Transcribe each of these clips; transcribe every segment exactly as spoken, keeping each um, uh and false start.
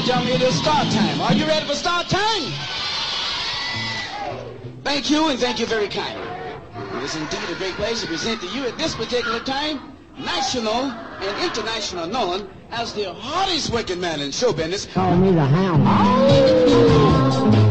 and gentlemen, it is start time. Are you ready for start time? Thank you, and thank you very kindly. It is indeed a great pleasure to present to you at this particular time, national and international known as the hardest working man in show business. Call me the Hound. Oh!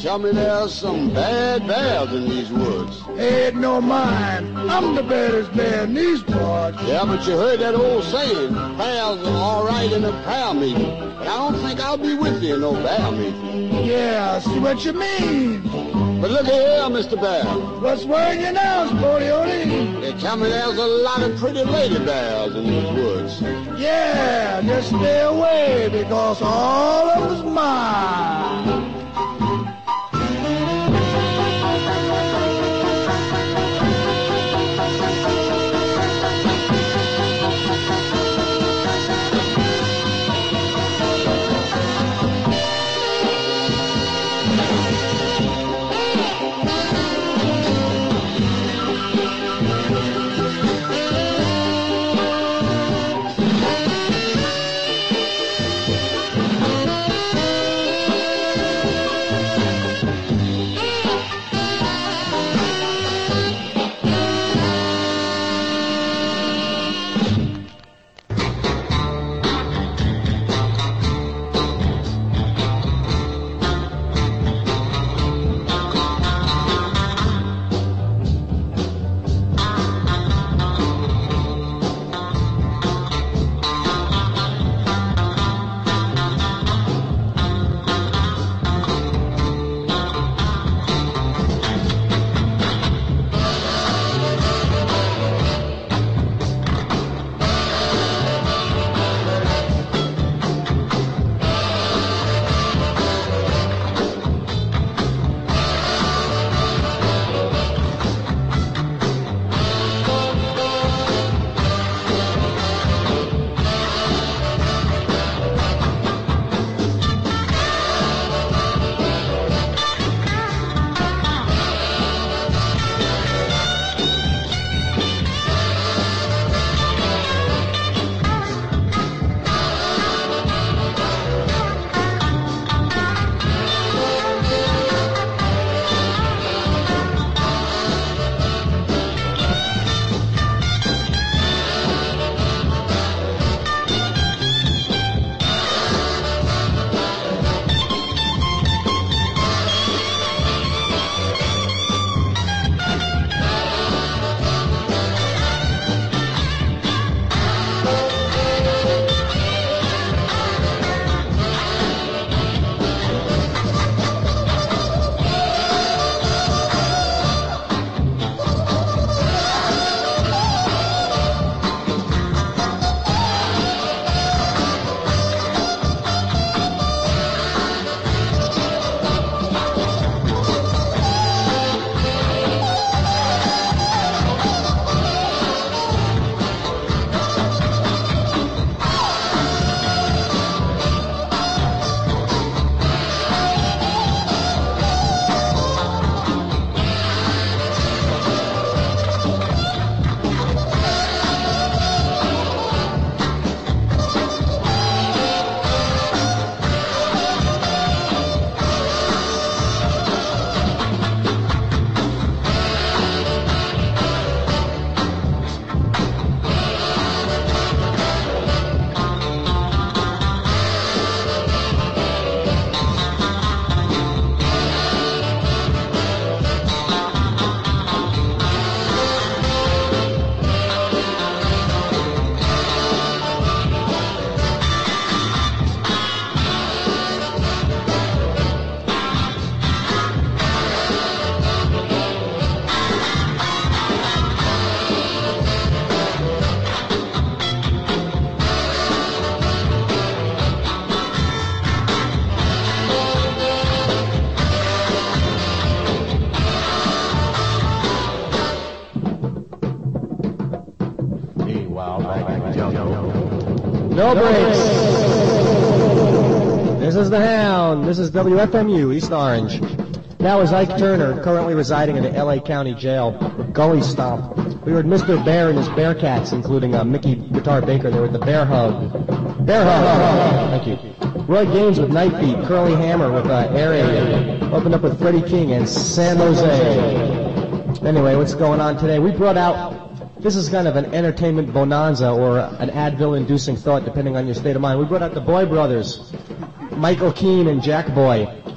tell me there's some bad bears in these woods. Ain't no mine. I'm the baddest bear in these parts. Yeah, but you heard that old saying, bears are all right in a prayer meeting. But I don't think I'll be with you in no bear meeting. Yeah, I see what you mean. But look here, Mister Bear. What's worrying you now, Spodione? They tell me there's a lot of pretty lady bears in these woods. Yeah, just stay away because all of them's mine. No breaks. This is the Hound. This is W F M U, East Orange. That was Ike Turner, currently residing in the L A County Jail. Gully Stomp. We heard Mister Bear and his Bearcats, including uh, Mickey Guitar Baker. They were the Bear Hug. Bear Hug. Thank you. Roy Gaines with Night Beat. Curly Hammer with uh, Air Aid. Opened up with Freddie King and San Jose. Anyway, what's going on today? We brought out... This is kind of an entertainment bonanza or an Advil-inducing thought, depending on your state of mind. We brought out the Boy Brothers, Michael Keane and Jack Boy.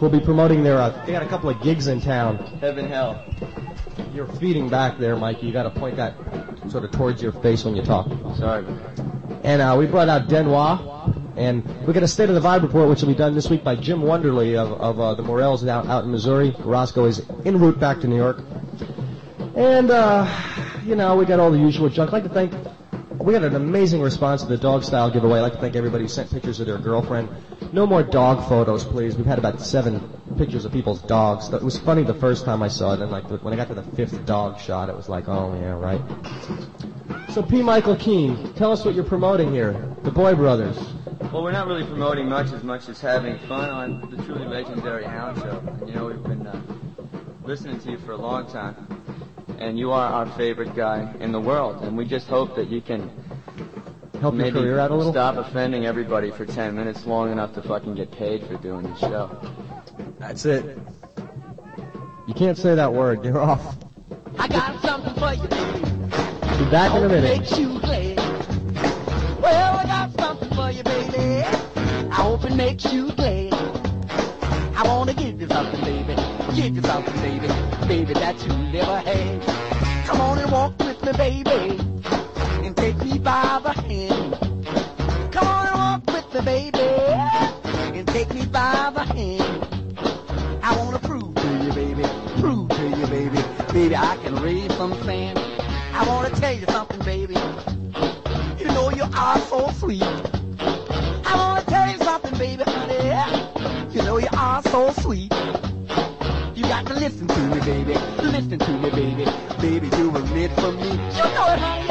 will be promoting their, uh, they got a couple of gigs in town. Heaven, hell. You're feeding back there, Mikey. You got to point that sort of towards your face when you talk. Sorry. And uh, we brought out Denois, and we got a State of the Vibe report, which will be done this week by Jim Wonderly of, of uh, the Morels out, out in Missouri. Roscoe is en route back to New York. And, uh, you know, we got all the usual junk. I'd like to thank, we got an amazing response to the dog style giveaway. I'd like to thank everybody who sent pictures of their girlfriend. No more dog photos, please. We've had about seven pictures of people's dogs. It was funny the first time I saw it, and like when I got to the fifth dog shot, it was like, oh yeah, right. So P. Michael Keene, tell us what you're promoting here, the Boy Brothers. Well, we're not really promoting much as much as having fun on the truly legendary Hound Show. And you know, we've been uh, listening to you for a long time, and you are our favorite guy in the world, and we just hope that you can help your maybe career out a little. Stop offending everybody for ten minutes long enough to fucking get paid for doing the show. That's it. You can't say that word. You're off. I got something for you, baby. Be back in a minute. Makes you glad. Well, I got something for you, baby. I hope it makes you glad. I wanna give you something, baby. Give you something, baby. Baby, that you never had. Come on and walk with me, baby. And take me by the hand. Come on and walk with me, baby. And take me by the hand. I wanna prove to you, baby. Prove to you, baby. Baby, I can raise some sand. I wanna tell you something, baby. You know you are so sweet. I wanna tell you something, baby, honey. You know you are so sweet. You got to listen to me, baby. Listen to me, baby. Baby, you were meant for me. You know it, honey.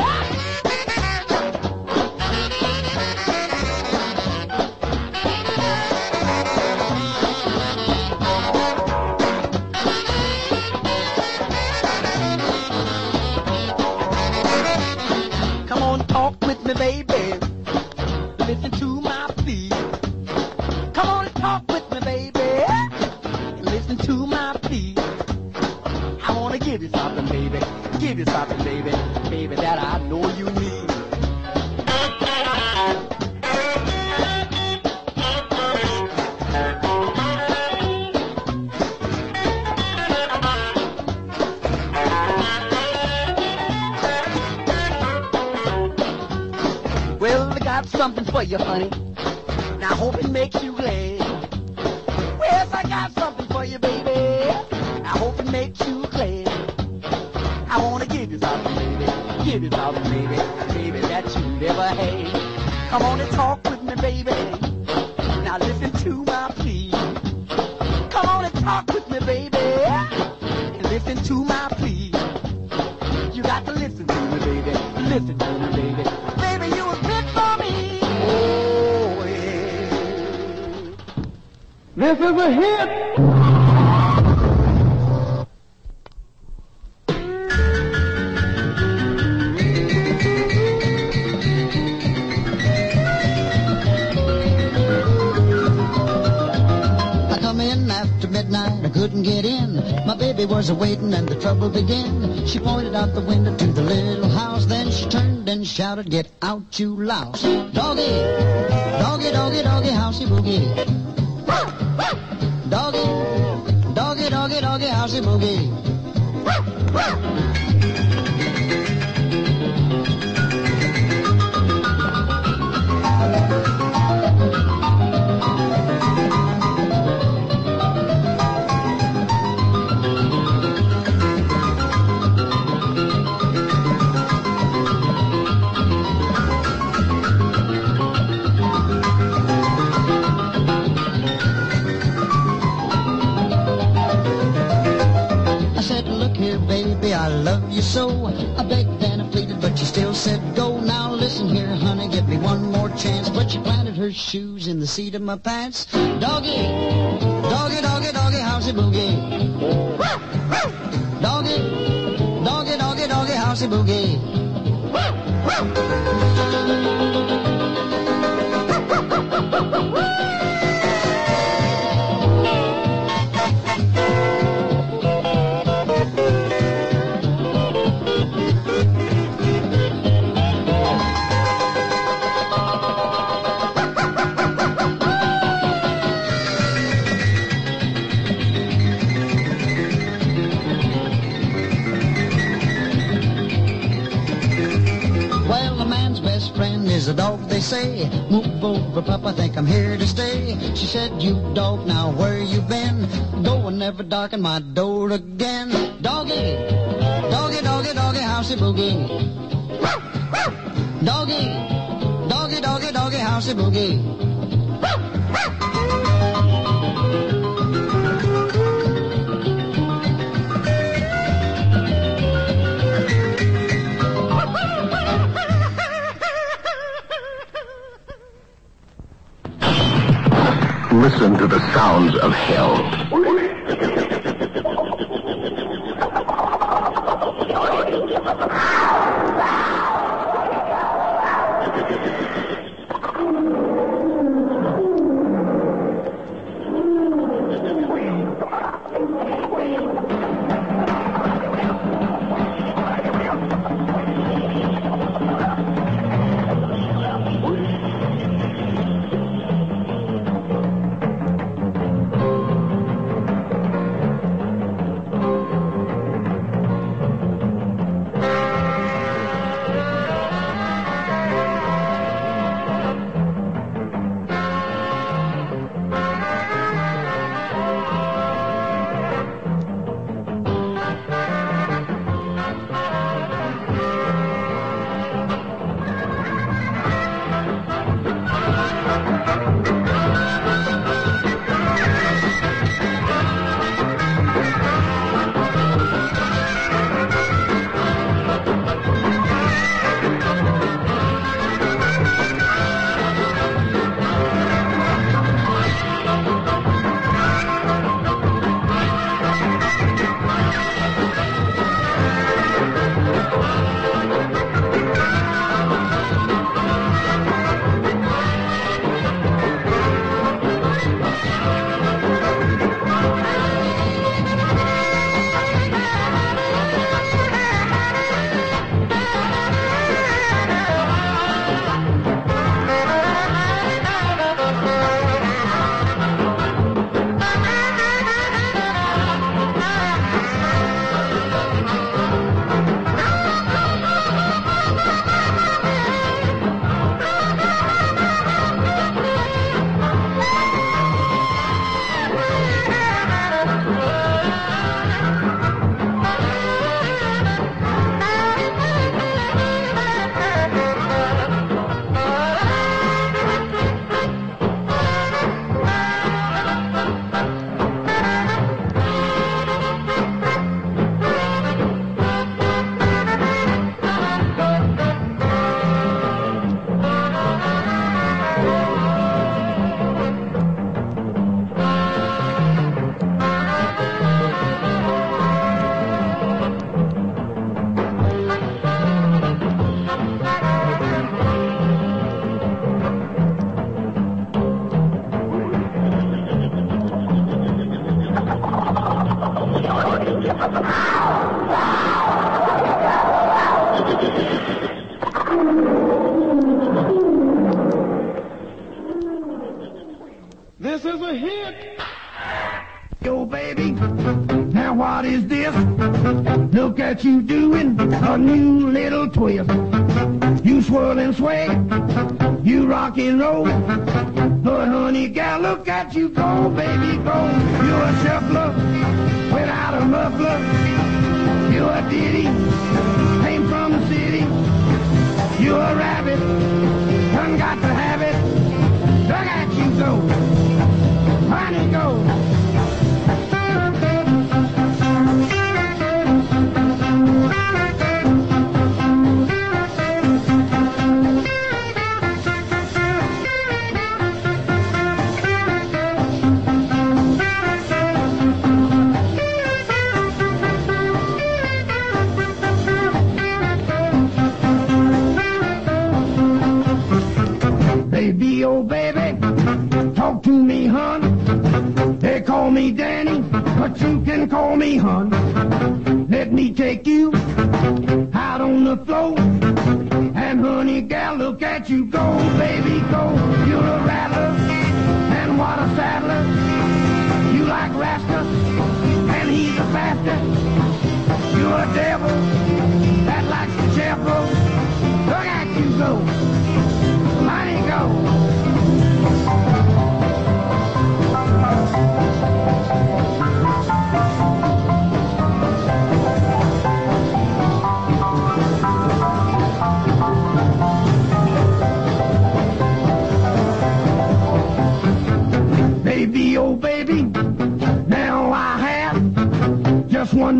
Come on, talk with me, baby. Listen to my plea. Come on and talk with me, baby. Listen to my plea. I wanna give you something, baby. Give you something, baby. Baby, that I know you need. Well, I got something for you, honey. Now, I hope it makes you glad. Well, I got something for you, baby. I hope it makes you glad. I wanna give you something, baby. Give you something, baby. Baby, that you never had. Come on and talk with me, baby. Now listen to my plea. Come on and talk with me, baby. And listen to my plea. You got to listen to me, baby. Listen to me, baby. Baby, you was meant for me. Oh, yeah. This is a hit. Midnight, I couldn't get in. My baby was a-waiting and the trouble began. She pointed out the window to the little house. Then she turned and shouted, "Get out, you louse. Doggy, doggy, doggy, doggy, housey boogie. Doggy, doggy, doggy, doggy, housey boogie." I love you so. I begged and I pleaded, but she still said go. Now listen here, honey, give me one more chance. But she planted her shoes in the seat of my pants. Doggy, doggy, doggy, doggy, housey boogie. Doggy, doggy, doggy, doggy, housey boogie. a man's best friend is a dog, they say. Move over, pup, I think I'm here to stay. She said, you dog, now where you been? Go and never darken my door again. Doggy, doggy, doggy, doggy, housey boogie. Doggy, doggy, doggy, doggy, housey boogie. Listen to the sounds of hell. This is a hit. Yo, baby, now what is this? Look at you doing a new little twist. You swirl and sway, you rock and roll. But honey, gal, look at you go, baby, go. You're a shuffler without a muffler. You're a ditty, came from the city. You're a rabbit, done got to have it. Look at you go, honey, go. Baby, oh baby, talk to me, hon. They call me Danny, but you can call me hon. Let me take you out on the floor. And honey, gal, look at you go, baby, go. You're a rattler, and what a saddler. You like Rascal, and he's a bastard. You're a devil that likes to chevro. Look at you go.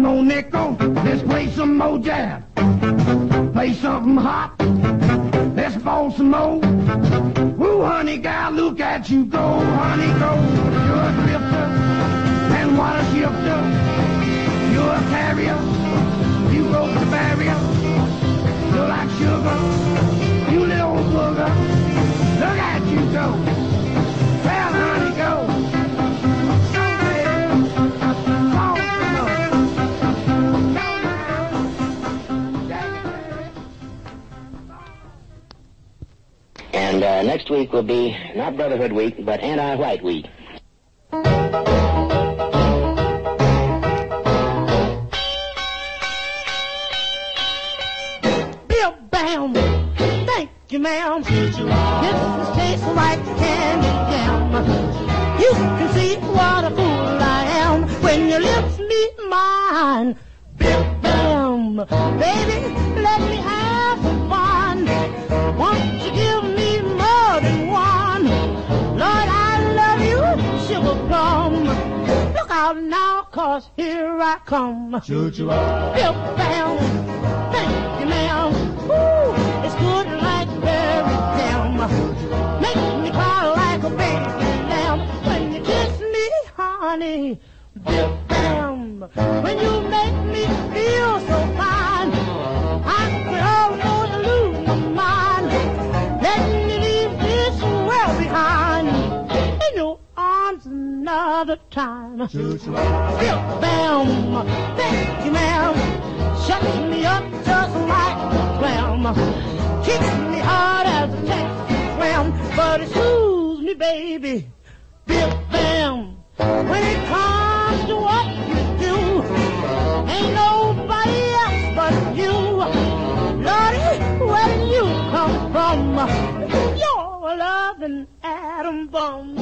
some more nickel. Let's play some more jazz. Play something hot. Let's ball some more. Woo, honey gal, look at you go, honey, go. You're a drifter and water shifter. You're a carrier. You broke the barrier. You're like sugar. You little booger. Look at you go. Well, honey, go. And uh, next week will be not Brotherhood Week, but Anti-White Week. Bill Bam, thank you, ma'am. This tastes like candy jam. You can see what a fool I am when your lips meet mine. Bill Bam, baby, let me have some fun. Won't you give me more than one? Lord, I love you, sugar plum. Look out now, cause here I come. Choo-choo. Bill Bam, thank you, ma'am. Ooh, it's good like berry jam. Makes me cry like a baby lamb when you kiss me, honey. Bill Bam, when you make me feel so fine, I could almost lose my mind. Let me leave this world behind in your arms another time. Bill Bam, thank you, ma'am. Shuts me up just like a clam. Kicks me hard as a Texas ram, but it soothes me, baby. Bill Bam, when it comes to what you do, ain't nobody else but you. Lordy, where did you come from? You're a loving atom bomb.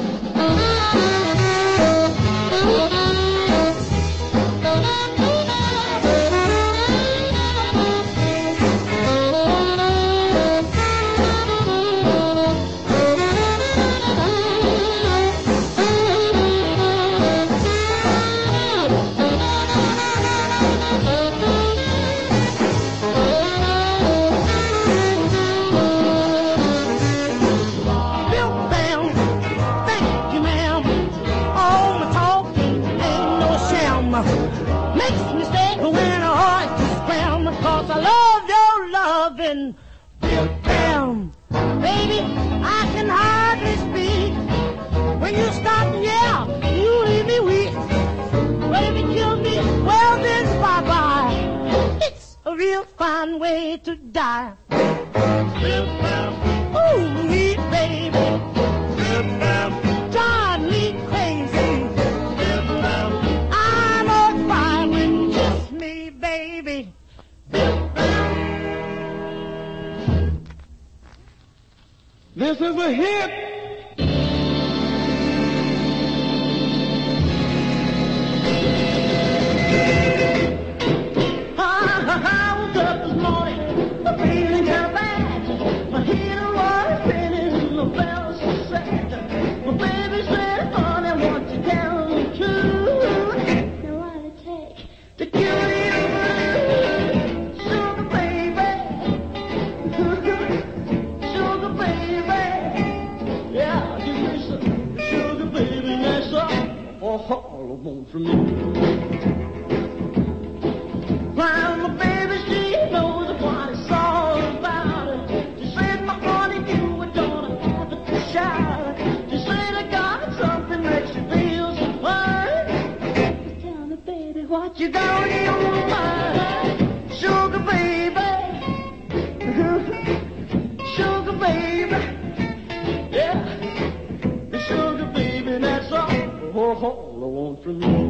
Makes me stay when a heart is scram, cause I love your loving. Bill Bam, baby, I can hardly speak. When you stop and yell, you leave me weak. But if you kill me, well then bye-bye. It's a real fine way to die. Bill Bam, ooh, me baby. Bill Bam, drive me crazy. Bill Bam, baby. This is a hit. I woke up this morning, feeling kind of bad. My head was spinning, my belly so sad. My baby said, honey, won't you tell me true? Now what it take to kill you? All I want from you. Well, my baby, she knows what it's all about. She said, my honey, you were gonna have it to shout. She said, I got something makes you feel so fine. Just tell me, baby, what you got in your mind. Sugar baby. Sugar baby. Yeah. Sugar baby, that's all. Oh, all I want from you.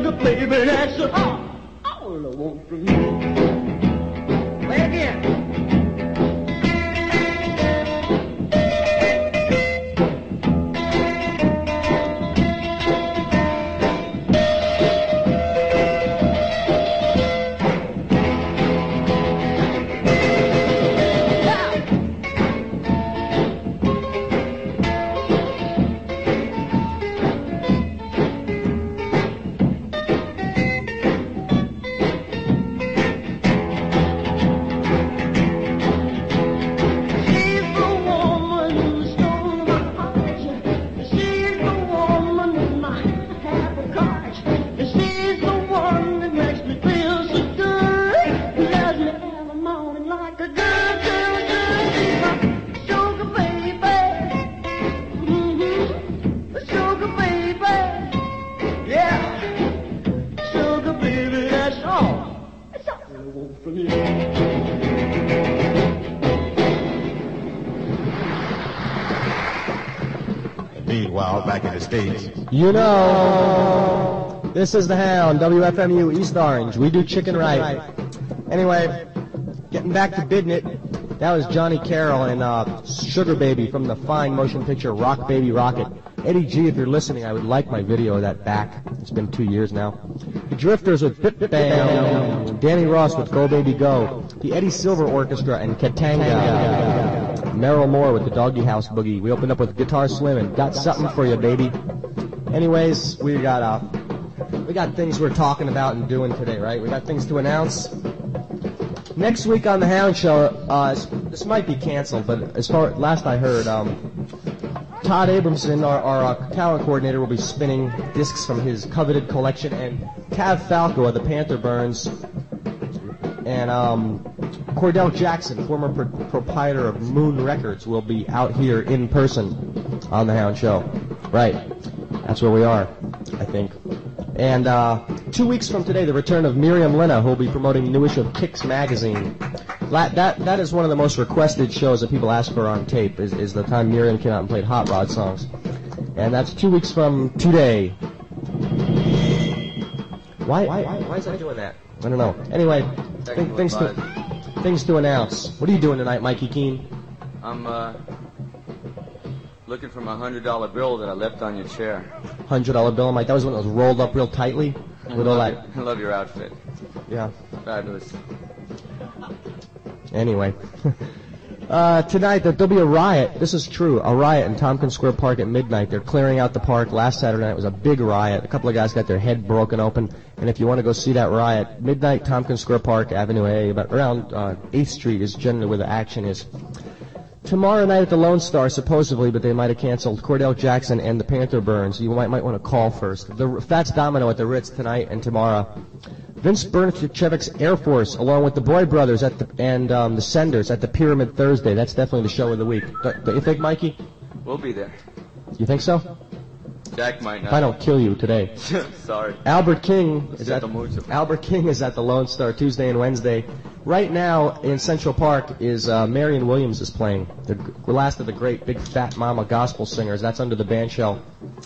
sugar, baby, that's all, all I want from you. Play again. Meanwhile, back in the States. You know, this is the Hound, W F M U East Orange. We do chicken right. Anyway, getting back to Bidnit, that was Johnny Carroll and uh, Sugar Baby from the fine motion picture Rock Baby Rocket. Eddie G, if you're listening, I would like my video of that back. It's been two years now. The Drifters with Bip Bam, Danny Ross with Go Baby Go, the Eddie Silver Orchestra and Katanga, Merrill Moore with the Doggy House Boogie. We opened up with Guitar Slim and Got Something For You, Baby. Anyways, we got uh, we got things we're talking about and doing today, right? We got things to announce. Next week on the Hound Show, uh, this might be canceled, but as far last I heard, um, Todd Abramson, our, our uh, talent coordinator, will be spinning discs from his coveted collection, and Tav Falco of the Panther Burns, and um, Cordell Jackson, former pro- proprietor of Moon Records, will be out here in person on the Hound Show. Right, that's where we are, I think. And uh, two weeks from today, the return of Miriam Lena, who will be promoting the new issue of Kicks magazine. La- that that is one of the most requested shows that people ask for on tape. Is is the time Miriam came out and played Hot Rod songs, and that's two weeks from today. Why why why is that doing that? I don't know. Anyway, th- things to things to announce. What are you doing tonight, Mikey Keene? I'm uh, looking for my hundred dollar bill that I left on your chair. Hundred dollar bill, Mike. That was one that was rolled up real tightly with all that. I love your outfit. Yeah. Fabulous. Anyway, uh, tonight there'll be a riot. This is true. A riot in Tompkins Square Park at midnight. They're clearing out the park. Last Saturday night was a big riot. A couple of guys got their head broken open. And if you want to go see that riot, midnight, Tompkins Square Park, Avenue A, about around uh, eighth Street is generally where the action is. Tomorrow night at the Lone Star, supposedly, but they might have canceled, Cordell Jackson and the Panther Burns. You might might want to call first. The Fats Domino at the Ritz tonight and tomorrow. Vince Bernachevic's Air Force, along with the Boy Brothers at the, and um, the Senders at the Pyramid Thursday. That's definitely the show of the week. Don't, don't you think, Mikey? We'll be there. You think so? Jack might not. If I don't kill you today. Sorry. Albert King is at Albert King is at the Lone Star Tuesday and Wednesday. Right now in Central Park is uh, Marion Williams is playing, the last of the great Big Fat Mama gospel singers. That's under the band shell.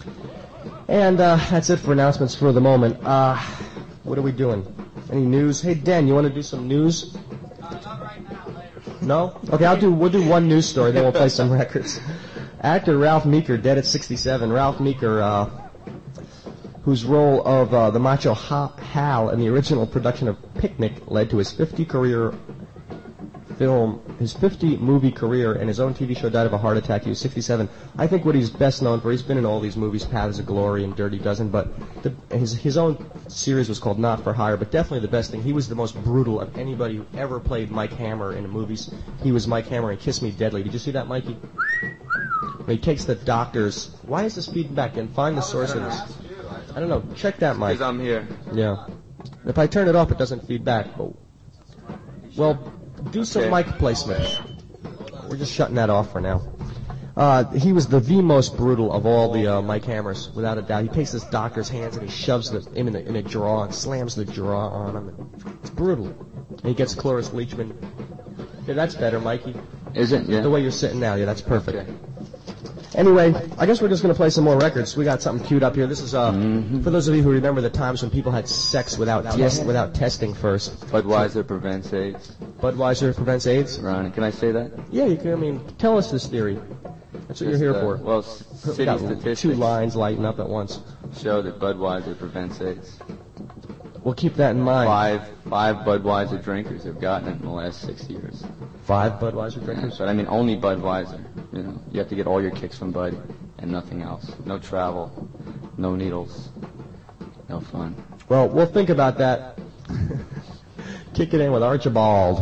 And uh, that's it for announcements for the moment. Uh, what are we doing? Any news? Hey Den, you want to do some news? Uh, not right now. Later. No? Okay, I'll do. We'll do one news story, then we'll play some records. Actor Ralph Meeker dead at sixty-seven. Ralph Meeker, uh, whose role of uh, the Macho ha- Hal in the original production of Picnic led to his fifty career film, his fifty movie career, and his own T V show, died of a heart attack. He was sixty-seven. I think what he's best known for, he's been in all these movies, Paths of Glory and Dirty Dozen, but the, his his own series was called Not for Hire. But definitely the best thing, he was the most brutal of anybody who ever played Mike Hammer in movies. He was Mike Hammer in Kiss Me Deadly. Did you see that, Mikey? When he takes the doctors. Why is this feedback? And find the source of this. I don't know. Check that, Mike. Because I'm here. Yeah. If I turn it off, it doesn't feed back. But, well, do some Okay. mic placement. We're just shutting that off for now. Uh, he was the the most brutal of all the uh, Mike Hammers, without a doubt. He takes this doctor's hands and he shoves the, him in a, in a drawer and slams the drawer on him. It's brutal. And he gets Cloris Leachman. Yeah, that's better, Mikey. Is it? Yeah. The way you're sitting now, yeah, that's perfect. Okay. Anyway, I guess we're just going to play some more records. We got something queued up here. This is, uh, Mm-hmm. for those of you who remember the times when people had sex without test, without testing first. Budweiser prevents AIDS. Budweiser prevents AIDS? Ronnie, can I say that? Yeah, you can. I mean, tell us this theory. That's what Just, you're here uh, for. Well, s- We city got statistics two lines lighting up at once. show that Budweiser prevents AIDS. We'll keep that in mind. Five, five Budweiser drinkers have gotten it in the last six years. Five Budweiser Yeah, drinkers? but I mean, only Budweiser. You know, you have to get all your kicks from Bud and nothing else. No travel, no needles, no fun. Well, we'll think about that. Kick it in with Archibald.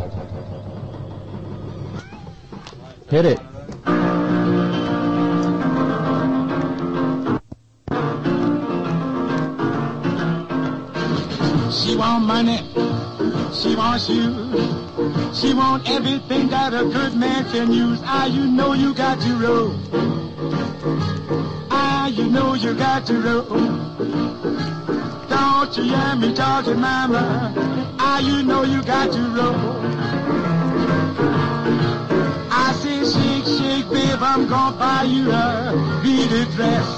Hit it. She want money, she want shoes, she want everything that a good man can use. Ah, you know you got to roll. Ah, you know you got to roll. Don't you hear me talking, mama? Ah, you know you got to roll. I say shake, shake, babe, I'm gonna buy you a beaded dress.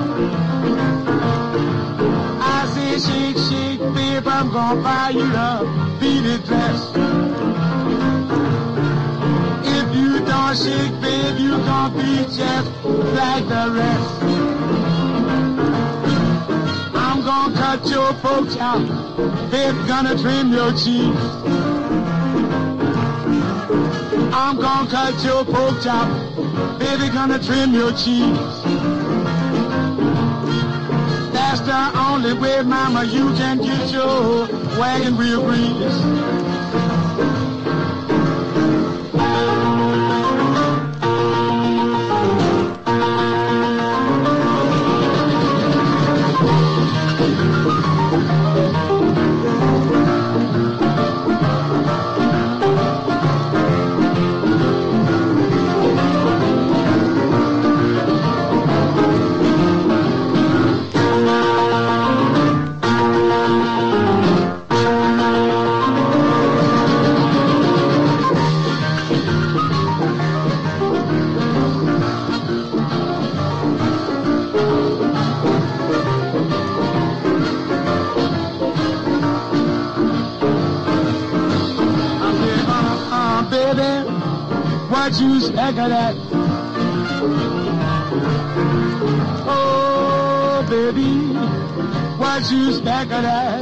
I say shake, shake, babe, I'm gonna buy you a beaded dress. If you don't shake, babe, you gonna be just like the rest. I'm gonna cut your pork chop, babe, gonna trim your cheese. I'm gonna cut your pork chop, baby, gonna trim your cheese. That's the only way, mama, you can get your wagon wheel grease. What you speck of that? Oh, baby, what you speck of that?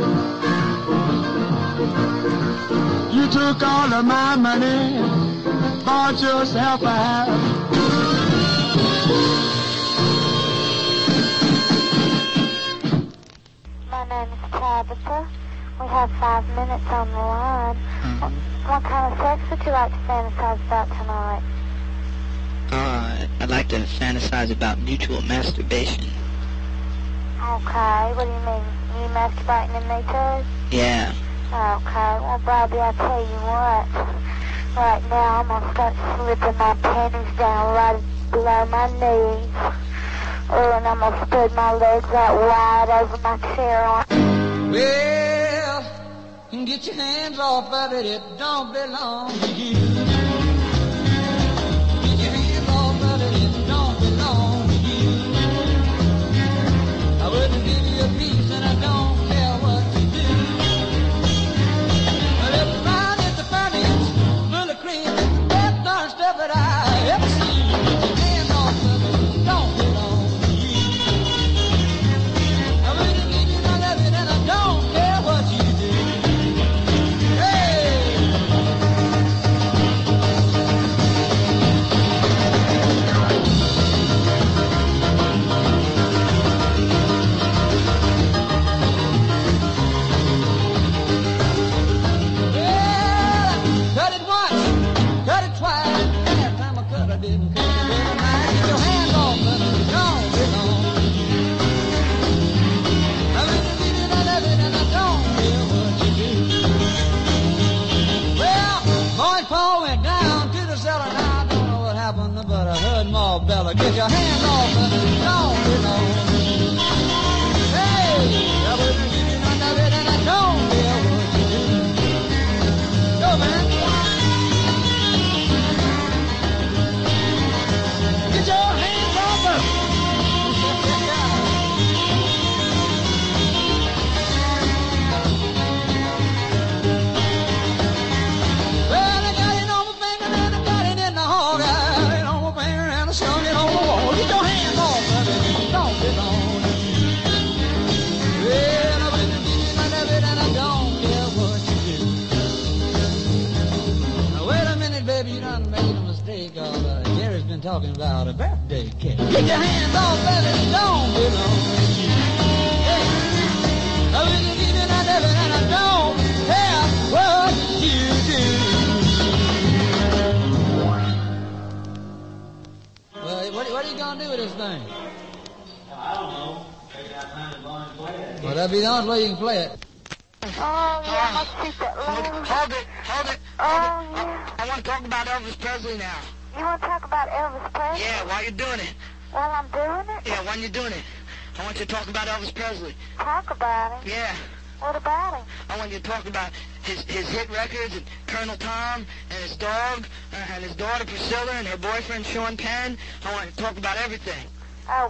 You took all of my money, bought yourself a house. My name is Tabitha. We have five minutes on the line. What, what kind of sex would you like to fantasize about tonight? Uh, I'd like to fantasize about mutual masturbation. Okay, what do you mean? You masturbating in me too? Yeah. Okay, well, Bobby, I'll tell you what. Right now, I'm going to start slipping my panties down right below my knees. Oh, and I'm going to spread my legs out wide over my chair on. Well, get your hands off of it, it don't belong to you. Get your hands off of it, it don't belong to you. I wouldn't give you a piece and I don't care what you do. But if the ride is the funniest, full of cream, it's the best darn stuff that I ever seen. Get your hands off of it, it don't belong to you. I wouldn't give you none of it and I don't care what you do. Bella, get your hands off of it, don't belong to you. Hey, I wouldn't give you none of it and I don't care what you do. Go, man. Get your hands off of talking about a birthday cake. Get your hands off that and don't belong to you. Hey, I was leaving out there and I don't care what you do. Well, what, what are you going to do with this thing? I don't know. Maybe I find it long and play it. Well, that'd be the only way you can play it. Oh, yeah, my secret love. Hold it, hold it, Oh, hold it. yeah. I want to talk about Elvis Presley now. You want to talk about Elvis Presley? Yeah, while you're doing it. While I'm doing it? Yeah, while you're doing it. I want you to talk about Elvis Presley. Talk about him? Yeah. What about him? I want you to talk about his his hit records and Colonel Tom and his dog uh, and his daughter Priscilla and her boyfriend Sean Penn. I want you to talk about everything. Oh.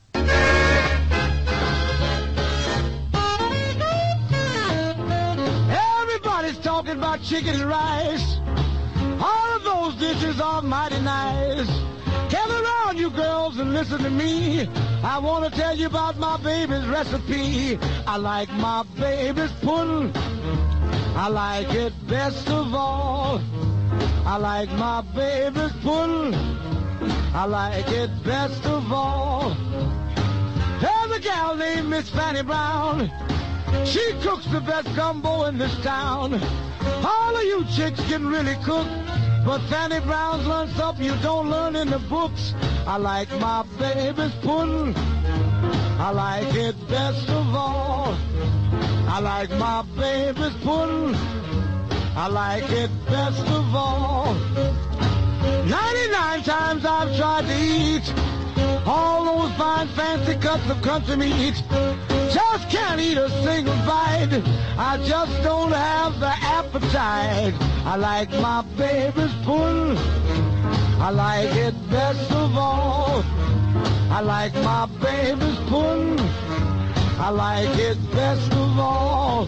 Everybody's talking about chicken and rice. All of those dishes are mighty nice. Gather around, you girls, and listen to me. I want to tell you about my baby's recipe. I like my baby's pudding. I like it best of all. I like my baby's pudding. I like it best of all. There's a gal named Miss Fanny Brown. She cooks the best gumbo in this town. All of you chicks can really cook, but Fanny Brown's learned something you don't learn in the books. I like my baby's pudding. I like it best of all. I like my baby's pudding. I like it best of all. Ninety-nine times I've tried to eat all those fine fancy cuts of country meat. Just can't eat a single bite. I just don't have the appetite. I like my baby's pudding. I like it best of all. I like my baby's pudding. I like it best of all.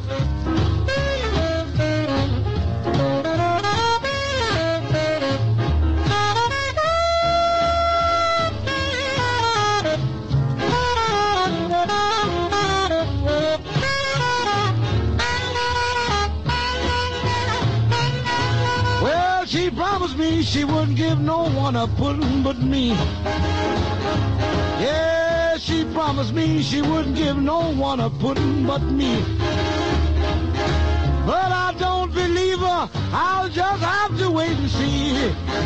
She promised me she wouldn't give no one a pudding but me. Yeah, she promised me she wouldn't give no one a pudding but me. But I don't believe her. I'll just have to wait and see.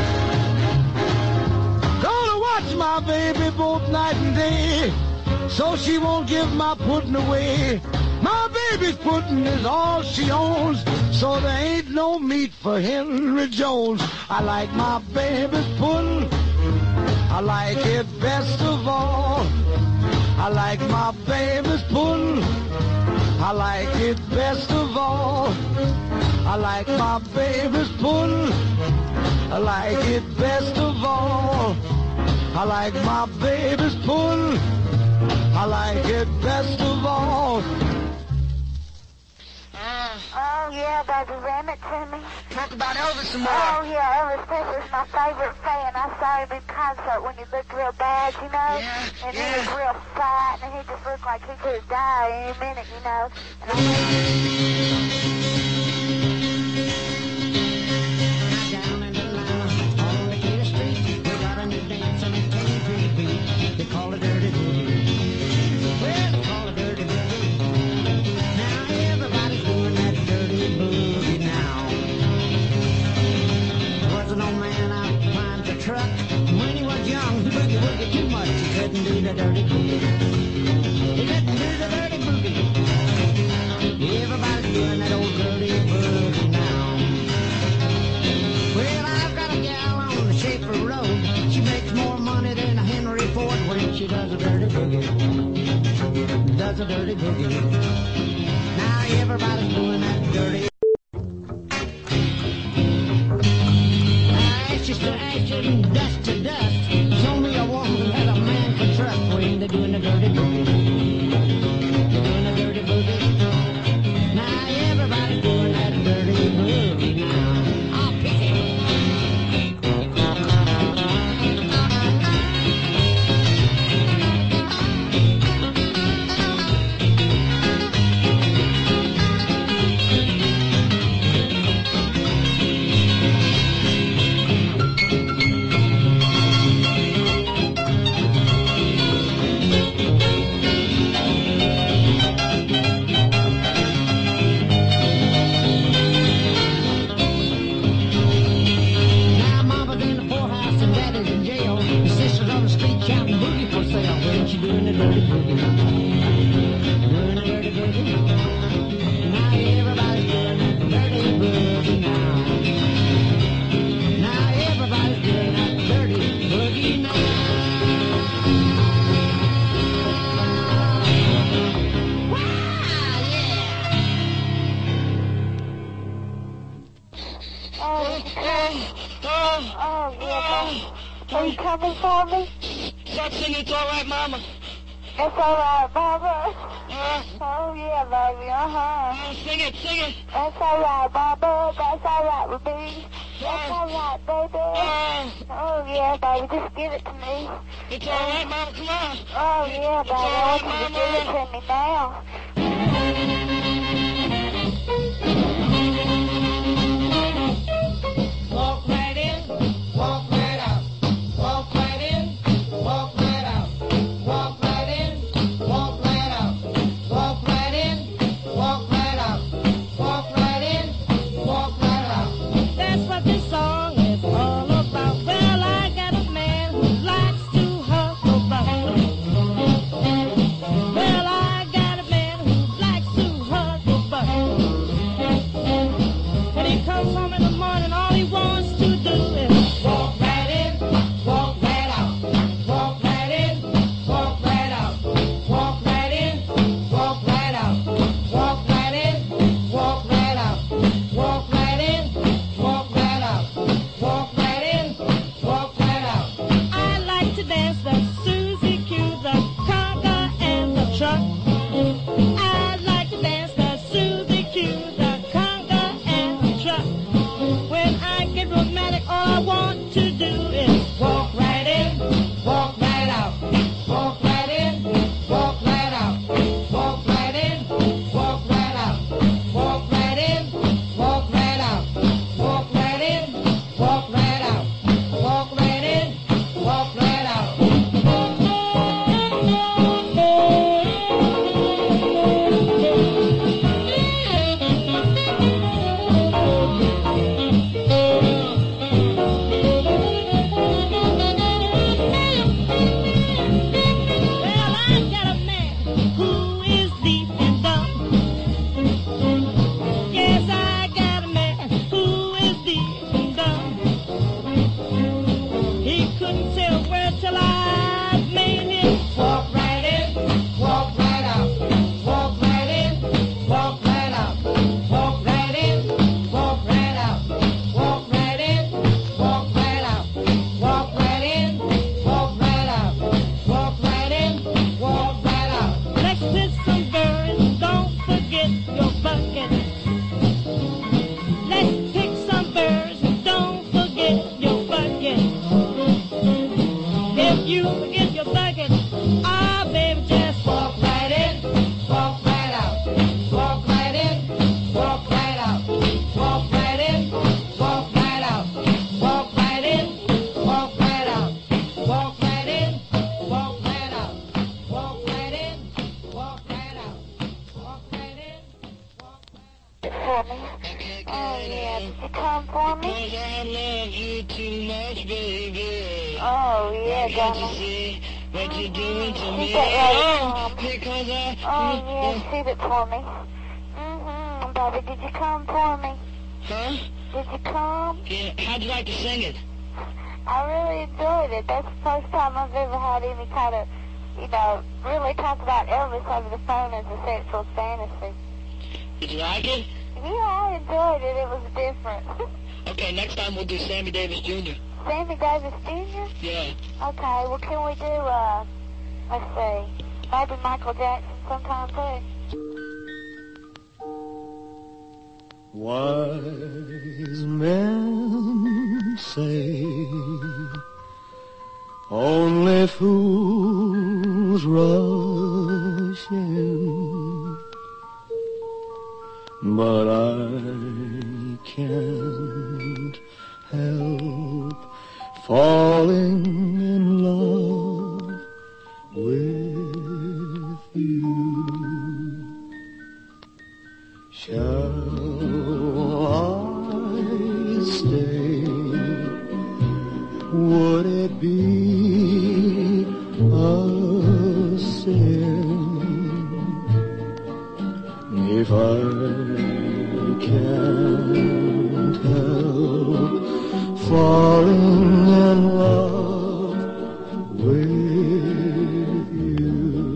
Gonna watch my baby both night and day, so she won't give my pudding away. My baby's pudding is all she owns, so there ain't no meat for Henry Jones. I like my baby's pudding. I like it best of all. I like my baby's pudding. I like it best of all. I like my baby's pudding. I like it best of all. I like my baby's pudding. I like it best of all. Oh, yeah, baby, ram it to me. Talk about Elvis some more. Oh, yeah, Elvis Presley's my favorite fan. I saw him in concert when he looked real bad, you know? Yeah, and yeah. he was real fat, and he just looked like he could die any minute, you know? And I Down in Atlanta, on Decatur Street, we got a new dance on the twenty-three beat. They call it Dirty Boogie. Well, they call it Dirty Boogie. Now everybody's doing that Dirty Boogie now. There was an old man out climbing the truck. When he was young, he boogie woogie too much. He couldn't do the Dirty Boogie. He couldn't do the Dirty Boogie. Everybody's doing Are you coming for me? Stop singing, it's all right, Mama. It's all right, Mama. Uh, oh, yeah, baby, uh-huh. Uh, sing it, sing it. That's all right, Mama. That's all right with me. That's all right, baby. Uh, oh, yeah, baby, just give it to me. It's all right, Mama, come on. Oh, yeah, baby, I want you to give it to me now. Walk right in, walk right out. Walk right in, walk right out. Walk right in, walk right out. Walk right in, walk right out. Walk right in, walk right out. That's what this song is all about. Well, I got a man who likes to hustle about. Well, I got a man who likes to hustle about. When he comes home in the morning, all he wants to do is walk right in, walk right out. Walk right in, walk right out. Walk right in, walk right out. Walk right in, walk right out. Walk right in, walk right out. Walk right in, walk right out. I like to dance the Susie Q, the conga, and the truck. I like to dance the Susie Q, the conga, and the truck. When I get romantic, all I want to do is walk right in, walk right out. Walk right in, walk right out. Walk right in, walk right out. Walk right in, walk right out. Walk right in, walk right out. Walk right in, walk right out. Well, I got a man who is deep and dumb. Yes, I got a man who is deep and dumb. He couldn't say a word till I made him walk right in, walk right out. Walk right in, walk right out. Walk right in, walk right out. Walk right in, walk right out. Walk right in, walk right out. Walk right in, walk right out. Let's put some birds, don't forget your bucket. Let's pick some birds, don't forget your bucket. If you forget your bucket, ah, baby, just walk right in, walk right out. Walk right in, walk right out. Walk right in, walk right out. Walk right in, walk right out. Walk right in, walk right out. Walk right in, walk right out. Walk right in, walk For me? Oh, yeah, did you come for me? Because I love you too much, baby. Oh, yeah, Can't you Donald. see what you're doing to me? Keep it right, Oh, Mom. because I... Oh, yeah, shoot it for me. Mm-hmm, Bobby, did you come for me? Huh? Did you come? Yeah, how'd you like to sing it? I really enjoyed it. That's the first time I've ever had any kind of, you know, really talk about Elvis over the phone as a sexual fantasy. Did you like it? Yeah, I enjoyed it. It was different. Okay, next time we'll do Sammy Davis Junior Sammy Davis Junior? Yeah. Okay, well, can we do, uh, let's see, maybe Michael Jackson sometime too? Wise men say only fools rush in, but I can't help falling in love with you. Shall I stay? Would it be a sin If I can't help falling in love with you,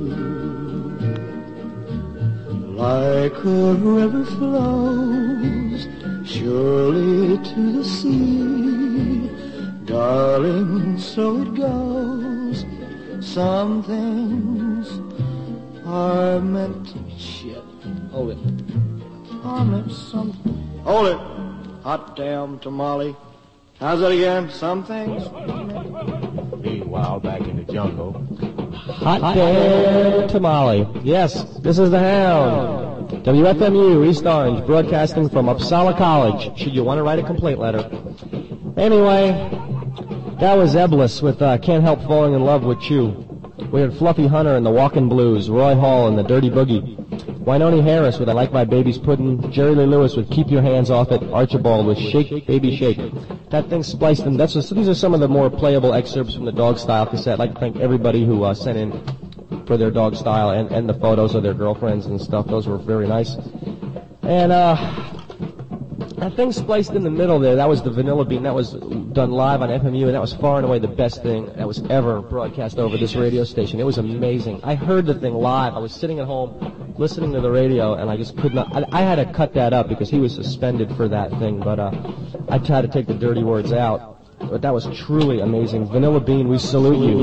like a river flows surely to the sea, darling, so it goes. Some things are meant to shit. Hold it. Are meant something. Hold it. Hot damn tamale. How's that again? Some things. Meanwhile, back in the jungle. Hot damn tamale. Yes, this is the Hound. W F M U, East Orange, broadcasting from Uppsala College, should you want to write a complaint letter. Anyway, that was Eblis with uh, Can't Help Falling in Love with You. We had Fluffy Hunter and the Walkin' Blues, Roy Hall and the Dirty Boogie, Wynoni Harris with I Like My Baby's Puddin', Jerry Lee Lewis with Keep Your Hands Off It, Archibald with Shake, Baby Shake. That thing spliced in. That's just, these are some of the more playable excerpts from the Dog Style cassette. I'd like to thank everybody who uh, sent in for their Dog Style and, and the photos of their girlfriends and stuff. Those were very nice. And uh, that thing spliced in the middle there, that was the Vanilla Bean. That was done live on F M U, and that was far and away the best thing that was ever broadcast over this radio station. It was amazing. I heard the thing live. I was sitting at home listening to the radio, and I just could not. I, I had to cut that up because he was suspended for that thing, but uh, I tried to take the dirty words out. But that was truly amazing. Vanilla Bean, we salute you.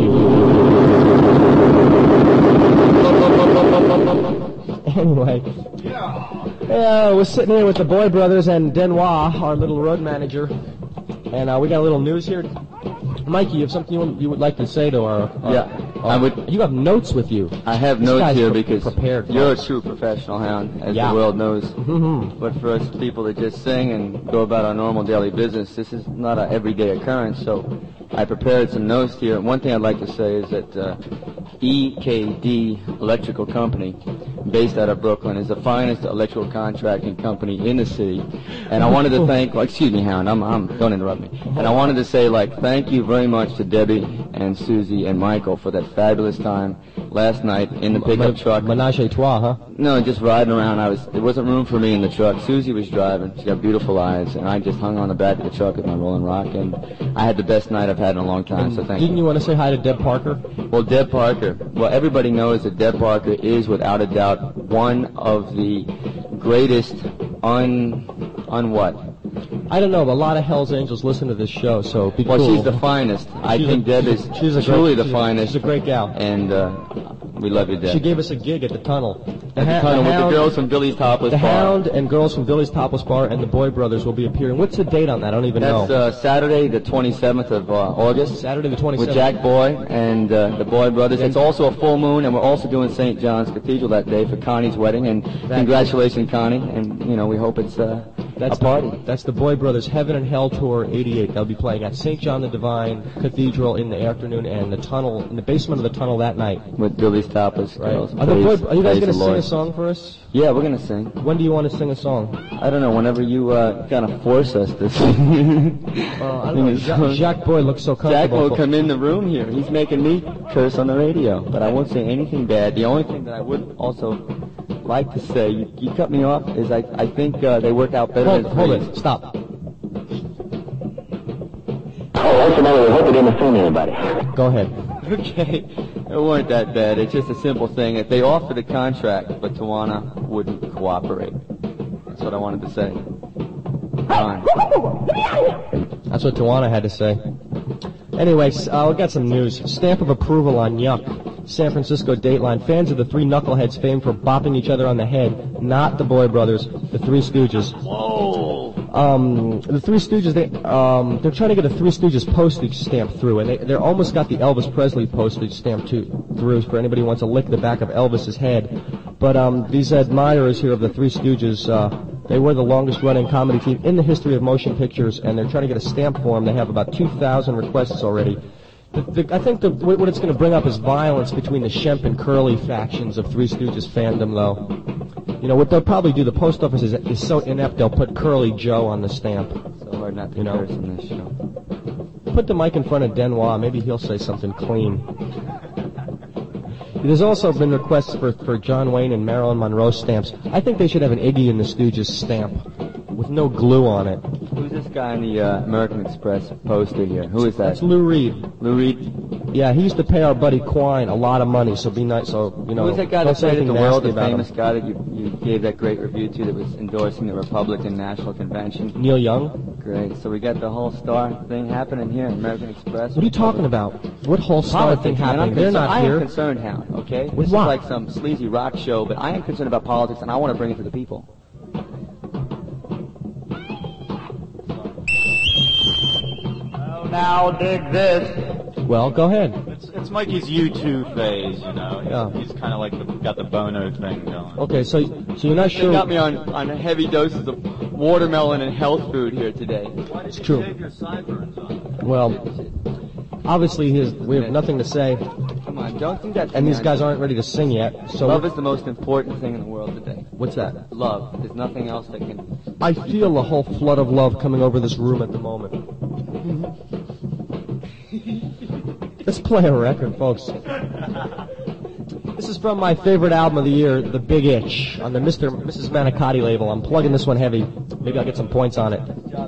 Anyway, yeah, we're sitting here with the Boy Brothers and Denois, our little road manager, and uh, we got a little news here. Mikey, you have something you, want, you would like to say to our... our yeah, our, I would... You have notes with you. I have this notes here pre- because prepared, you're folks. a true professional hound, as yeah. the world knows. Mm-hmm. But for us people that just sing and go about our normal daily business, this is not an everyday occurrence, so I prepared some notes here. One thing I'd like to say is that uh, E K D Electrical Company, based out of Brooklyn, is the finest electrical contracting company in the city. And I wanted to thank, well, excuse me, Hound, I'm, I'm, don't interrupt me. And I wanted to say, like, thank you very much to Debbie and Susie and Michael for that fabulous time last night in the pickup truck. Menage a trois, huh? No, just riding around. I was, there wasn't room for me in the truck. Susie was driving. She got beautiful eyes, and I just hung on the back of the truck with my Rolling Rock, and I had the best night I've had in a long time, and so thank didn't you. you want to say hi to Deb Parker? Well, Deb Parker, well, everybody knows that Deb Parker is, without a doubt, one of the greatest un, un what? I don't know, but a lot of Hell's Angels listen to this show, so be well, cool. she's the finest. I she's think a, Deb she's, is she's a truly great, the she's finest. A, she's a great gal. And uh, we love you, Deb. She gave us a gig at the Tunnel. The, at the ha- Tunnel the with Hound, the girls from Billy's Topless the Bar. The Hound and girls from Billy's Topless Bar and the Boy Brothers will be appearing. What's the date on that? I don't even That's, know. That's uh, Saturday, the twenty-seventh of uh, August. Saturday the twenty-seventh. With Jack Boy and uh, the Boy Brothers. It's also a full moon, and we're also doing Saint John's Cathedral that day for Connie's wedding. And that congratulations, Connie. And, you know, we hope it's uh, that's a party. The, that's the Boy Brothers Heaven and Hell Tour eighty-eight. They'll be playing at Saint John the Divine Cathedral in the afternoon and the tunnel, in the basement of the tunnel that night. With Billy's Topless right. girls. Are, the boy, are you guys going to sing a song for us? Yeah, we're going to sing. When do you want to sing a song? I don't know, whenever you uh, kind of force us to sing. Well, I don't know. Jack, Jack Boy looks so comfortable. Jack will come in the room here. He's making me curse on the radio, but I won't say anything bad. The only thing that I would also like to say, you, you cut me off, is I, I think uh, they work out better hold, as Hold it, stop. Oh, that's the matter. We hope you didn't offend anybody. Go ahead. Okay. It weren't that bad. It's just a simple thing. If they offered a contract, but Tawana wouldn't cooperate. That's what I wanted to say. Fine. That's what Tawana had to say. Anyway, uh, we got some news. Stamp of approval on Yuck. San Francisco Dateline. Fans of the Three Knuckleheads famed for bopping each other on the head. Not the Boy Brothers. The Three Stooges. Whoa! Um, the Three Stooges, they, um, they're trying to get a Three Stooges postage stamp through, and they, they're almost got the Elvis Presley postage stamp to, through for anybody who wants to lick the back of Elvis's head. But um, these admirers here of the Three Stooges, uh, they were the longest-running comedy team in the history of motion pictures, and they're trying to get a stamp for them. They have about two thousand requests already. The, the, I think the, what it's going to bring up is violence between the Shemp and Curly factions of Three Stooges fandom, though. You know, what they'll probably do, the post office is, is so inept, they'll put Curly Joe on the stamp. So hard not to you know? curse in this show. Put the mic in front of Denois, maybe he'll say something clean. There's also been requests for, for John Wayne and Marilyn Monroe stamps. I think they should have an Iggy and the Stooges stamp with no glue on it. Who's this guy on the uh, American Express poster here? Who is that? That's Lou Reed. Lou Reed? Yeah, he used to pay our buddy Quine a lot of money, so be nice. So, you know, Who's that guy don't that say said that anything the world, nasty the about famous him. guy that you, you gave that great review to that was endorsing the Republican National Convention? Neil Young? Great. So we got the whole star thing happening here in American Express. What are you talking about? What whole star thing Politics, man. happening? I'm They're concerned- not I here. am concerned, Hound, okay? With this what? is like some sleazy rock show, but I am concerned about politics, and I want to bring it to the people. Now dig this. Well, go ahead. It's, it's Mikey's U two phase, you know. He's, Yeah. he's kind of like the, got the Bono thing going. Okay, so so you're not They sure. got me on, on heavy doses of watermelon and health food here today. It's true. Well, obviously, his, we have nothing to say, Come on, don't do that to and me. these guys aren't ready to sing yet. So Love is the most important thing in the world today. what's that? Love. There's nothing else that can... I feel a whole flood of love coming over this room at the moment. Let's play a record, folks. This is from my favorite album of the year, The Big Itch, on the Mister Missus Manicotti label. I'm plugging this one heavy. Maybe I'll get some points on it.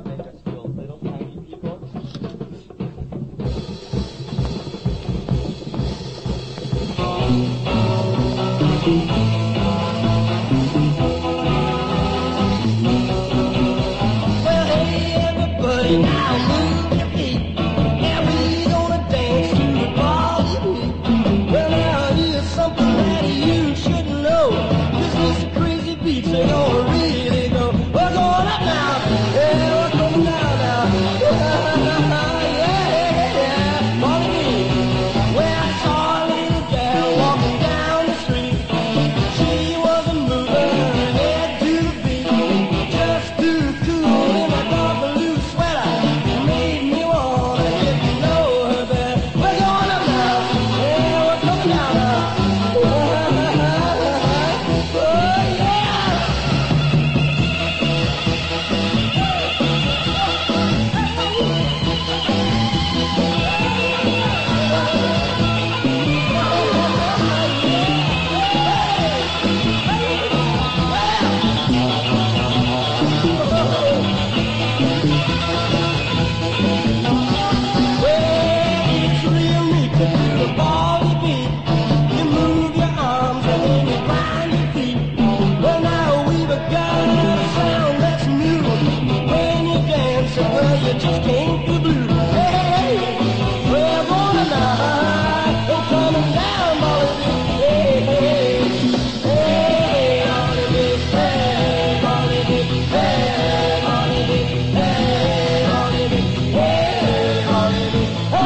Well, hey, everybody, now move your feet. Now we gonna dance to the Bollywood. Well, now here's something that you should know. 'Cause this crazy beats are gonna really go. We're going up now. Yeah, we're coming down now. Yeah, yeah, Bollywood. Well, I saw a little gal walking down the street. She was a mover, head to the beat. Just too cool in a dark blue sweater. Made me wanna get to know her better. We're going up now. Yeah, we're coming down now. Oh, yeah. Well, it's real neat to do the Bolly beat. You move your arms and then you grind your feet. Well, now we've got a sound that's new. When you dance, well, you just can't be blue. Hey, hey, hey, we're going now. We're coming down, Bolly beat. Hey, hey, hey, Bolly beat. Hey, Bolly beat. Hey, Bolly beat. Hey, Bolly beat. Hey, Bolly beat. Oh,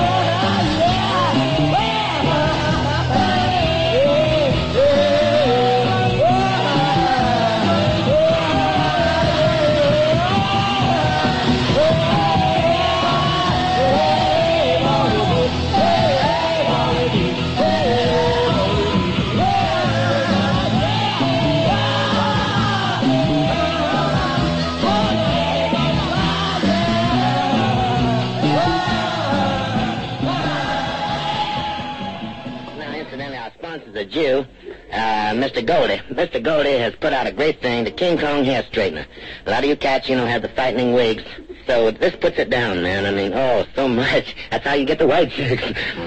Now, incidentally, our sponsor's a Jew, uh, Mister Goldie. Mister Goldie has put out a great thing, the King Kong hair straightener. A lot of you cats, you know, have the frightening wigs. So this puts it down, man. I mean, oh, so much. That's how you get the white chicks.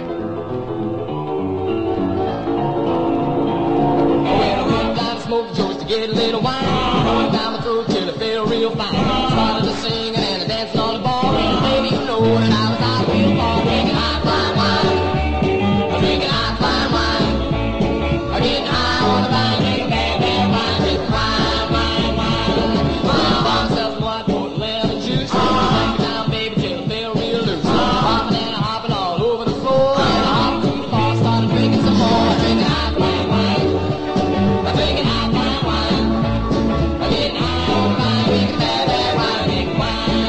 Down smoke joints to get a little wine. Going down my throat till it feel real fine. Started to singing and a dancing on the bar. Baby, you know that I was out real far. Drinking high fine wine. Drinking high fine wine. Getting high on the vine. Drinking bad, bad wine. Drinking wine, wine, wine. Wine by myself, boy, pour the lemon juice. Take me down, baby, till it feel real loose. Hopping and hopping all over the floor. And I hopped too far, started drinking some more. Drinking high fine wine. I'm drinking high fine wine. I'm getting high on the vine, drinking bad, bad wine, drinking wine,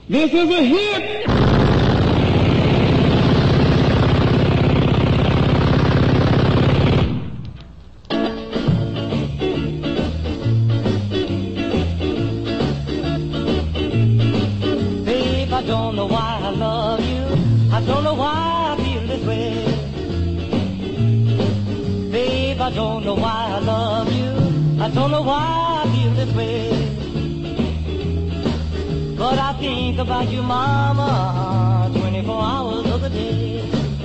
This is a hit. Babe, I don't know why I love you. I don't know why I feel this way. Babe, I don't know why I love you. I don't know why I feel this way. But I think about you, mama, twenty-four hours of the day.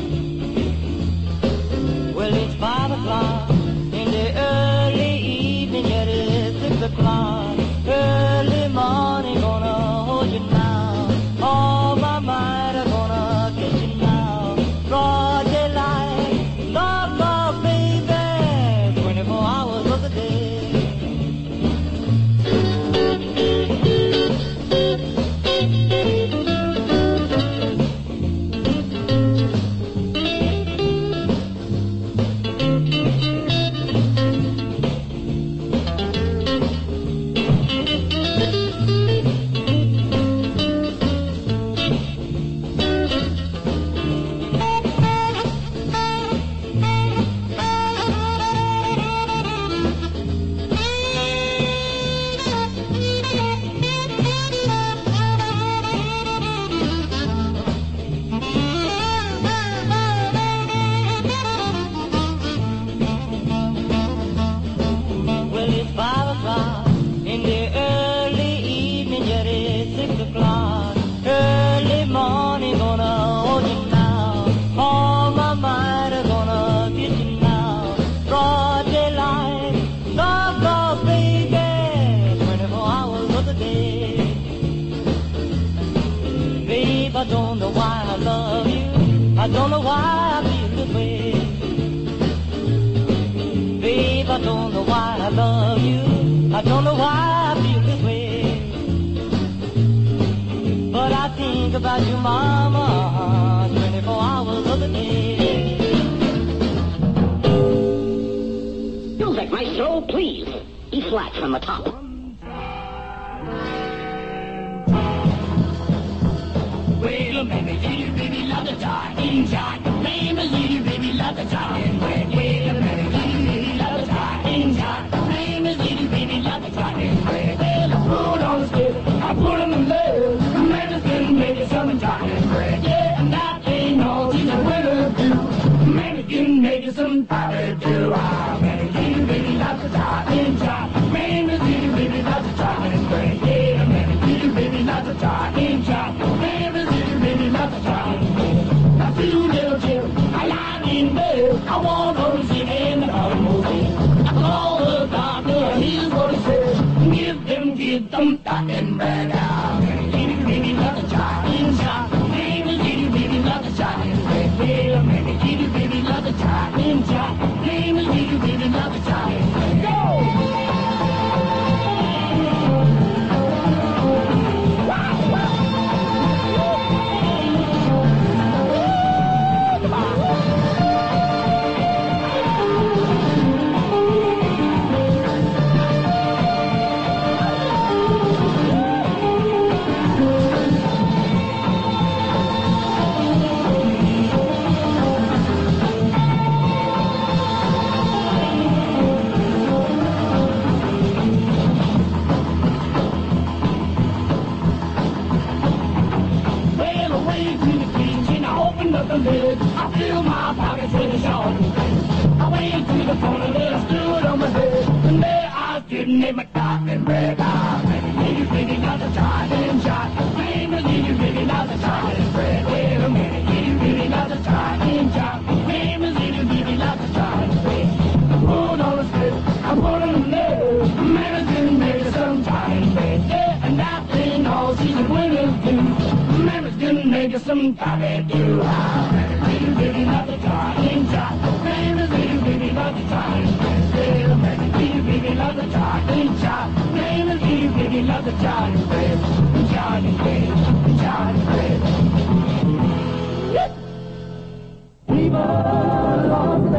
Well, it's five o'clock in the early evening, yet it's six o'clock. Early morning, gonna hold you now. All my might, I'm gonna get you now. Broad daylight, love, love, baby, twenty-four hours of the day. Well, it's five o'clock in the early evening, yet it's six o'clock. Early morning, gonna hold you now. All my might, are gonna get you now. Broad daylight, love, love, baby, twenty-four hours of the day. Babe, I don't know why I love you. I don't know why I feel this way. Babe, I don't know why I love you. I don't know why I feel this way. But I think about you, mama, twenty-four hours of the day. Music, maestro, please. E flat from the top. Wait a minute, little baby, love the time. Inside the flame, little baby, love the time. Wait, wait a minute, little baby, love the time. Inside the flame, little baby, love the time. Wait, well, I put on the skid, I put on the lid. The man is getting maybe summertime. Wait, yeah, and that ain't all she's a winner do. Man is getting maybe some powder too. Ah, man, little baby, love the time. Inside, man, little baby, love the time. Wait, yeah, a minute, little baby, love the time. Inside, man, baby, love the time. I feel a little chill. I lie in bed. I want to see in the automobile. I call the doctor. Here's what he said. Give them kids some talking back out. Baby, baby, love the time. Inside. Baby, baby, baby, love the time. Wait a minute. Baby, baby, love the time. Inside. Baby, baby, baby, love the time. Go! I fill my pockets with a short. I went to the corner there, I stood on my bed, and there I was sitting in my top and bread. Ah, baby, you really got the time and shot. Baby, you really got the time and bread. Wait a minute, you really got the time and shot. Baby, you really got the time and bread. I put on a slip, I put on a nail. Man, it's been maybe some time and bread. Yeah, and that ain't all she's a winner do. Man, it's gonna make her some time and do. Ah, baby, baby, love the time inside. Baby, baby, baby, love the time. Baby, baby, baby, love the time inside. Baby, baby, baby, love the time. Baby, Johnny, baby, Johnny, baby. People, long legs,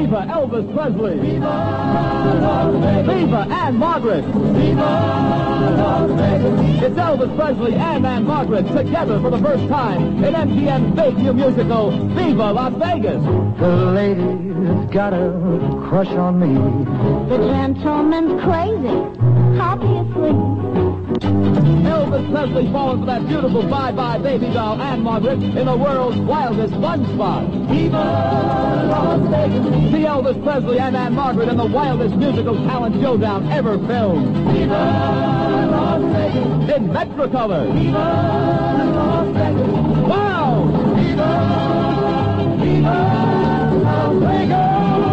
Viva Elvis Presley. Viva Las Vegas. Viva Anne Margaret. Viva Las Vegas. It's Elvis Presley and Anne Margaret together for the first time in M G M's debut musical, Viva Las Vegas. The lady's got a crush on me. The gentleman's crazy, obviously. Elvis Presley falling for that beautiful bye-bye baby doll, Anne Margaret, in the world's wildest fun spot. Viva Las Vegas. See Elvis Presley and Anne Margaret in the wildest musical talent showdown ever filmed. Viva Las Vegas. In Metricolor. Viva Las Vegas. Wow! Viva, Viva Las Vegas.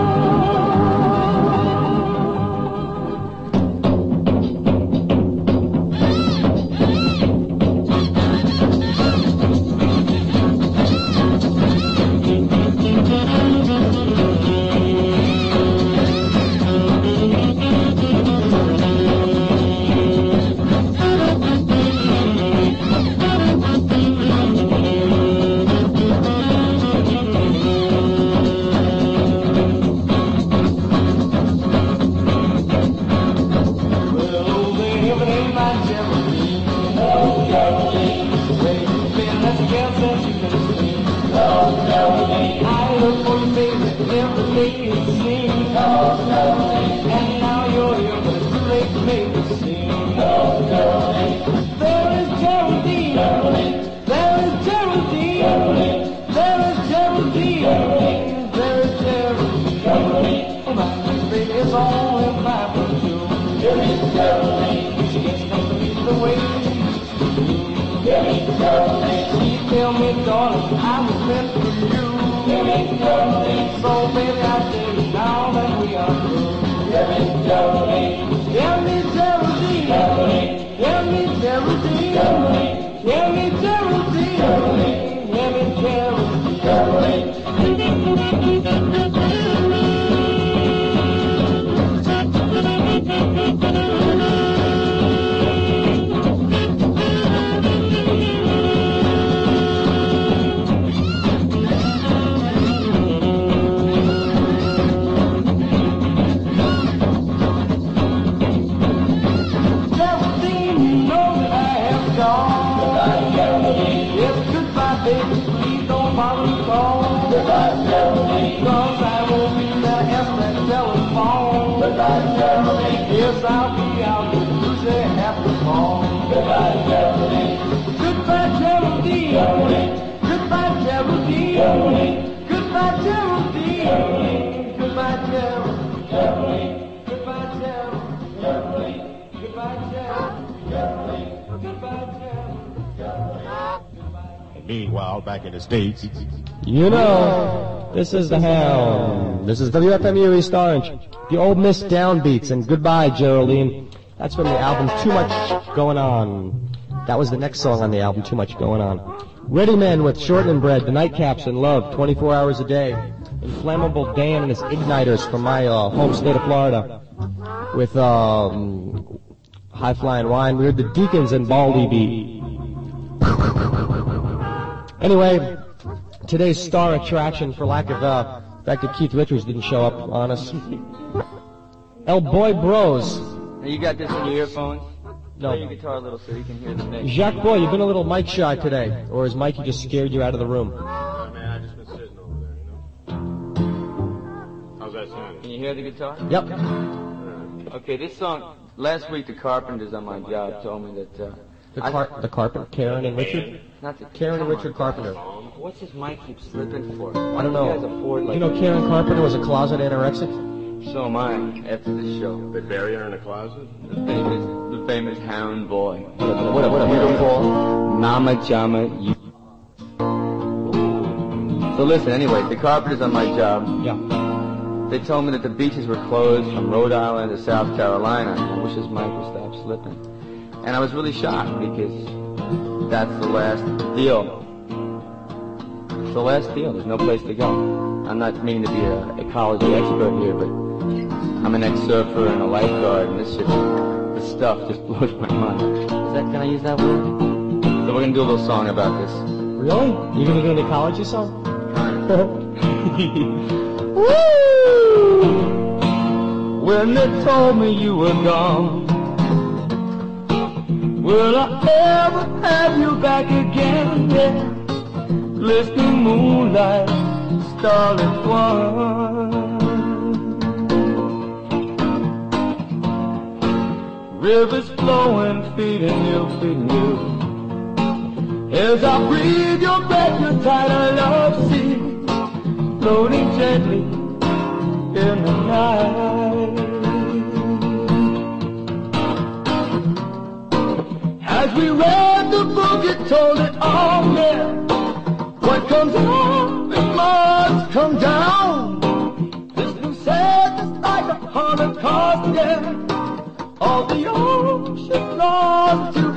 Meanwhile, back in the States. You know, this is the Hound. This is W F M U East Orange. The Old Miss Downbeats and Goodbye, Geraldine. That's from the album Too Much Going On. That was the next song on the album, Too Much Going On. Ready Men with Shortening Bread, The Nightcaps and Love, twenty-four hours a day. Inflammable Dan and his Igniters from my uh, home state of Florida. With um, High Flying Wine. We heard the Deacons and Baldy Beat. Anyway, today's star attraction, for lack of uh, the fact that Keith Richards didn't show up on us. El Boy Bros. You got this in your earphones? No. Play your guitar a little so you can hear the mix. Jacques Boy, you've been a little mic shy today. Or has Mikey just scared you out of the room? Oh, man, I just been sitting over there, you know. How's that sound? Can you hear the guitar? Yep. Okay, this song, last week the Carpenters on my job told me that... Uh, The, car- the Carpenter, Karen and Richard? Not the, Karen and Richard Carpenter. What's his mic keep slipping for? I don't know. You guys afford, like, you know Karen Carpenter was a closet anorexic? So am I, after this show. They bury her in a closet? The famous, the famous Hound Boy. What a, what a, what a beautiful Mama Jama. You. So listen, anyway, the Carpenters on my job. Yeah. They told me that the beaches were closed from Rhode Island to South Carolina. I wish his mic would stop slipping. And I was really shocked because that's the last deal. It's the last deal. There's no place to go. I'm not meaning to be an ecology expert here, but I'm an ex-surfer and a lifeguard, and this shit, this stuff just blows my mind. Is that, can I use that word? So we're going to do a little song about this. Really? You're going to do an ecology song? Kind of. Woo! when they told me you were gone. Will I ever have you back again? Yeah. Glistening moonlight, starlit one. Rivers flowing, feeding you, feeding you. As I breathe your breath, your tidal love sea, floating gently in the night. As we read the book, it told it all, yeah. What comes up, it must come down. This new sadness like a holocaust, yeah. All the ocean lost to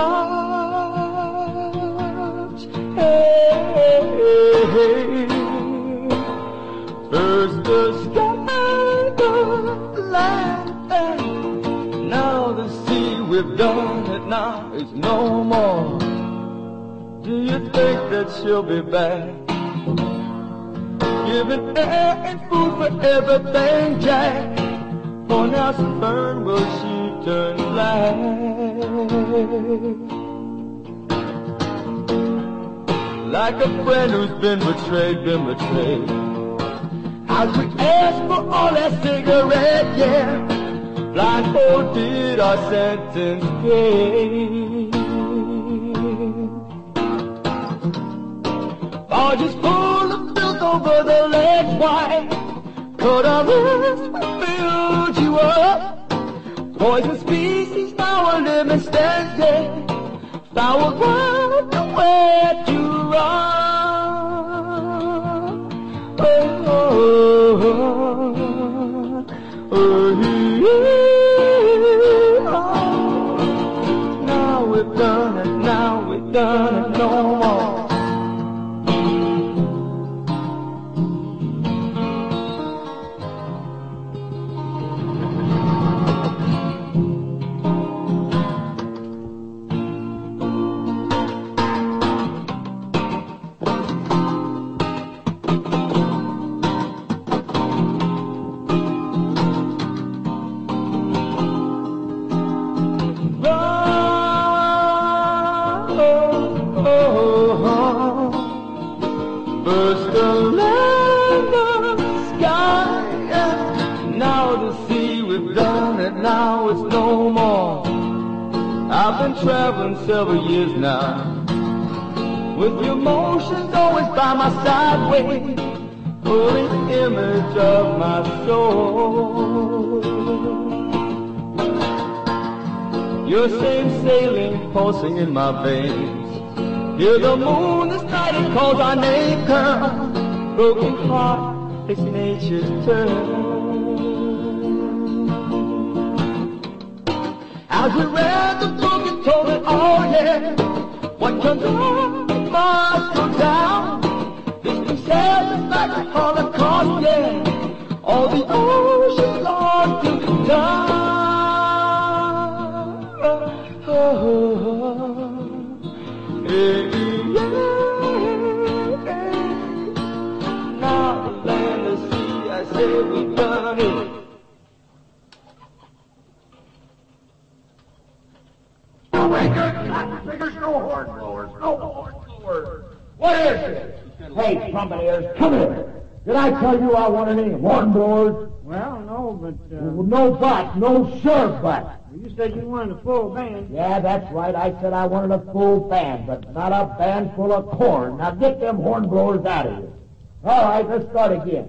touch. Hey, hey, hey. First the sky, the land, and now the sea. We've done it, now it's no more. Do you think that she'll be back? Giving air and food for everything, Jack. For now some burn will she turn black. Like a friend who's been betrayed, been betrayed. As we ask for all that cigarette, yeah. Blindfolded our sentence paid. Barges full of filth over the legs wide. Cut our wrists, we filled you up. Poison species, our living stands dead. Foul ground, nowhere to run. Oh, oh, oh, oh, oh. Now we've done it, now we've done it no more. Traveling several years now, with your emotions always by my side, waiting for an image of my soul. Your same sailing pulsing in my veins. Hear the moon this night, it calls our name, girl. Broken heart, it's nature's turn. As we read the book, it told it all, yeah. What comes up must go down. This new sadness like a holocaust, yeah. All the ocean lost to die. Oh, oh, oh. Hey, yeah, hey. Now the land, the sea, I say we've done it. There's no horn blowers, no horn blowers. What is it? Hey, trumpeteers, come here. Did I tell you I wanted any horn blowers? Well, no, but... Uh... No but, no sure but. You said you wanted a full band. Yeah, that's right. I said I wanted a full band, but not a band full of corn. Now get them horn blowers out of here. All right, let's start again.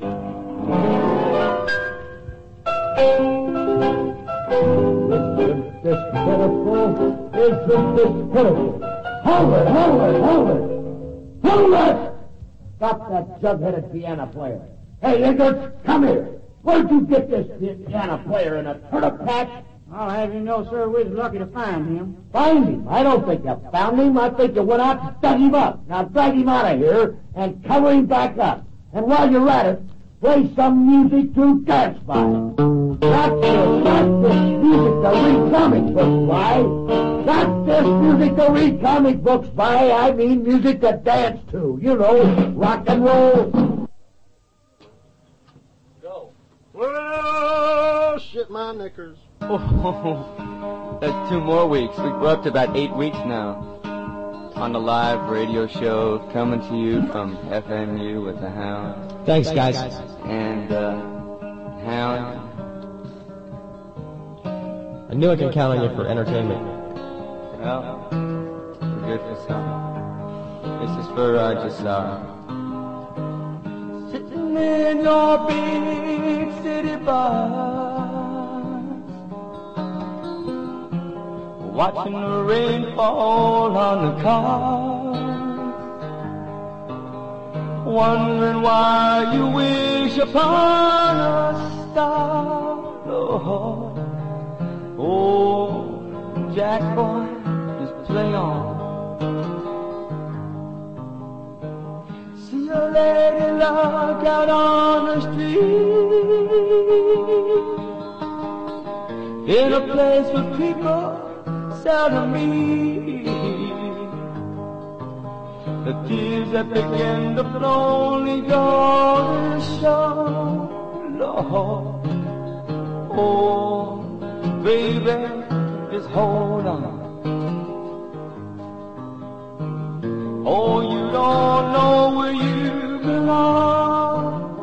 Isn't this pitiful? Isn't this pitiful? Hold it, hold it, hold it! Hold it! Stop that jug-headed piano player. Hey, Ignorts, come here. Where'd you get this piano player in a turnip patch? I'll have you know, sir, we was lucky to find him. Find him? I don't think you found him. I think you went out and dug him up. Now drag him out of here and cover him back up. And while you're at it, play some music to dance by. Not this, not this music to read comic books by. Not this music to read comic books by. I mean music to dance to. You know, rock and roll. Go. Well, Oh, shit, my knickers. Oh, that's two more weeks. We- We're up to about eight weeks now. On the live radio show coming to you from F M U with the Hound. Thanks, guys. And, uh, Hound. I knew I could count on you for entertainment. Well, we're good for something. This is for uh, Jasara. Sitting in your big city bar, watching the rain fall on the cars, wondering why you wish upon a star. Oh, oh, Jack boy, just play on. See a lady luck out on the street, in a place where people seldom meet. The tears that begin to flow only go to show, Lord. Oh, baby, just hold on. Oh, you don't know where you belong.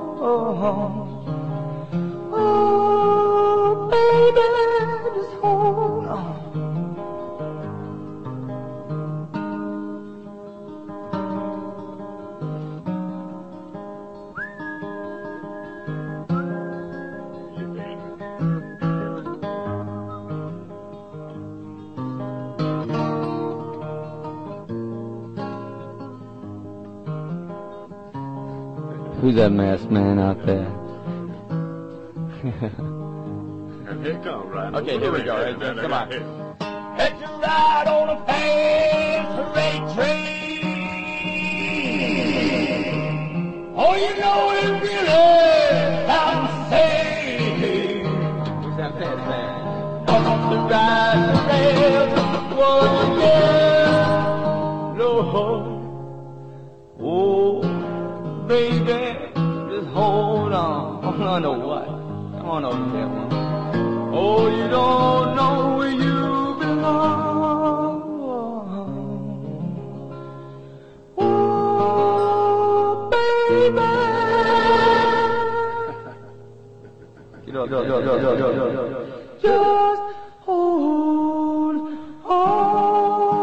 Oh, baby, just hold on. Who's that masked man out there? Here it comes, right? Okay, here we go. Hey, come on. Had to ride on a fast freight train. Oh, you know it really sounds insane. Who's that masked man? I want to ride the rails of the world again. Lord, oh, Baby, just hold on. Hold on to what? Come on over here, one. oh, you don't know where you belong. Oh, baby. Get up, get up, get up, get up, get up, get up. Just hold on.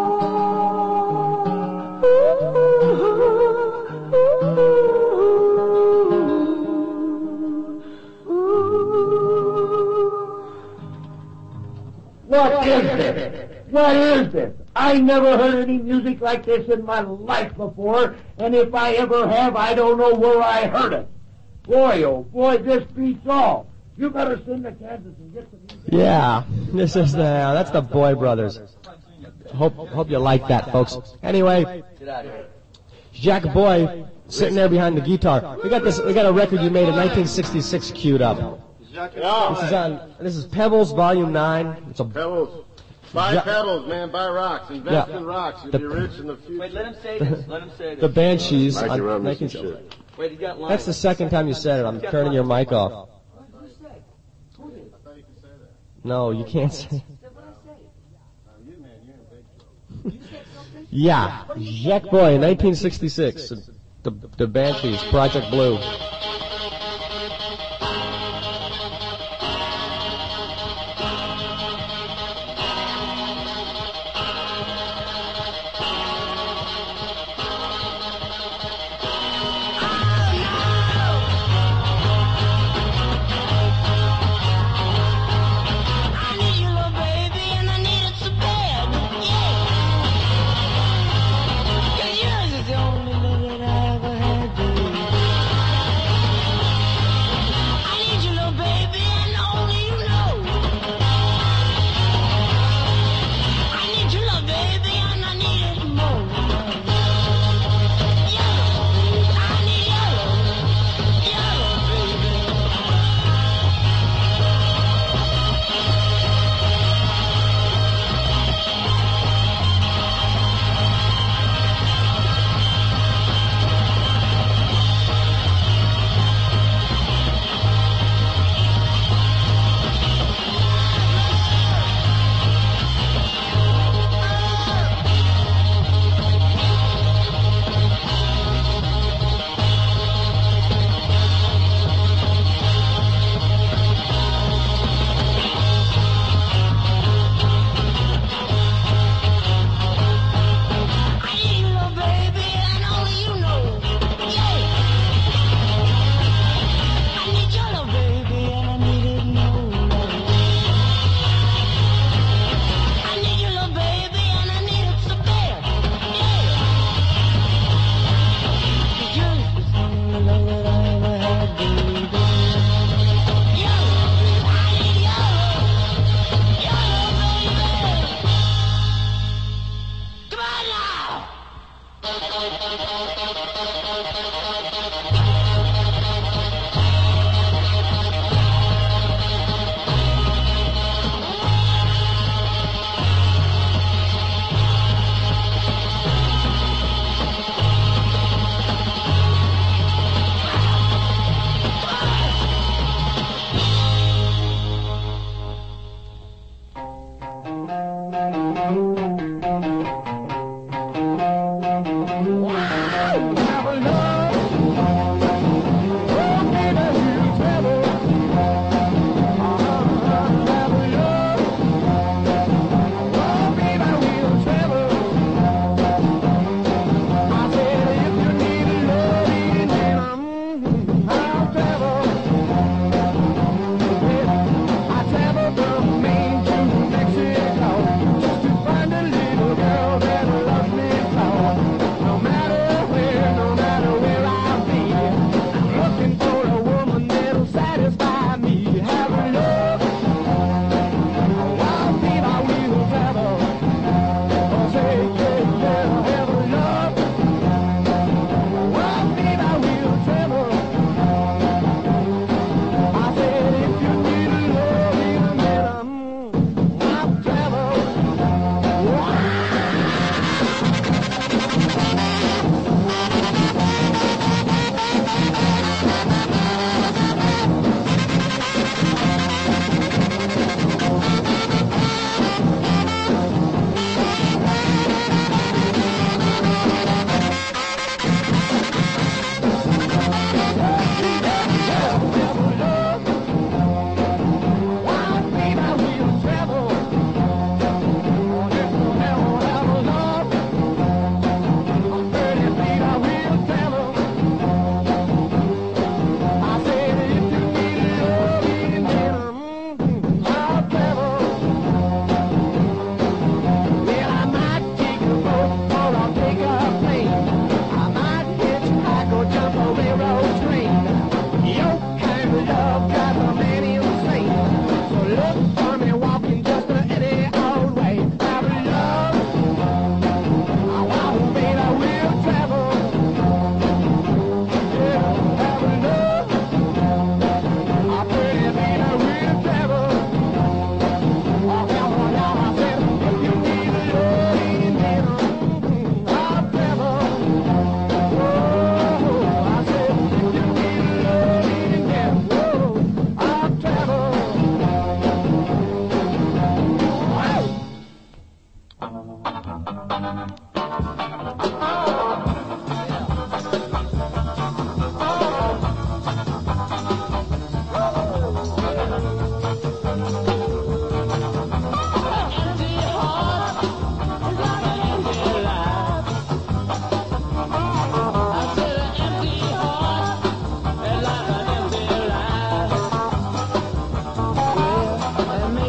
What is this? What is this? I never heard any music like this in my life before, and if I ever have, I don't know where I heard it. Boy, oh boy, this beats all. You better send to Kansas and get some music. Yeah, this is the uh, that's the Boy Brothers. Hope hope you like that, folks. Anyway, Jack Boy sitting there behind the guitar. We got this. We got a record you made in nineteen sixty-six queued up. This is on. This is Pebbles Volume Nine. It's a Pebbles. Buy Ja- Pebbles, man. Buy rocks. Invest Yeah. in rocks. You'll The- be rich in the future. Wait, let him say this. Let him say this. the Banshees. Mikey on Robinson nineteen shit. Wait, he got lines. That's the second time you said it. I'm turning your mic off. No, you can't say. Yeah, Jack Boy, nineteen sixty-six. The the Banshees, Project Blue.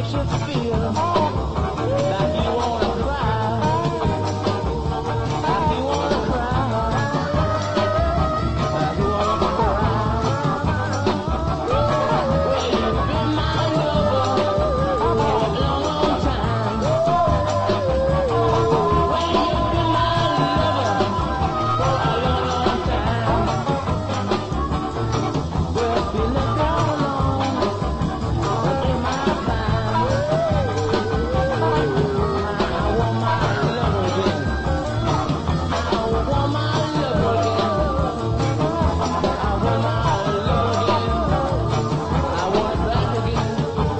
makes you feel like you wanna cry, like you wanna cry, like you wanna cry. Well, you've been my lover for a long, long time. Well, you've been my lover for a long, long time. Well, if you let go alone, in my time, I want my love again. I want my love again. I want my love again. I want it back again.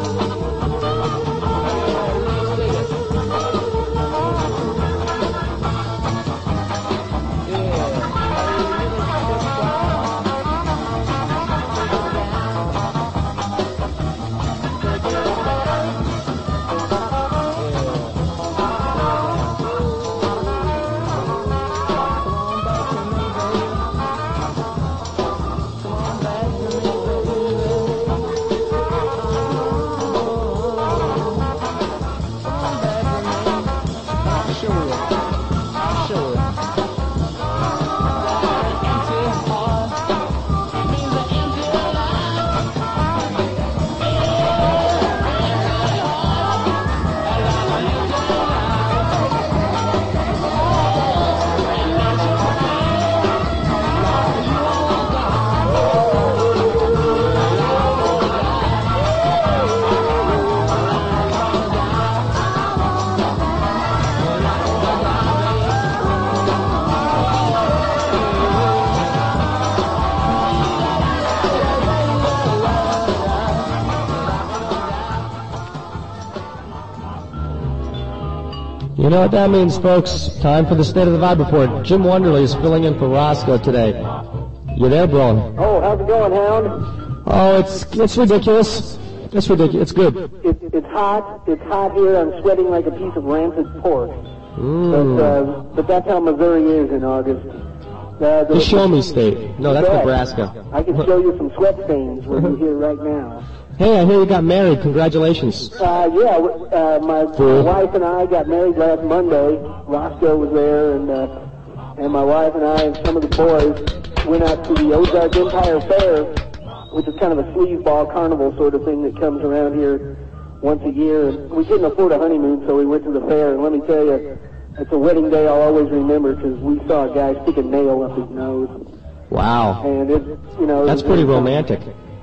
You know what that means, folks? Time for the State of the Vibe Report. Jim Wonderly is filling in for Roscoe today. You there, bro? Oh, how's it going, Hound? Oh, it's it's ridiculous. It's ridiculous. It's good. It, it's hot. It's hot here. I'm sweating like a piece of rancid pork. Mm. But, uh, but that's how Missouri is in August. Uh, The Show Me State. No, that's Correct. Nebraska. I can show you some sweat stains where you're here right now. Hey, I hear you got married. Congratulations. Uh, yeah, uh, my, my wife and I got married last Monday. Roscoe was there, and uh, and my wife and I and some of the boys went out to the Ozark Empire Fair, which is kind of a sleazeball carnival sort of thing that comes around here once a year. And we couldn't afford a honeymoon, so we went to the fair. And let me tell you, it's a wedding day I'll always remember because we saw a guy stick a nail up his nose. Wow. And it, you know, That's pretty romantic.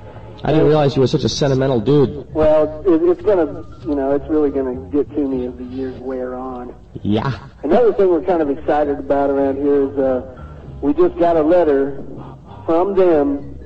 I didn't realize you were such a sentimental dude. Well, it, it's gonna, you know, it's really gonna get to me as the years wear on. Yeah. Another thing we're kind of excited about around here is uh, we just got a letter from them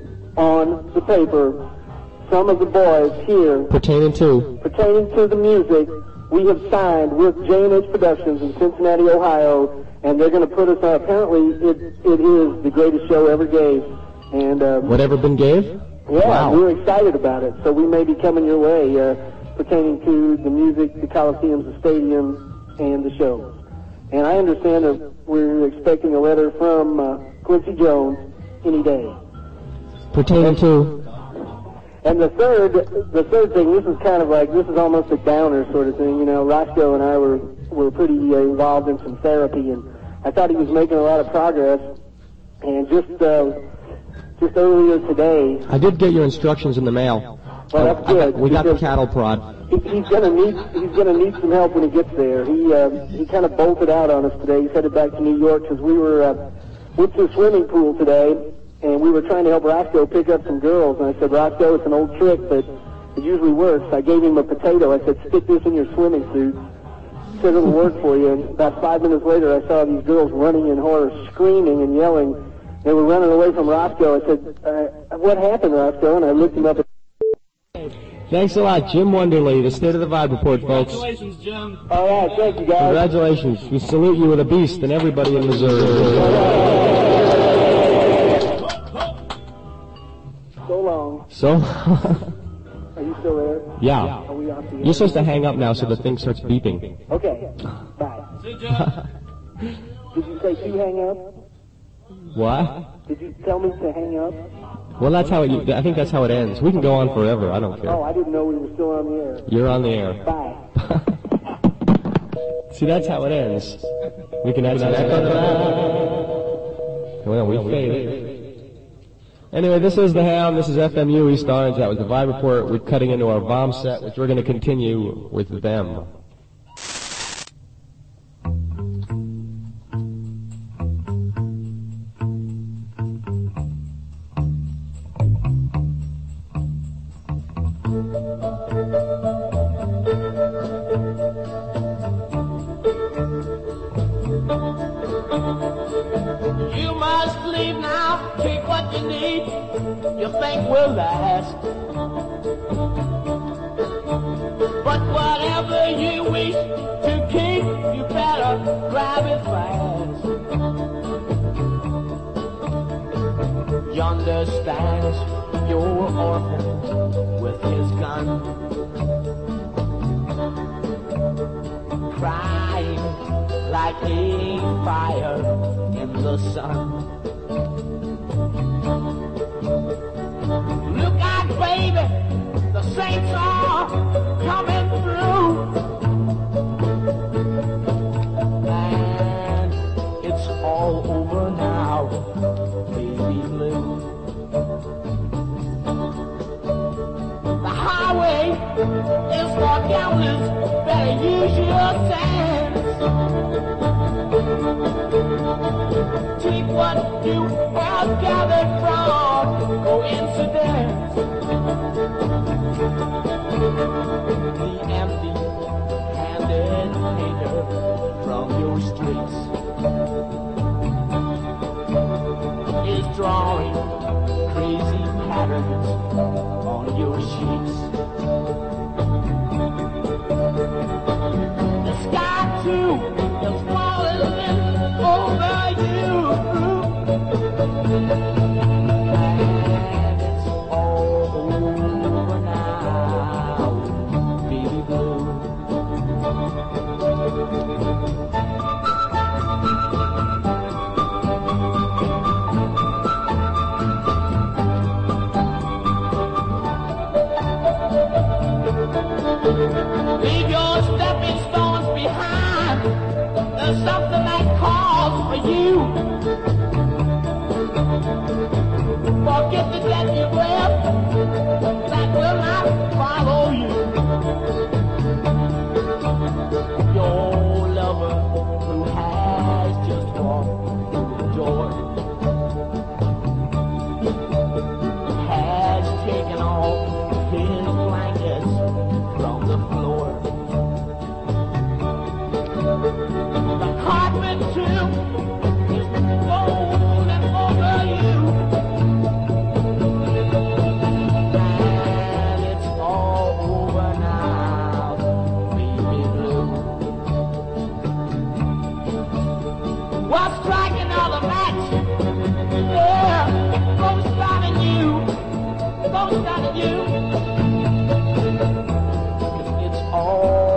on the paper. Some of the boys here Pertaining to? pertaining to the music we have signed with J and H Productions in Cincinnati, Ohio, and they're going to put us on. Apparently, it it is the greatest show ever gave. And um, Whatever been gave? yeah, Wow. we're excited about it. So we may be coming your way uh, pertaining to the music, the coliseums, the stadiums, and the shows. And I understand that we're expecting a letter from uh, Quincy Jones any day. Pertaining to? And the third, the third thing, this is kind of like, this is almost a downer sort of thing. You know, Roscoe and I were, were pretty uh, involved in some therapy, and I thought he was making a lot of progress. And just, uh, just earlier today, I did get your instructions in the mail. Well, that's I- I good, got- we got the because- cattle prod. he, he's gonna need, he's gonna need some help when he gets there. He, uh, he kind of bolted out on us today. He's headed back to New York because we were, uh, went to the swimming pool today, and we were trying to help Roscoe pick up some girls. And I said, Roscoe, it's an old trick, but it usually works. I gave him a potato. I said, stick this in your swimming suit. Said it'll work for you. And about five minutes later, I saw these girls running in horror, screaming and yelling. They were running away from Roscoe. I said, uh, what happened, Roscoe? And I looked him up. Thanks a lot, Jim Wonderly, the State of the Vibe Report, folks. Congratulations, Jim. All right, thank you, guys. Congratulations. We salute you with a beast and everybody in Missouri. So long. So, Are you still there? yeah. Are we off the air? You're supposed to hang up now so the thing starts beeping. Okay. Bye. See you, Jim. Did you say to hang up? What? Did you tell me to hang up? Well, that's how it, I think that's how it ends. We can go on forever. I don't care. Oh, I didn't know we were still on the air. You're on the air. Bye. See, that's how it ends. We can add that. Well, we fade. Anyway, this is The Hound. This is F M U East Orange. That was the Vibe Report. We're cutting into our bomb set, which we're going to continue with them. You must leave now, take what you need, you think will last. But whatever you wish to keep, you better grab it fast. Yonder stands your orphan with his gun, crying like a fire in the sun. Look out, baby, the saints are coming through, and it's all over now, baby blue. The highway is for gamblers, better use your sense. Take what you have gathered from coincidence. The empty-handed hater from your streets is drawing crazy patterns on your sheets. The sky too is falling over you, and it's all over now, baby blue. Leave your stepping stones behind. There's something that calls for you. Forget the debt you've left, that will not follow you. Your lover who has just walked through the door has taken off his blankets from the floor. The carpet too is rolling over you, and it's all over now, baby blue. What's striking another match? Yeah, ghost starting you, ghost starting you. It's all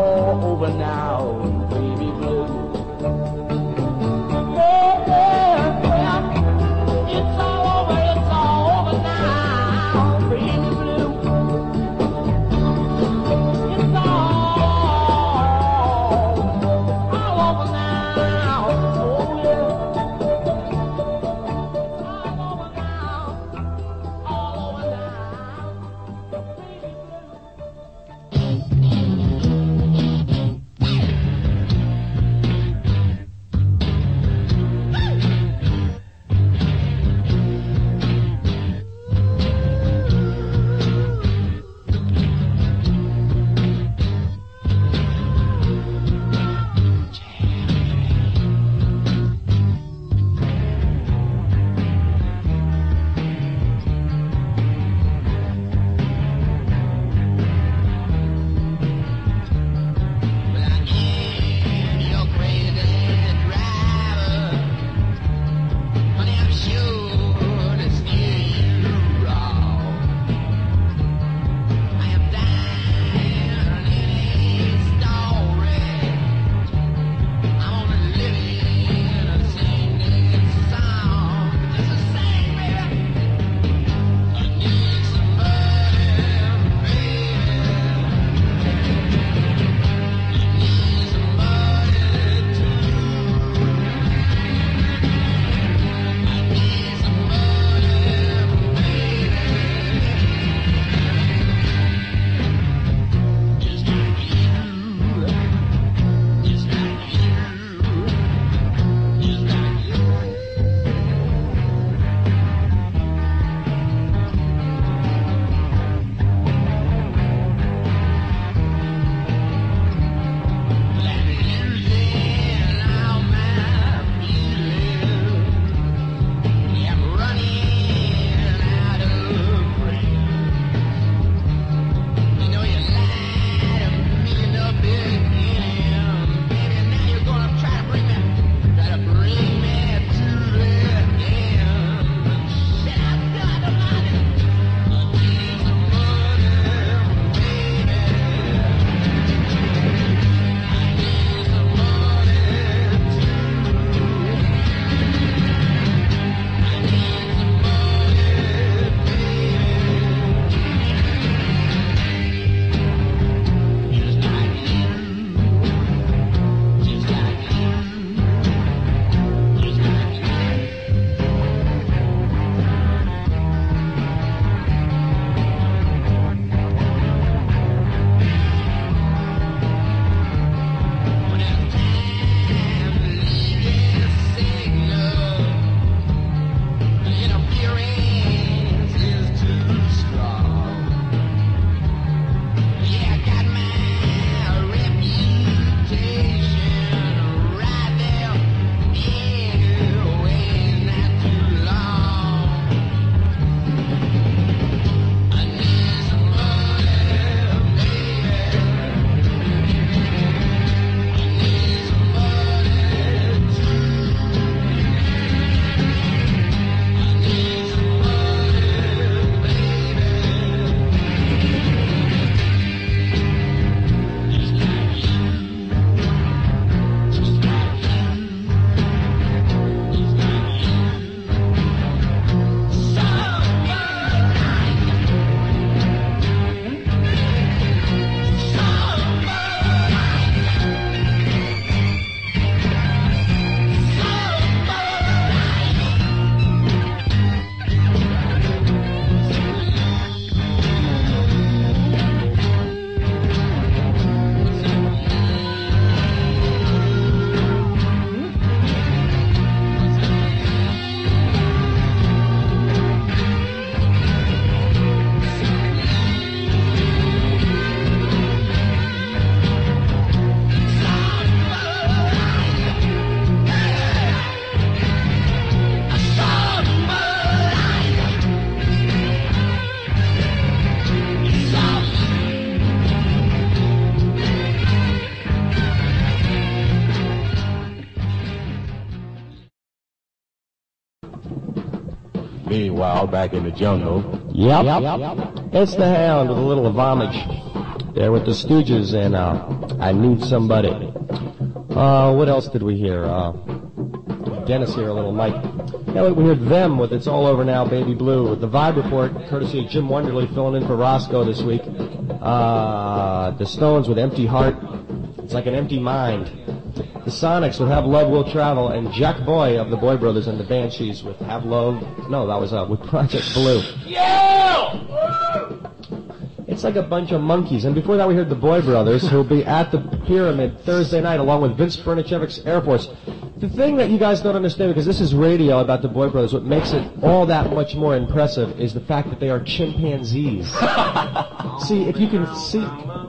Meanwhile, back in the jungle. Yep. It's the Hound with a little of homage. There with the Stooges and uh, I Need Somebody. Uh, what else did we hear? Uh, Dennis here, a little Mike. Yeah, we heard Them with It's All Over Now, Baby Blue. With the Vibe Report, courtesy of Jim Wonderly, filling in for Roscoe this week. Uh, the Stones with Empty Heart. It's like an empty mind. The Sonics with Have Love Will Travel, and Jack Boy of the Boy Brothers and the Banshees with Have Love. No, that was uh, with Project Blue. Yeah! It's like a bunch of monkeys. And before that, we heard the Boy Brothers, who'll be at the Pyramid Thursday night, along with Vince Bernichevic's Air Force. The thing that you guys don't understand, because this is radio about the Boy Brothers, what makes it all that much more impressive is the fact that they are chimpanzees. See, if you can see...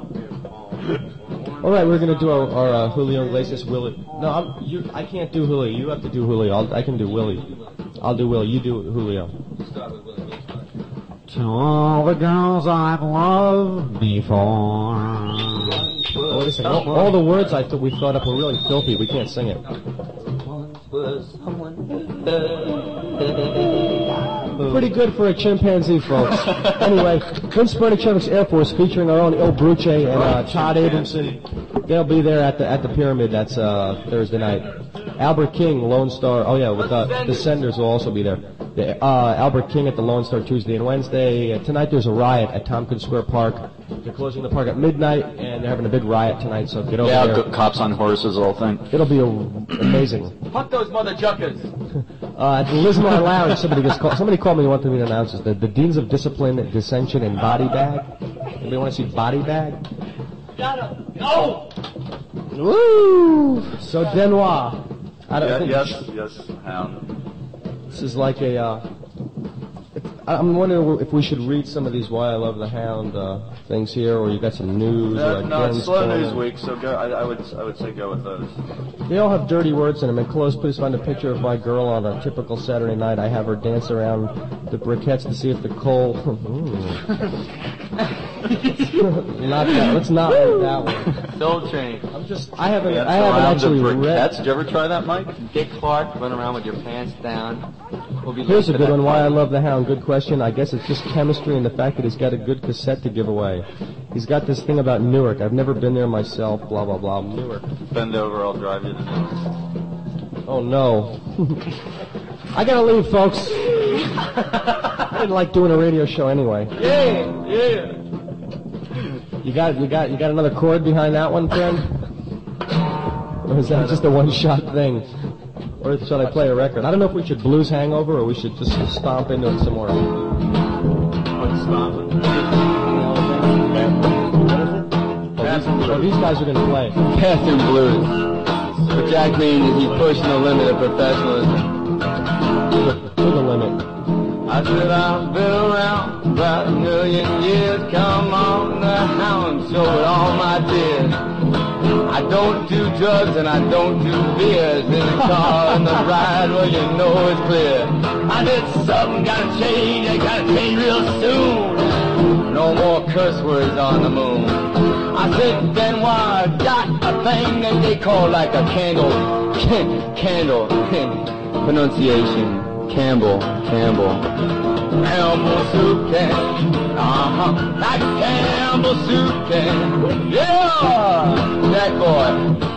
All right, we're going to do our, our uh, Julio Iglesias, Willie. No, I'm, you, I can't do Julio. You have to do Julio. I'll, I can do Willie. I'll do Willie. You do Julio. To all the girls I've loved before. Oh, wait a second. All, all the words I thought we thought up were really filthy. We can't sing it. Pretty good for a chimpanzee, folks. Anyway, Vince Bernichevic's Air Force featuring our own Il Bruce and uh, Todd Abramson. They'll be there at the at the Pyramid. That's uh, Thursday night. Albert King, Lone Star. Oh yeah, with uh, the Senders will also be there. The, uh, Albert King at the Lone Star Tuesday and Wednesday. Uh, tonight there's a riot at Tompkins Square Park. They're closing the park at midnight, and they're having a big riot tonight. So get over yeah, there. Yeah, cops on horses, the whole thing. It'll be a, amazing. Fuck those mother juckers. Uh, at the Lismore Lounge, somebody gets called, somebody called me and wanted me to announce this. The, the Deans of Discipline, Dissension, and Body Bag. Anybody want to see Body Bag? No! Woo! So Denois. I don't Yeah, think yes, yes, Hound. This is like a, uh, it's, I'm wondering if we should read some of these Why I Love the Hound uh, things here, or you got some news. No, or no, it's Glenn's slow phone. news week, so go, I, I would I would say go with those. They all have dirty words in them. And close, please find a picture of my girl on a typical Saturday night. I have her dance around the briquettes to see if the coal... not that. Let's not read that one. Soul Train. I'm just. I haven't. Dance I haven't around actually the read. briquettes. Did you ever try that, Mike? Dick Clark, run around with your pants down. We'll be Here's a late good for one. that Why I party. love the Hound. Good question. I guess it's just chemistry and the fact that he's got a good cassette to give away. He's got this thing about Newark. I've never been there myself. Blah blah blah. Newark. Bend over, I'll drive you to Newark. Oh no. I gotta leave, folks. I didn't like doing a radio show anyway. Yeah, yeah. You got, you got, you got another chord behind that one, friend? Or is that just a one-shot thing? Or should I play a record? I don't know if we should blues hangover or we should just stomp into it some more. What's stomping? Oh, these guys are gonna play. Bathroom Blues. What Jack means is he's pushing the limit of professionalism. To the limit. I said I've been around about a million years. Come on, the Hound Show with all my dears. I don't do drugs and I don't do beers in the car and the ride, well you know it's clear. I said something gotta change, I gotta change real soon. No more curse words on the moon. I said then why I got a thing that they call like a candle, candle, pronunciation. Campbell, Campbell. Campbell soup can, uh-huh, like a Campbell soup can. Yeah, that boy.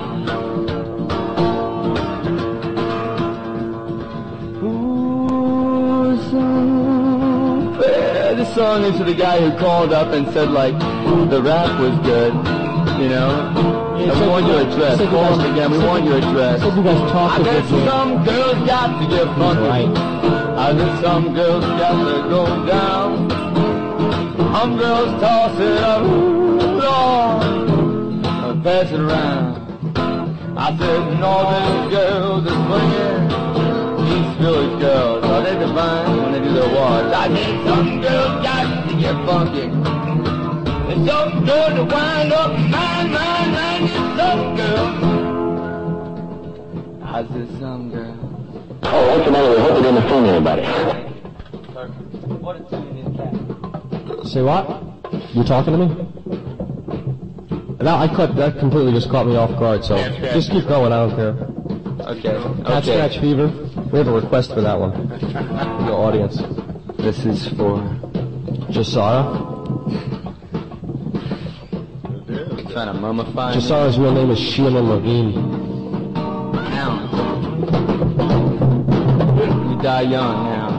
Ooh, so fair. This song is to the guy who called up and said, like, the rap was good, you know? Yeah, we want your address. Call us again. We want your address. You guys talk I bet some girls got to get funky. Right. I bet some girls got to go down. Some girls toss it up, Lord, and pass it around. I said northern girls are swinging, East Village girls, are they divine when they do their waltz? I said some girls got to get funky. It's something good to wind up and mind, mind, mind. It's some girl. I said some girl. Oh, what's the matter? We hope we didn't offend anybody. Say what? You talking to me? No, I cut. That completely just caught me off guard. So just keep going. I don't care. Okay. Cat Okay. scratch fever. We We have a request for that one. The audience. This is for Jasara. Trying to mummify. Jasara's real name is Sheila Levine. Now. You die young now.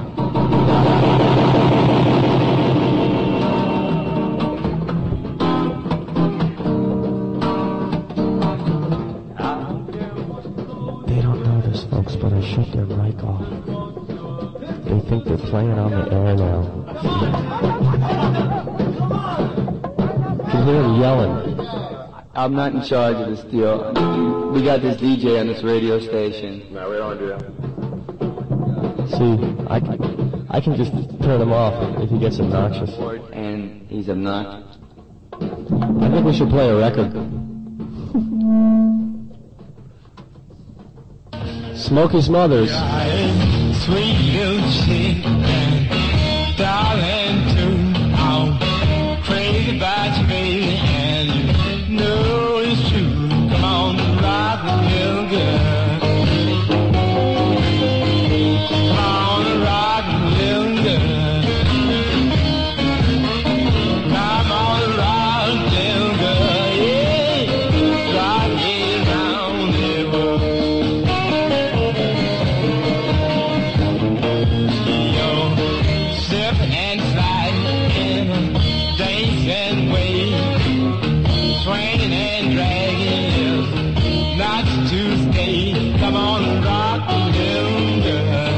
They don't know this, folks, but I shut their mic off. They think they're playing on the air now. You can hear them yelling. I'm not in charge of this deal. We got this D J on this radio station. No, we don't do that. See, I, I can just turn him off if he gets obnoxious. And he's obnoxious. I think we should play a record. Smokey Smothers. Sweet little chick, darling too. I'm crazy about you, baby, and you know it's true. Come on, rock me, little girl. Come on, rock me, little girl. Come on, rock me, little girl. Yeah, rock me around the world. And sliding in a dancing way, swinging and dragging is not to stay. Come on, rock me, little girl.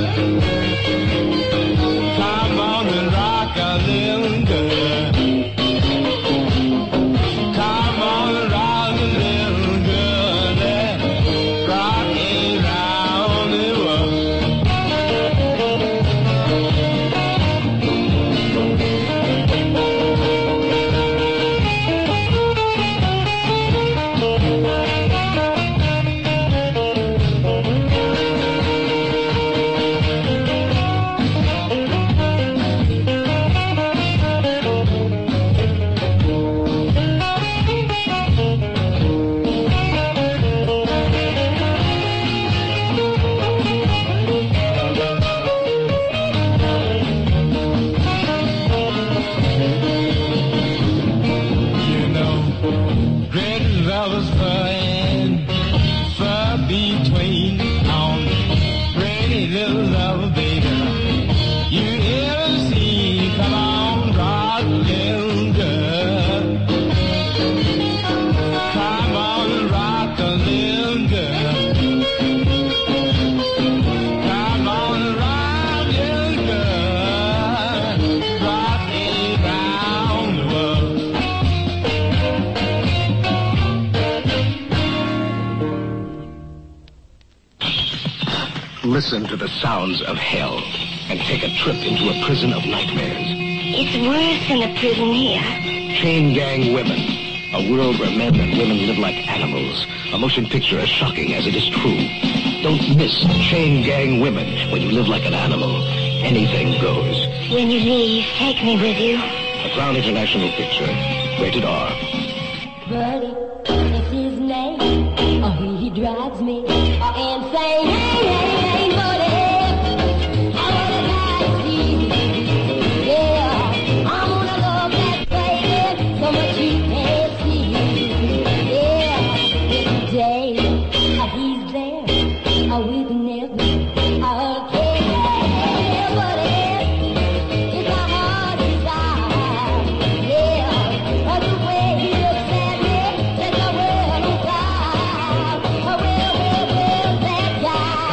Come on and rock a little girl. Come on and rock a little girl. Let's rock it round the world. You know, great lovers fur and fur between on pretty little lover, baby. You ever see? Come on, rock, little girl. Come on, rock a little girl. Come on, rock, little girl. Rock it round the world. Listen to the sounds of hell and take a trip into a prison of nightmares. It's worse than a prison here. Chain gang women. A world where men and women live like animals. A motion picture as shocking as it is true. Don't miss Chain Gang Women. When you live like an animal, anything goes. When you leave, take me with you. A Crown International picture. Rated R. Buddy, it's his name. Oh, he drives me insane. Hey, hey, hey, buddy. I wanna die easy. Yeah, I'm gonna love that baby so much you can't see. Yeah, today he's there with never a care, buddy. It's my heart desire. Yeah, the way he looks at me, sets my world on fire. Oh, well, well, well, that guy.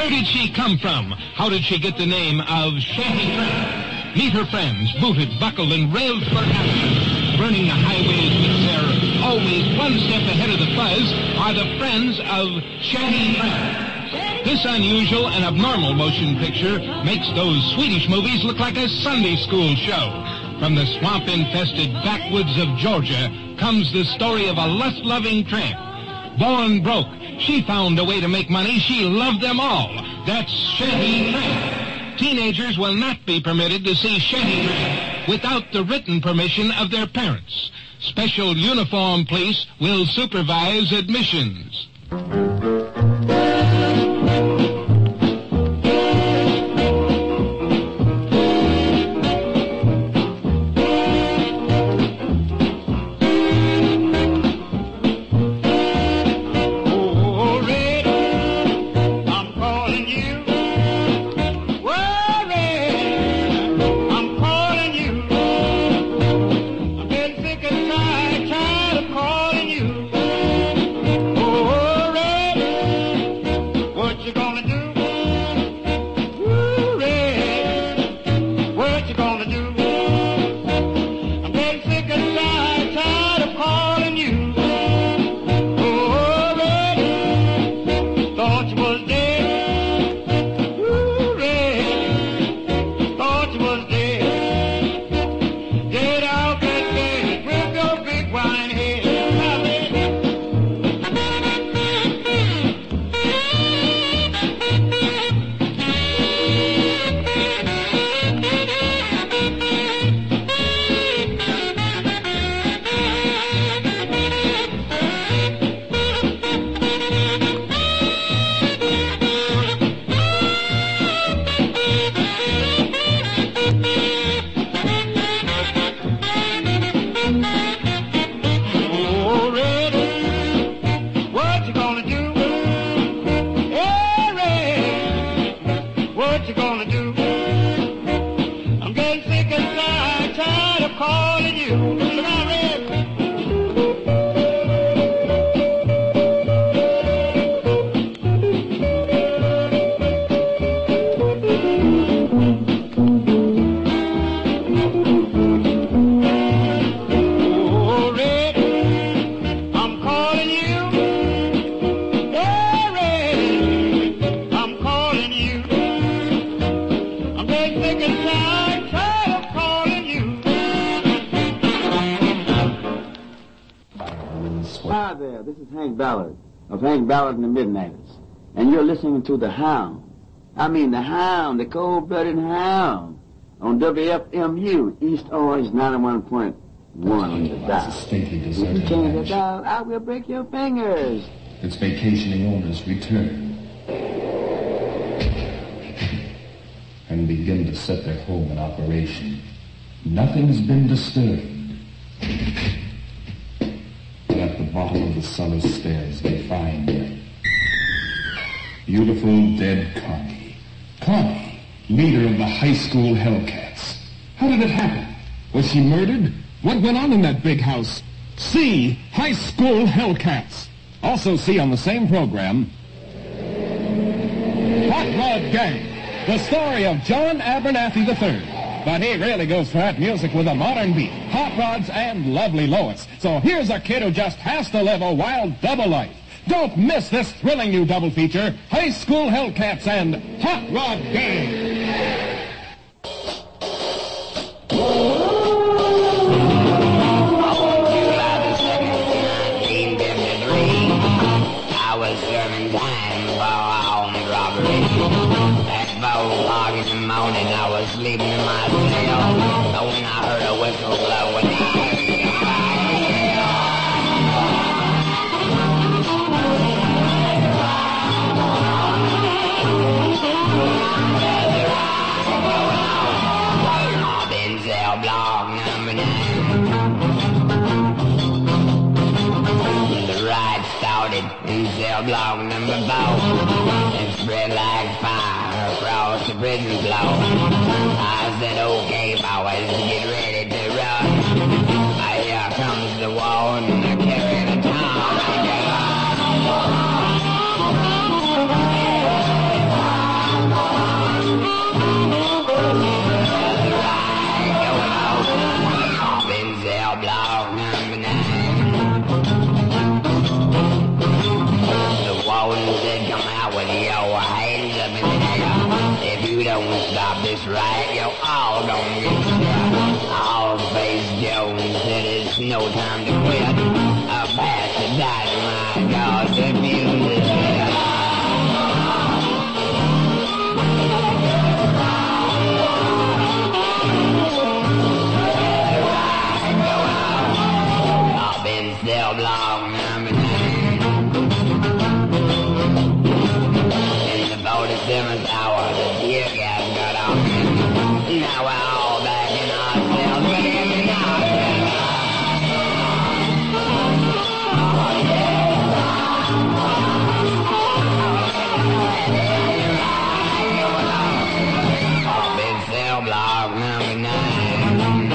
Where did she come from? How did she get the name of Shanty Tramp? Meet her friends, booted, buckled, and railed for action. Burning the highways with their always one step ahead of the fuzz are the friends of Shanty Tramp. This unusual and abnormal motion picture makes those Swedish movies look like a Sunday school show. From the swamp-infested backwoods of Georgia comes the story of a lust-loving tramp. Born broke, she found a way to make money. She loved them all. That's Shanty Tramp. Teenagers will not be permitted to see Shanty Tramp without the written permission of their parents. Special uniformed police will supervise admissions. Hi there, this is Hank Ballard of Hank Ballard and the Midnighters, and you're listening to The Hound. I mean the Hound, the cold-blooded Hound, on W F M U, East Orange ninety-one point one on the dial. If you change the dial, I will break your fingers. Its vacationing owners return and begin to set their home in operation. Nothing's been disturbed. At the bottom of the cellar stairs, they find beautiful dead Connie. Connie, leader of the high school Hellcats. How did it happen? Was she murdered? What went on in that big house? See High School Hellcats. Also see on the same program, Hot Rod Gang, the story of John Abernathy the third. But he really goes for that music with a modern beat, hot rods, and lovely Lois. So here's a kid who just has to live a wild double life. Don't miss this thrilling new double feature, High School Hellcats and Hot Rod Gang. I was serving time for armed robbery. At four o'clock in the morning, I was sleeping in my cell. But when I heard a whistle blow, and I heard in cell block number nine. The ride started in cell block number four. It spread like fire across the prison floor. I said, okay, boys, get ready to run. Here comes the wall and they're carrying a tom. you all gonna get struck. All face Jones, it is no time to quit. A bastard dynamite, God, the music. I've been still long, number nine. In the forty-seventh hour, the deer gas got off. Now we're all back in ourselves, but in the I've been cell block number nine.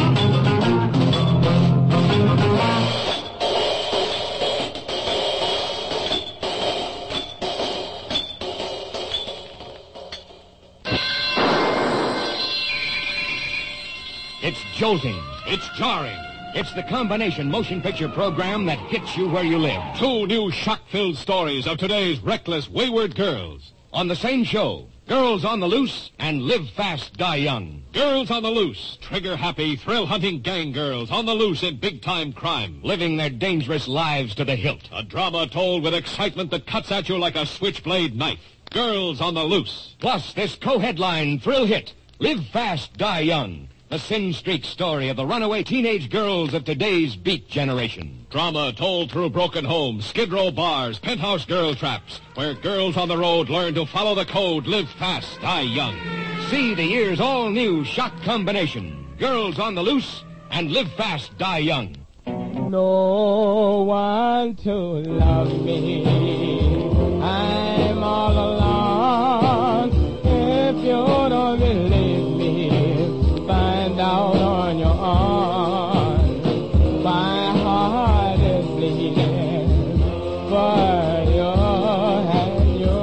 It's jolting. It's jarring. It's the combination motion picture program that hits you where you live. Two new shock-filled stories of today's reckless, wayward girls. On the same show, Girls on the Loose and Live Fast, Die Young. Girls on the Loose, trigger-happy, thrill-hunting gang girls on the loose in big-time crime, living their dangerous lives to the hilt. A drama told with excitement that cuts at you like a switchblade knife. Girls on the Loose. Plus this co-headline thrill hit, Live Fast, Die Young. The sin streak story of the runaway teenage girls of today's beat generation. Drama told through broken homes, skid row bars, penthouse girl traps, where girls on the road learn to follow the code, live fast, die young. See the year's all-new shock combination. Girls on the Loose and Live Fast, Die Young. No one to love me. I'm all alone. If you don't believe me, find out on your own. My heart is bleeding for you and you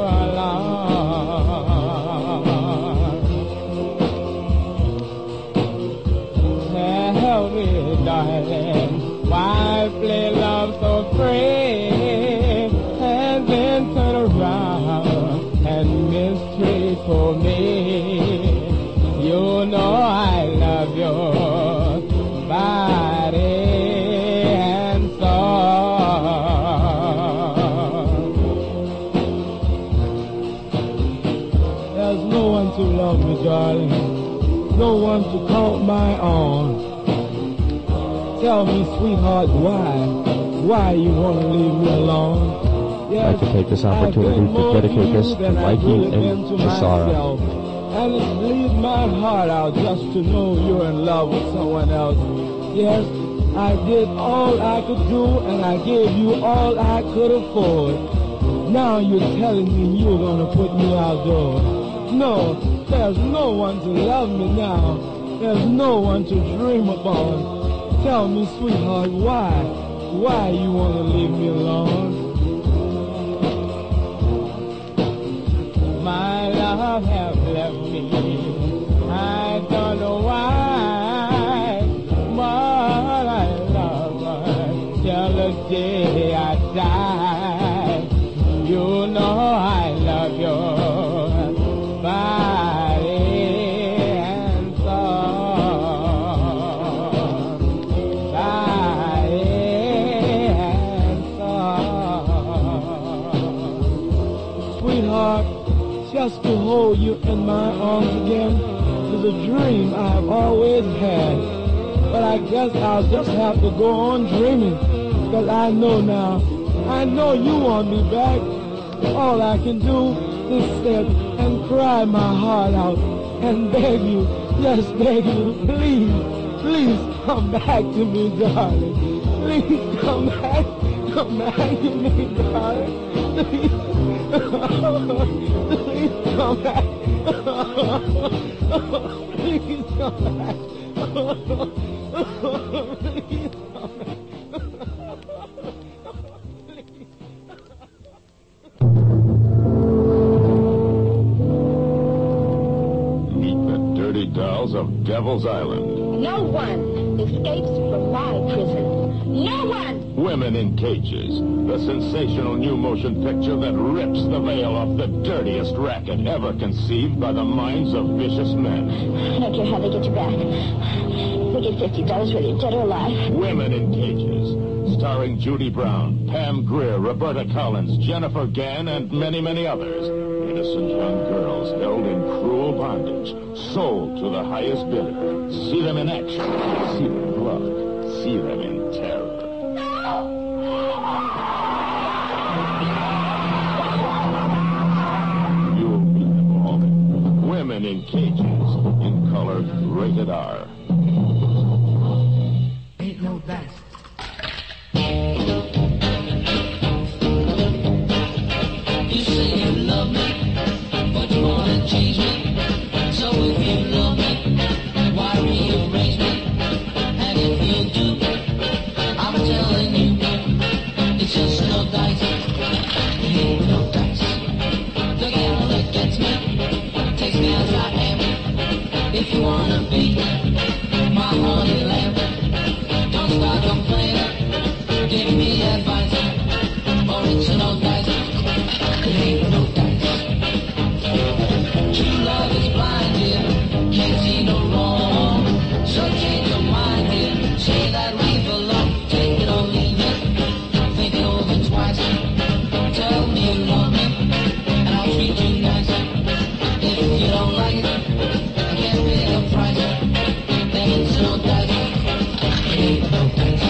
alone. Tell me, darling, why play love so free and then turn around and mistreat for me? You know I love your body and soul. There's no one to love me, darling, no one to call my own. Tell me, sweetheart, why, why you want to leave me alone? I'd like to take this opportunity to dedicate this to Mikey and to Sarah. And it bleeds my heart out just to know you're in love with someone else. Yes, I did all I could do, and I gave you all I could afford. Now you're telling me you're going to put me outdoors. No, there's no one to love me now. There's no one to dream upon. Tell me, sweetheart, why? Why you want to leave me alone? My love have left me. I don't know why, but I love her till the day I die. You know I love your body and soul. Body and soul. Sweetheart, just to hold you in my arms again is a dream I've always had. But I guess I'll just have to go on dreaming, because I know now, I know you want me back. All I can do is sit and cry my heart out and beg you, just beg you, please, please come back to me, darling. Please come back, come back to me, darling. Please. Please come back. Please come back. Please come back. Meet the dirty dolls of Devil's Island. No one escapes from my prison. No one! Women in Cages, the sensational new motion picture that rips the veil off the dirtiest racket ever conceived by the minds of vicious men. I don't care how they get you back. They get fifty dollars whether you're dead or alive. Women in Cages, starring Judy Brown, Pam Grier, Roberta Collins, Jennifer Gann, and many, many others. Innocent young girls held in cruel bondage, sold to the highest bidder. See them in action, see them blood, see them in terror. You'll meet them all. Women in Cages, in color, rated R. Ain't no dice. You say you love me, but you wanna change me. So if you love me, why rearrange me? And if you do, I'm telling you, it's just no dice. It ain't no dice. The gal that gets me takes me as I am. If you wanna be my honey lamb, don't start complaining. Give me advice, or it's no dice. It ain't no dice. True love is blind here, can't see no wrong. So change your mind here, say that we belong. Take it or leave it, think it over twice. Tell me you love me, and I'll treat you nice. If you don't like it, I can't pay the price. Then it's no dice. It ain't no dice.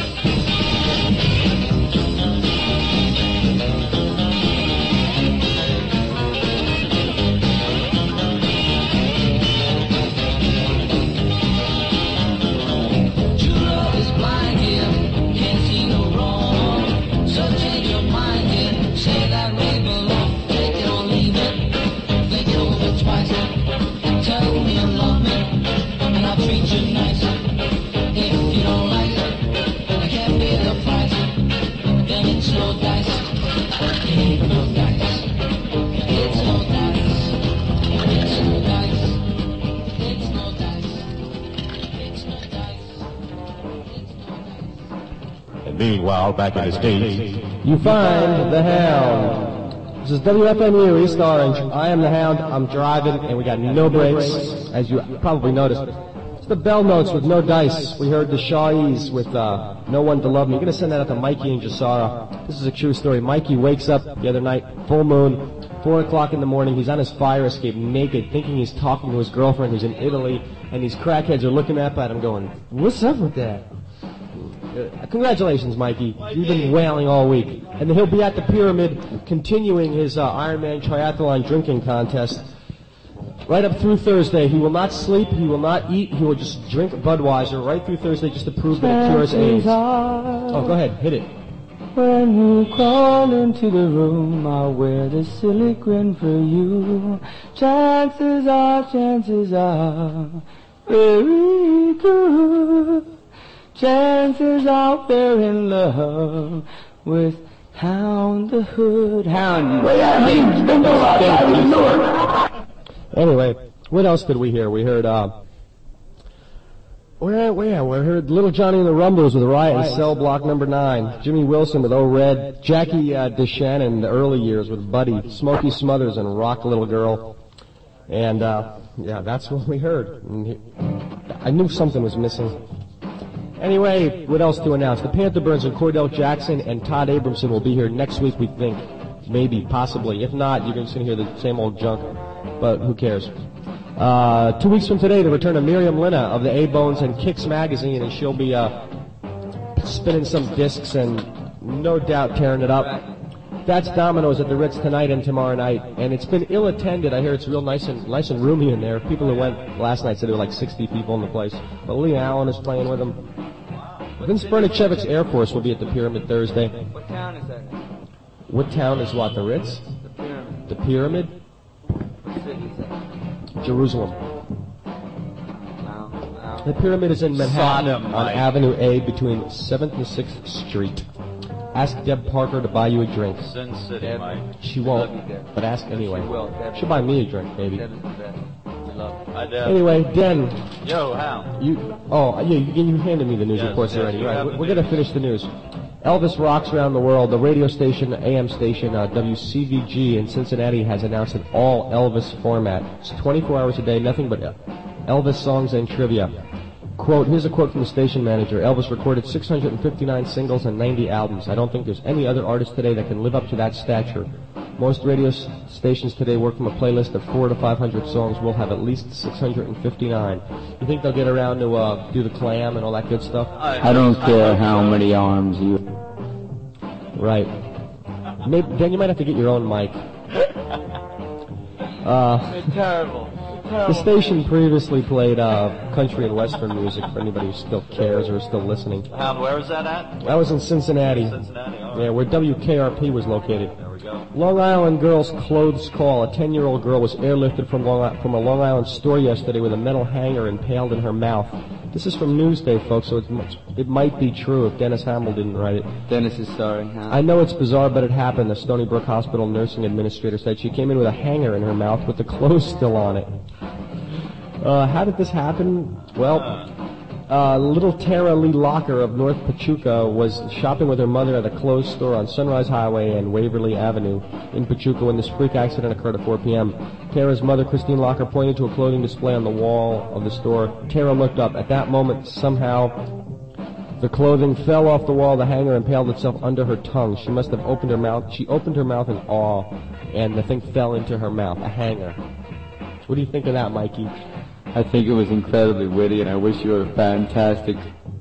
Meanwhile, back in the States, you find the Hound. This is W F M U, East Orange. I am the Hound. I'm driving, and we got no brakes, as you probably noticed. It's the Bell Notes with no dice. We heard the Shawees with uh, No One to Love Me. You're going to send that out to Mikey and Jasara. This is a true story. Mikey wakes up the other night, full moon, four o'clock in the morning. He's on his fire escape, naked, thinking he's talking to his girlfriend who's in Italy, and these crackheads are looking up at him going, what's up with that? Uh, congratulations, Mikey. You've been wailing all week. And he'll be at the Pyramid continuing his uh, Ironman triathlon drinking contest right up through Thursday. He will not sleep. He will not eat. He will just drink Budweiser right through Thursday just to prove that it cures AIDS. Oh, go ahead. Hit it. When you crawl into the room, I'll wear the silly grin for you. Chances are, chances are very good. Chances are we're in love with Hound the Hood. Hound. Anyway, what else did we hear? We heard, uh, where, where, we heard Little Johnny and the Rumblers with Riot in Cell Block Number Nine. Jimmy Wilson with Oh Red. Jackie uh, DeShannon in the early years with Buddy. Smokey Smothers and Rock Little Girl. And, uh, yeah, that's what we heard. And he, I knew something was missing. Anyway, what else to announce? The Pantherburns and Cordell Jackson and Todd Abramson will be here next week, we think. Maybe, possibly. If not, you're going to hear the same old junk. But who cares? Uh, two weeks from today, the return of Miriam Lina of the A-Bones and Kicks magazine, and she'll be uh, spinning some discs and no doubt tearing it up. That's Domino's at the Ritz tonight and tomorrow night, and it's been ill-attended. I hear it's real nice and nice and roomy in there. People who went last night said there were like sixty people in the place. But Lee Allen is playing with them. Vince Bernicevich's Air Force will be at the Pyramid Thursday. What town is that? What town is what? The Ritz? The Pyramid. The Pyramid? What city is that? Jerusalem. No, no. The Pyramid is in Manhattan Sodom, on Mike. Avenue A between seventh and sixth Street. Ask Deb Parker to buy you a drink. Sin City, Deb. Mike. She Love won't, you, Deb. but ask anyway. She will. Deb. She'll buy me a drink, maybe. Deb is the best. love. I do. Anyway, Den. Yo, Hal. You, oh, yeah, you, you handed me the news Yes, reports yes, already. you Right, have we're, the we're going to finish the news. Elvis rocks around the world. The radio station, A M station, uh, W C V G in Cincinnati has announced an all Elvis format. It's twenty-four hours a day, nothing but Elvis songs and trivia. Quote, here's a quote from the station manager. Elvis recorded six hundred fifty-nine singles and ninety albums. I don't think there's any other artist today that can live up to that stature. Most radio s- stations today work from a playlist of four to five hundred songs. We'll have at least six hundred fifty-nine. You think they'll get around to uh, do the clam and all that good stuff? I don't care how many arms you... Right. Maybe, then you might have to get your own mic. Uh, It's terrible. It's the terrible. station previously played uh, country and western music for anybody who still cares or is still listening. Hal, where was that at? That was in Cincinnati. Cincinnati, all right. Yeah, where W K R P was located. There we go. Long Island girl's clothes call. A ten-year-old girl was airlifted from Long I- from a Long Island store yesterday with a metal hanger impaled in her mouth. This is from Newsday, folks, so it's much, it might be true if Dennis Hamill didn't write it. Dennis is sorry, huh? I know it's bizarre, but it happened. The Stony Brook Hospital nursing administrator said she came in with a hanger in her mouth with the clothes still on it. Uh, how did this happen? Well, uh, little Tara Lee Locker of North Pachuca was shopping with her mother at a clothes store on Sunrise Highway and Waverly Avenue in Pachuca when this freak accident occurred at four p.m. Tara's mother, Christine Locker, pointed to a clothing display on the wall of the store. Tara looked up. At that moment, somehow, the clothing fell off the wall. The hanger impaled itself under her tongue. She must have opened her mouth. She opened her mouth in awe, and the thing fell into her mouth. A hanger. What do you think of that, Mikey? I think it was incredibly witty, and I wish you were fantastic.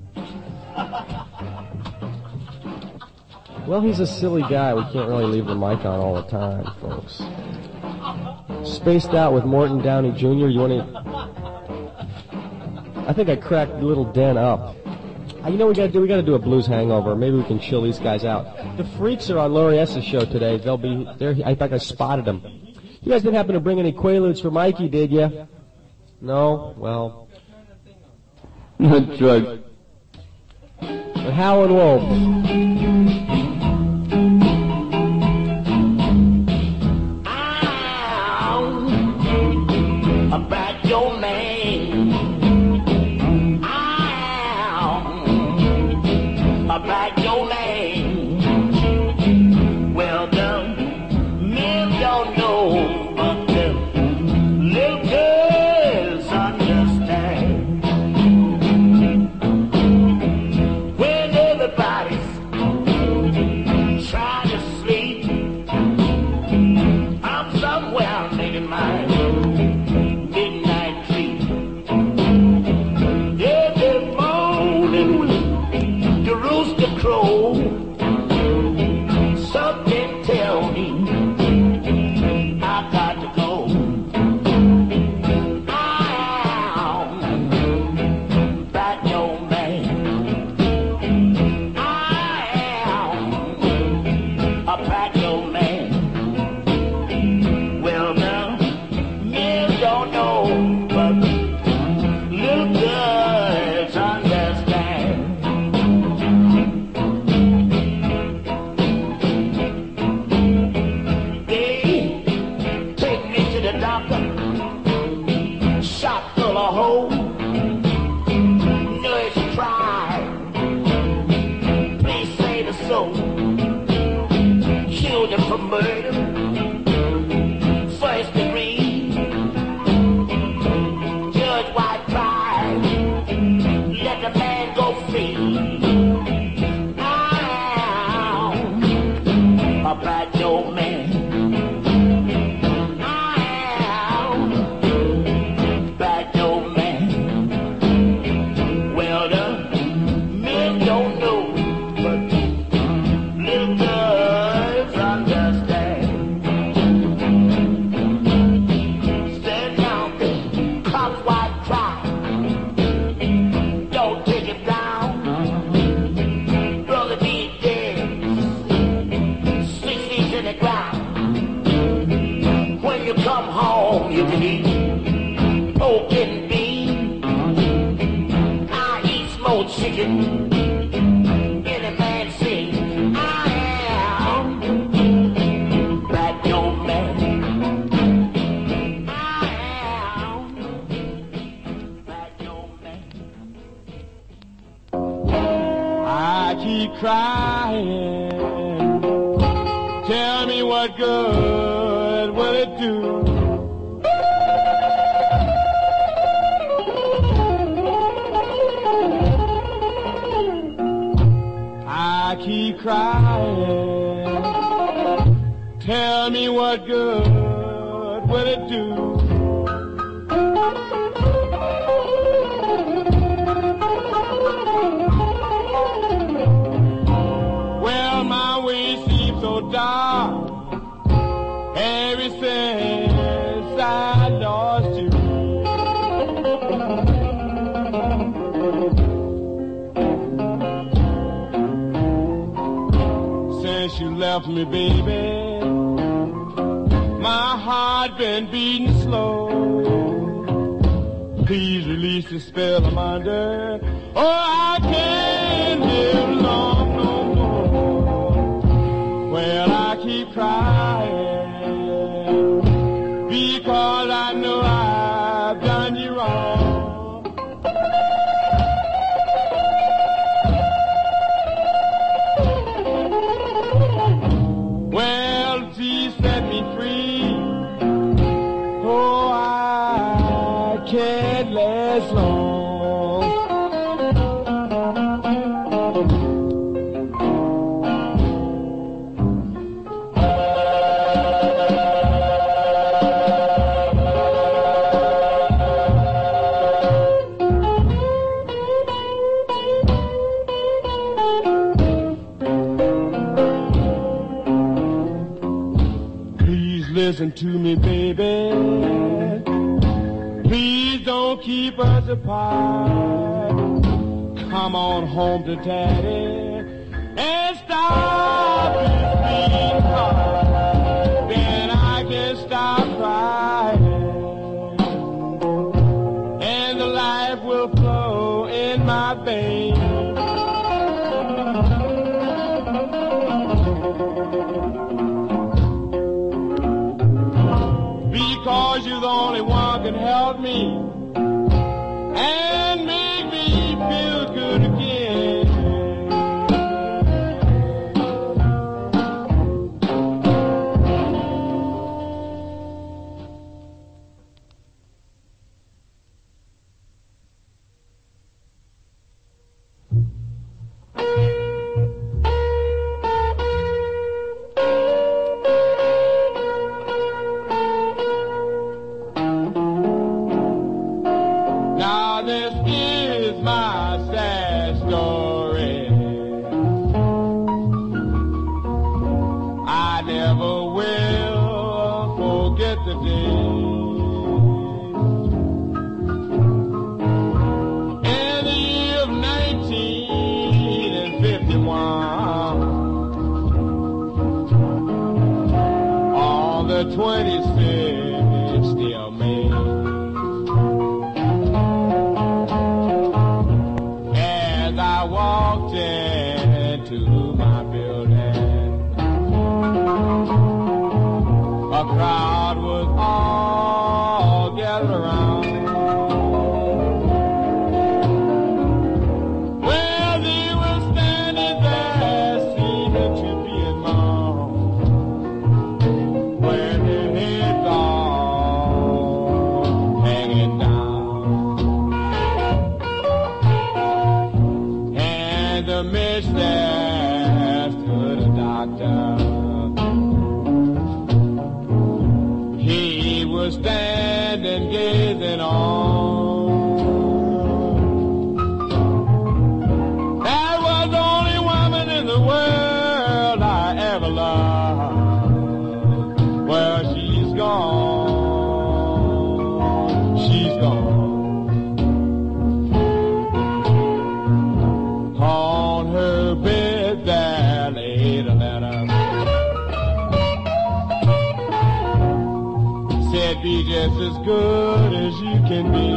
Well, he's a silly guy. We can't really leave the mic on all the time, folks. Spaced Out with Morton Downey Junior You want to... I think I cracked Little Den up. Uh, You know what we gotta do? We gotta do a blues hangover. Maybe we can chill these guys out. The Freaks are on Laurie S.'s show today. They'll be there. In fact, I spotted them. You guys didn't happen to bring any Quaaludes for Mikey, did you? No? Well... Not drugs. But Howlin' Wolf. About your name. Ow, about your name. Well, the men don't know, but the little girls understand. When everybody's trying to sleep, I'm somewhere making mine. Something tell me I got to go. I'm back your man. I am a back your man. Well now, men don't know, but little girls understand. Shot full of holes, nurse tried, please save the soul, killed him for murder, first degree, Judge White tried, let the man go free. I'm a bad old man. Come home, you can eat pork and beans. I eat smoked chicken. Any man sing, I am back your man. I am keep crying. Tell me what good will it do? I keep crying. Tell me what good will it do? Well, my way seems so dark ever since I lost you. Since you left me, baby, my heart been beating slow. Please release the spell I'm under, or I can't live long no more. Well, I keep crying because I know I've done you wrong. Well, she set me free. Oh, I can't last long. Listen to me, baby. Please don't keep us apart. Come on home to daddy and stop this beating heart. Then I can stop crying, and the life will flow in my veins. Because you're the only one can help me and make me feel good again. Now this is my sad story. I never will forget the day. In the year of nineteen fifty-one, on the twenty-sixth of May, I walked into my building, a crowd was all gathered around. Well, they were standing there, seeming to be in awe, when their heads all hanging down. In the midst there stood a doctor. He was standing gazing on. That was the only woman in the world I ever loved. Well, she's gone. She's gone. On her bed there laid a letter. Said, be just as good as you can be.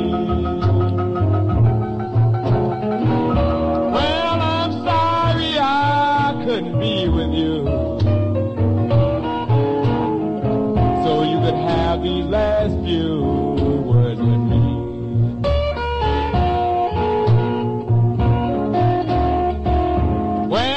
Well, I'm sorry I couldn't be with you, so you could have these last few words with me. Well,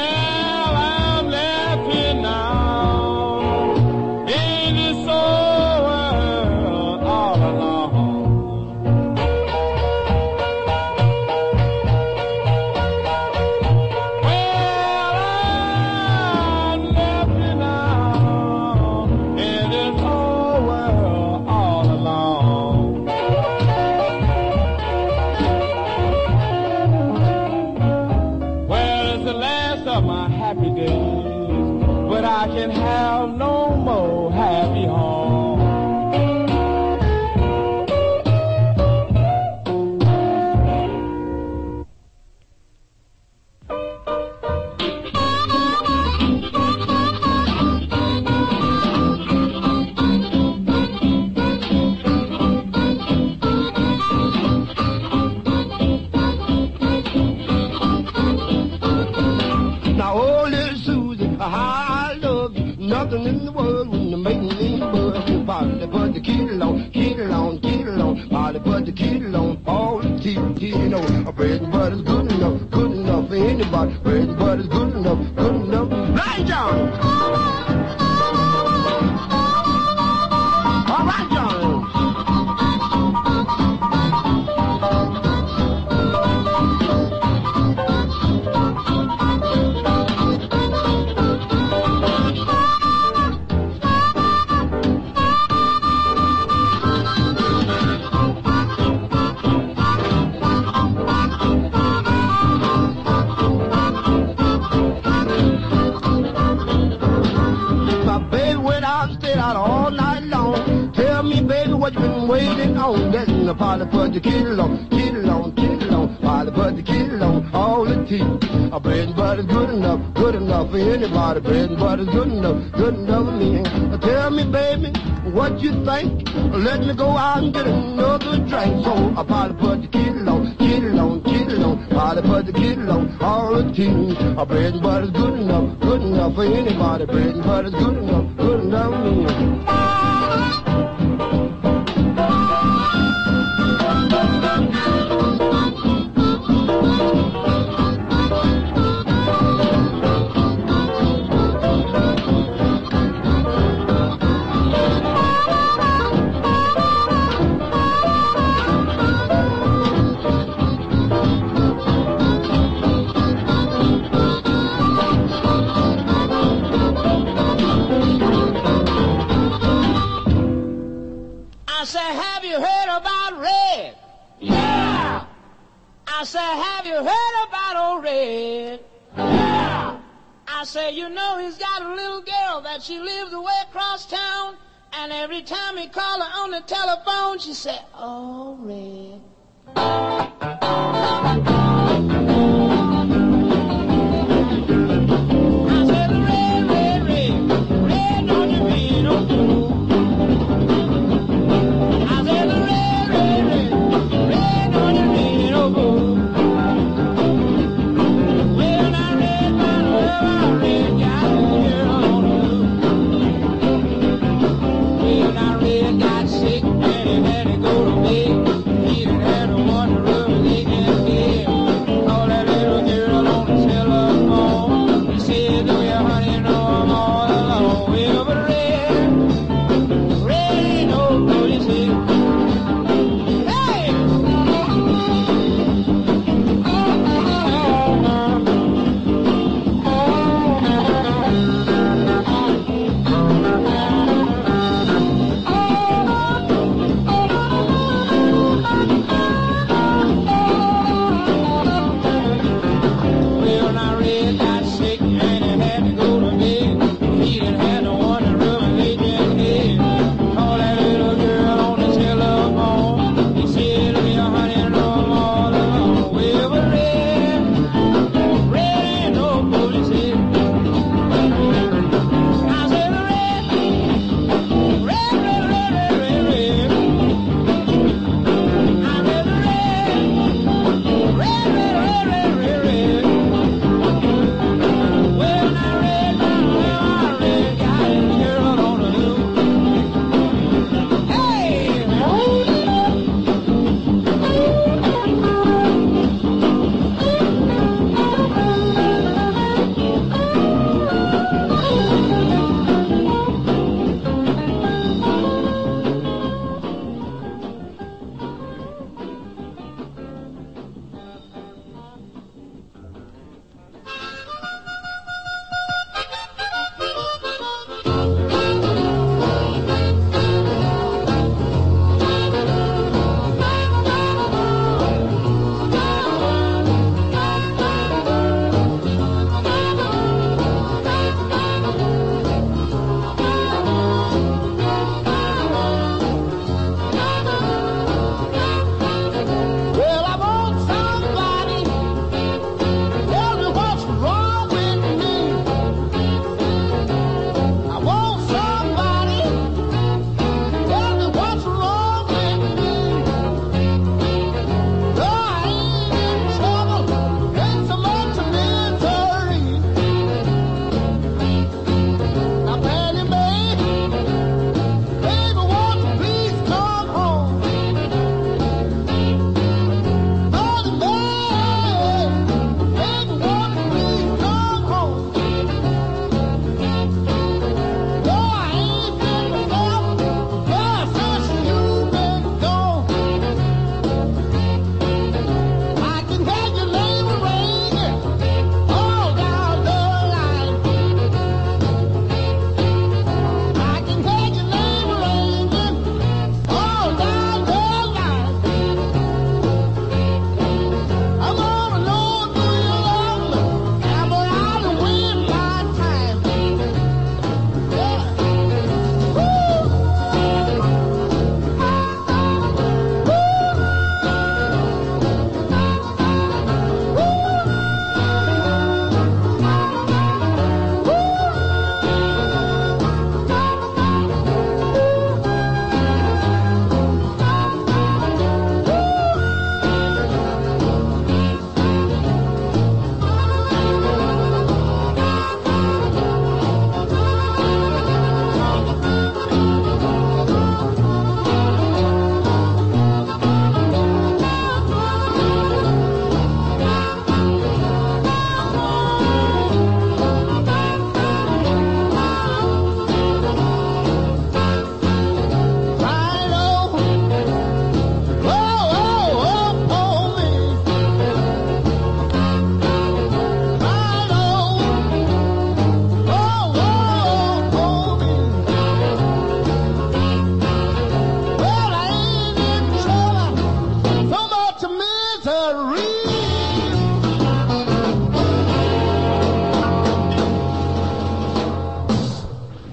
nothing in the world when you're making me buzz. Polly put the kettle on, kettle on, kettle on. Polly put the kettle on, all the tea, tea, you know. Bread and butter's good enough, good enough for anybody. Bread and butter's good enough, good enough. Right, John. All right, John. What you been waiting on? Getting the Polly put the kettle on, kettle on, kettle on. Polly put the kettle on, all the tea. A bread and butter's good enough, good enough for anybody. Bread and butter's good enough, good enough for me. Tell me, baby, what you think? Let me go out and get another drink. So I Polly put the kettle on, kettle on, kettle on. Polly put the kettle on, all the tea. A bread and butter's good enough, good enough for anybody. Bread and butter's good enough, good enough for me. I say, have you heard about Red? Yeah! I say, have you heard about old Red? Yeah! I say, you know he's got a little girl that she lives away across town, and every time he call her on the telephone, she say, oh, Red. I said, Red, Red, Red, Red, don't you be no fool. Got sick and he had to go to bed. He didn't have to wonder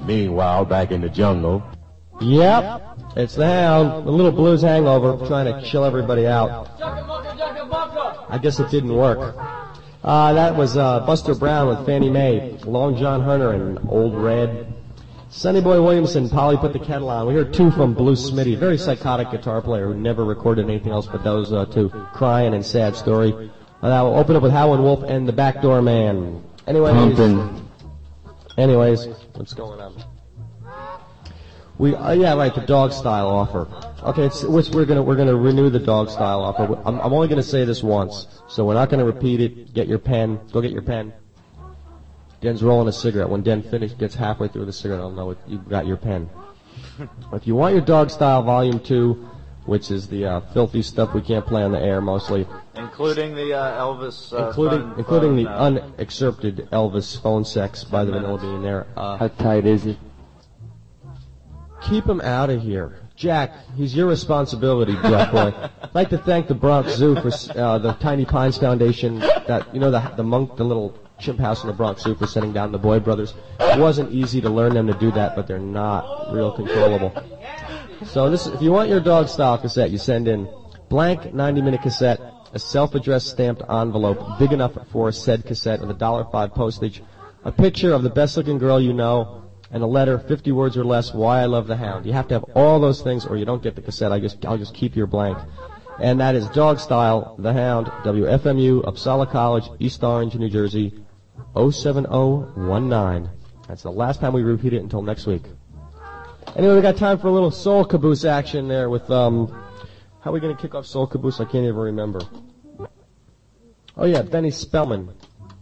Meanwhile, back in the jungle. Yep, it's the Hound. A little blues hangover, trying to chill everybody out. I guess it didn't work. Uh, that was uh, Buster Brown with Fannie Mae, Long John Hunter and Old Red. Sonny Boy Williamson, Polly Put the Kettle On. We heard two from Blue Smitty, very psychotic guitar player who never recorded anything else but those uh, two, Crying and Sad Story. Uh, that will open up with Howlin' Wolf and The Backdoor Man. Anyways, Pumping. anyways, what's going on? We uh, yeah right the dog style offer. Okay, it's, which we're gonna we're gonna renew the dog style offer. I'm, I'm only gonna say this once, so we're not gonna repeat it. Get your pen. Go get your pen. Den's rolling a cigarette. When Den finish gets halfway through the cigarette, I'll know it, you've got your pen. If you want your dog style volume two, which is the uh, filthy stuff we can't play on the air mostly, including the uh, Elvis, uh, including phone, including phone, the uh, unexcerpted Elvis phone sex by the Vanilla Bean there. Uh, How tight is it? Keep him out of here. Jack, he's your responsibility, Jack Boy. I'd like to thank the Bronx Zoo for uh, the Tiny Pines Foundation, that, you know, the, the monk, the little chimp house in the Bronx Zoo for sending down the Boy Brothers. It wasn't easy to learn them to do that, but they're not real controllable. So this, if you want your dog style cassette, you send in blank ninety minute cassette, a self-addressed stamped envelope big enough for said cassette with a dollar five postage, a picture of the best looking girl you know, and a letter, fifty words or less, why I love the Hound. You have to have all those things or you don't get the cassette. I just, I'll just keep your blank. And that is Dog Style, The Hound, W F M U, Uppsala College, East Orange, New Jersey, oh seven oh one nine. That's the last time we repeat it until next week. Anyway, we got time for a little Soul Caboose action there with, um, how are we going to kick off Soul Caboose? I can't even remember. Oh yeah, Benny Spellman.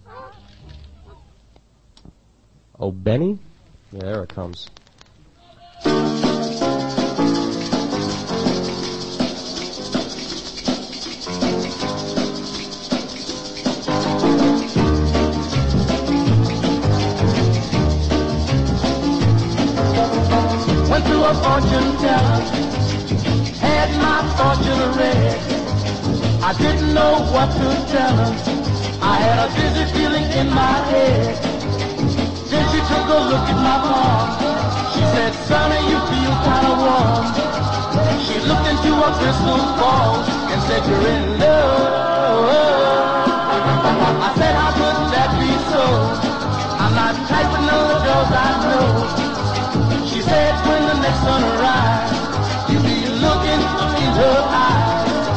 Oh, Benny? Yeah, there it comes. Went to a fortune teller, had my fortune read. I didn't know what to tell her. I had a dizzy feeling in my head. Then she took a look at my palm. She said, "Sonny, you feel kind of warm." She looked into a crystal ball and said, "You're in love." I said, "How could that be so? I'm not tight with none of the girls I know." She said, "When the next sun arrives, you'll be looking in her eyes."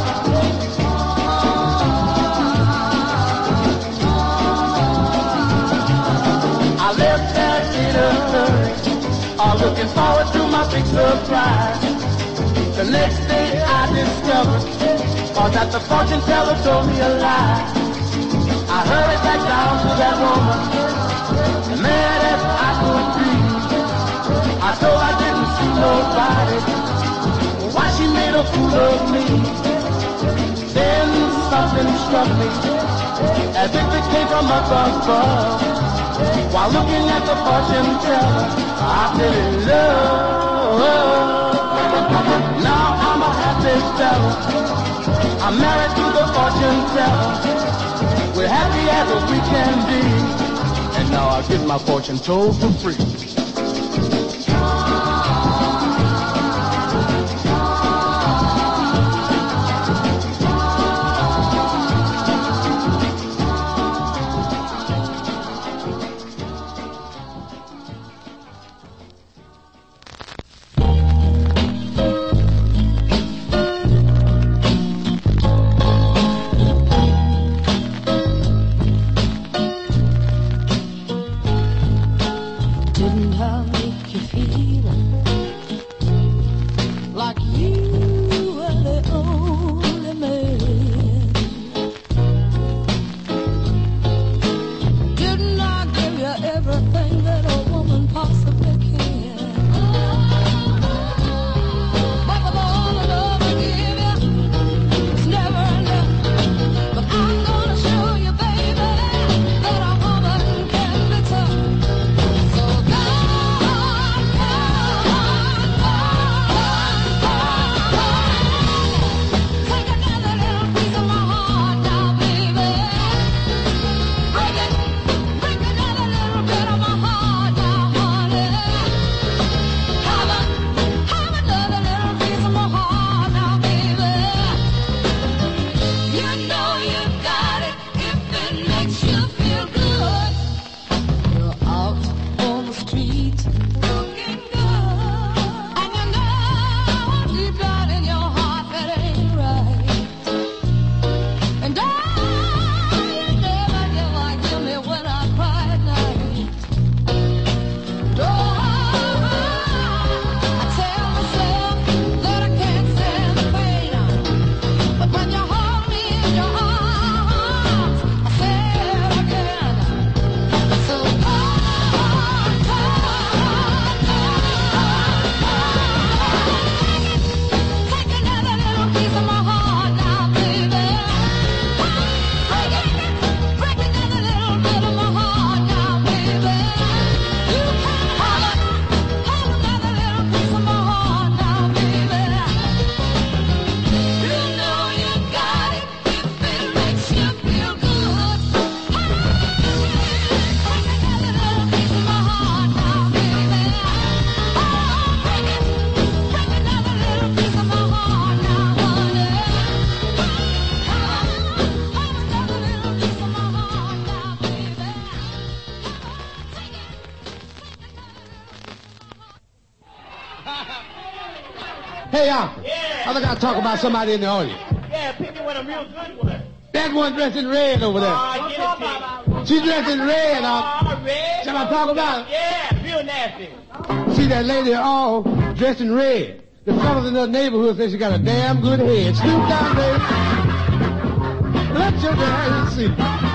I left there in a hurry, all looking forward to my big surprise. The next day I discovered was that the fortune teller told me a lie. I hurried back down to that woman, mad as I could be. I told her I didn't see nobody, why she made a fool of me. Then something struck me, as if it came from up above. While looking at the fortune teller, I fell in love. Now I'm a happy fella, I'm married to the fortune teller. We're happy as we can be, and now I get my fortune told for free. Didn't Alfred. Yeah. I think I'll talk about somebody in the audience. Yeah, pick me one of real good ones. That one dressed in red over there. Oh, get it, Chick. She dressed in red. Uh, Oh, red. Shall I talk about it? Yeah, real nasty. See that lady all dressed in red. The fellas in the neighborhood say she got a damn good head. Snoop down, baby. Let your daddy see.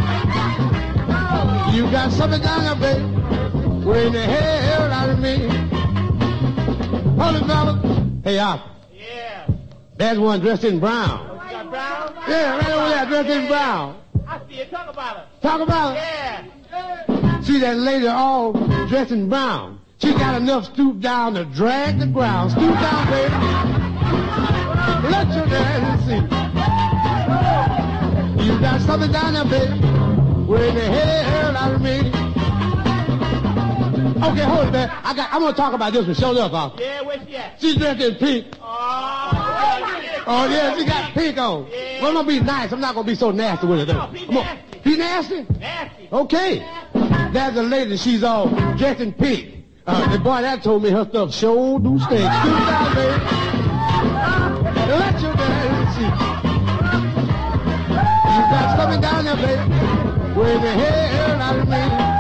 You got something down there, baby. Where in the hell out of me? Hold it, fellas. Hey, Alfred. Yeah. There's one dressed in brown. You got brown? Yeah, right over there, dressed in brown. I see it. Talk about it. Talk about it. Yeah. See that lady all dressed in brown. She got enough stoop down to drag the ground. Stoop down, baby. Let your daddy see. You got something down there, baby. Where in the hell out of me? Okay, hold it there. I got. I'm gonna talk about this one. Show up, huh? Yeah, where's she at? She's dressed in pink. Oh, Oh yeah, she got pink on. Yeah. Well, I'm gonna be nice. I'm not gonna be so nasty with it. No, be I'm gonna- Be nasty? Nasty. Okay. There's a lady. She's all dressed in pink. Uh, the boy that told me her stuff sure do stink. Scoot down, baby. Let your daddy see. You got something down there, baby. Where the hell out of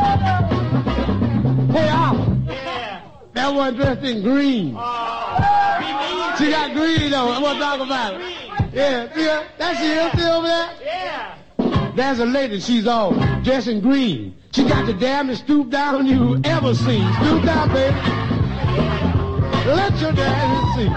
me? Hey, Alpha. Yeah. That one dressed in green. Oh, be mean. She got green though. I'm gonna talk about it. Yeah, see her? That's she. See over there? Yeah. There's a lady. She's all dressed in green. She got the damnest stoop down you ever seen. Stoop down, baby. Let your daddy see.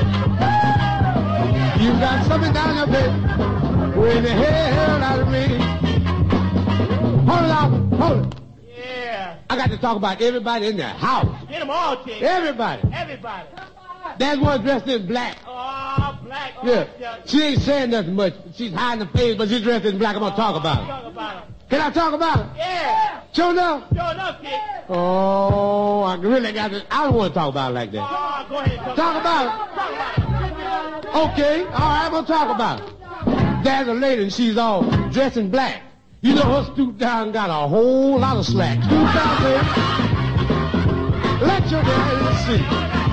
You got something down there, baby. Where in the hell out of me? Hold it out. Hold it. Yeah. I got to talk about everybody in the house. Get them all, Chick. Everybody. Everybody. There's one dressed in black. Oh, black. Oh, Yeah. yeah. She ain't saying nothing much. She's hiding her face, but she's dressed in black. I'm going to talk about it. Talk about it. Can I talk about it? Yeah. Sure enough. Sure enough, Chick. Oh, I really got to. I don't want to talk about it like that. Oh, go ahead. Talk, Talk about it. Talk about it. Okay. All right, I'm going to talk about it. There's a lady, and she's all dressed in black. You know, her stoop down got a whole lot of slack. Stoop down, baby. Let your daddy see.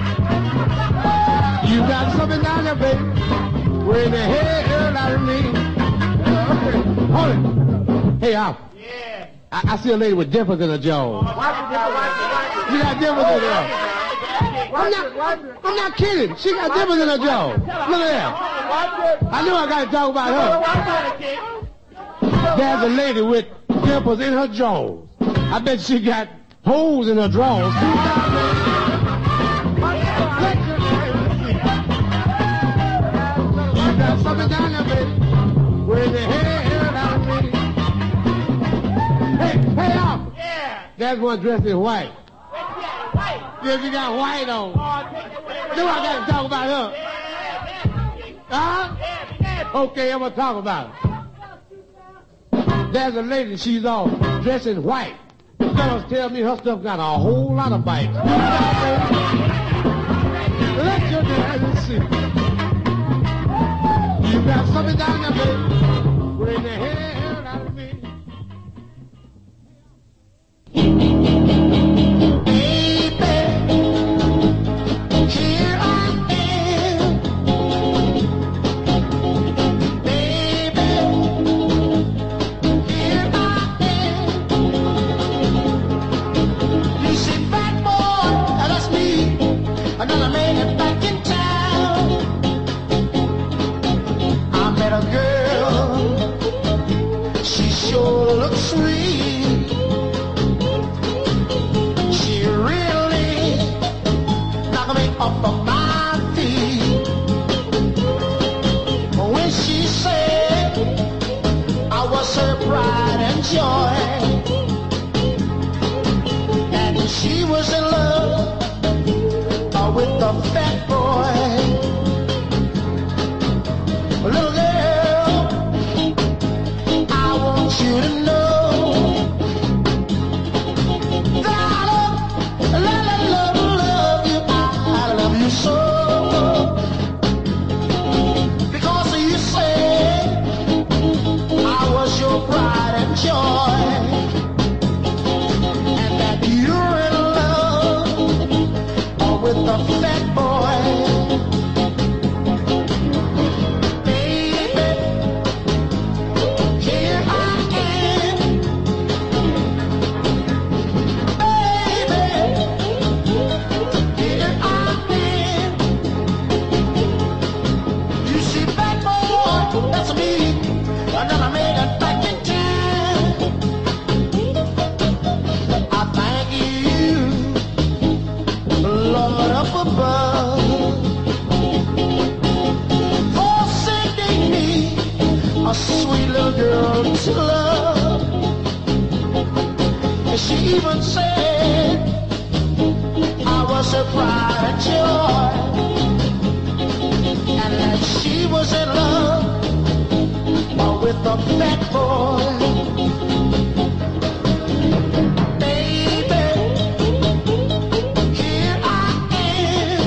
You got something down there, baby. Where in the hell out of me? Okay. Hold it. Hey, Alf. Yeah. I, I see a lady with dimples in her jaw. She got dimples in her jaw. I'm not, I'm not kidding. She got dimples in her jaw. Look at that. I knew I got to talk about her. There's a lady with dimples in her jaws. I bet she got holes in her drawers. You got something down there, baby. Where the hell out of me? Hey, hey, Alpha. Yeah. There's one dressed in white. Yeah, white. Yeah, she got white on. Oh, take it away. Knew I got to talk about her. Yeah, Huh? yeah, yeah. Okay, I'm going to talk about it. There's a lady, she's all dressed in white. The fellas tell me her stuff got a whole lot of bites. Let your daddy see. You got something down there, baby. Where in the hell out of me? Another man back in town. I met a girl. She sure looks sweet. She really knocked me off of my feet. When she said I was her pride and joy, and she was in love with the fat boy. Little girl, I want you to know that I love, love, love, love you. I love you so. Because you said I was your pride and joy, and that you're in love with the fat boy. to love. And she even said I was her pride and joy, and that she was in love with a fat boy. Baby, here I am.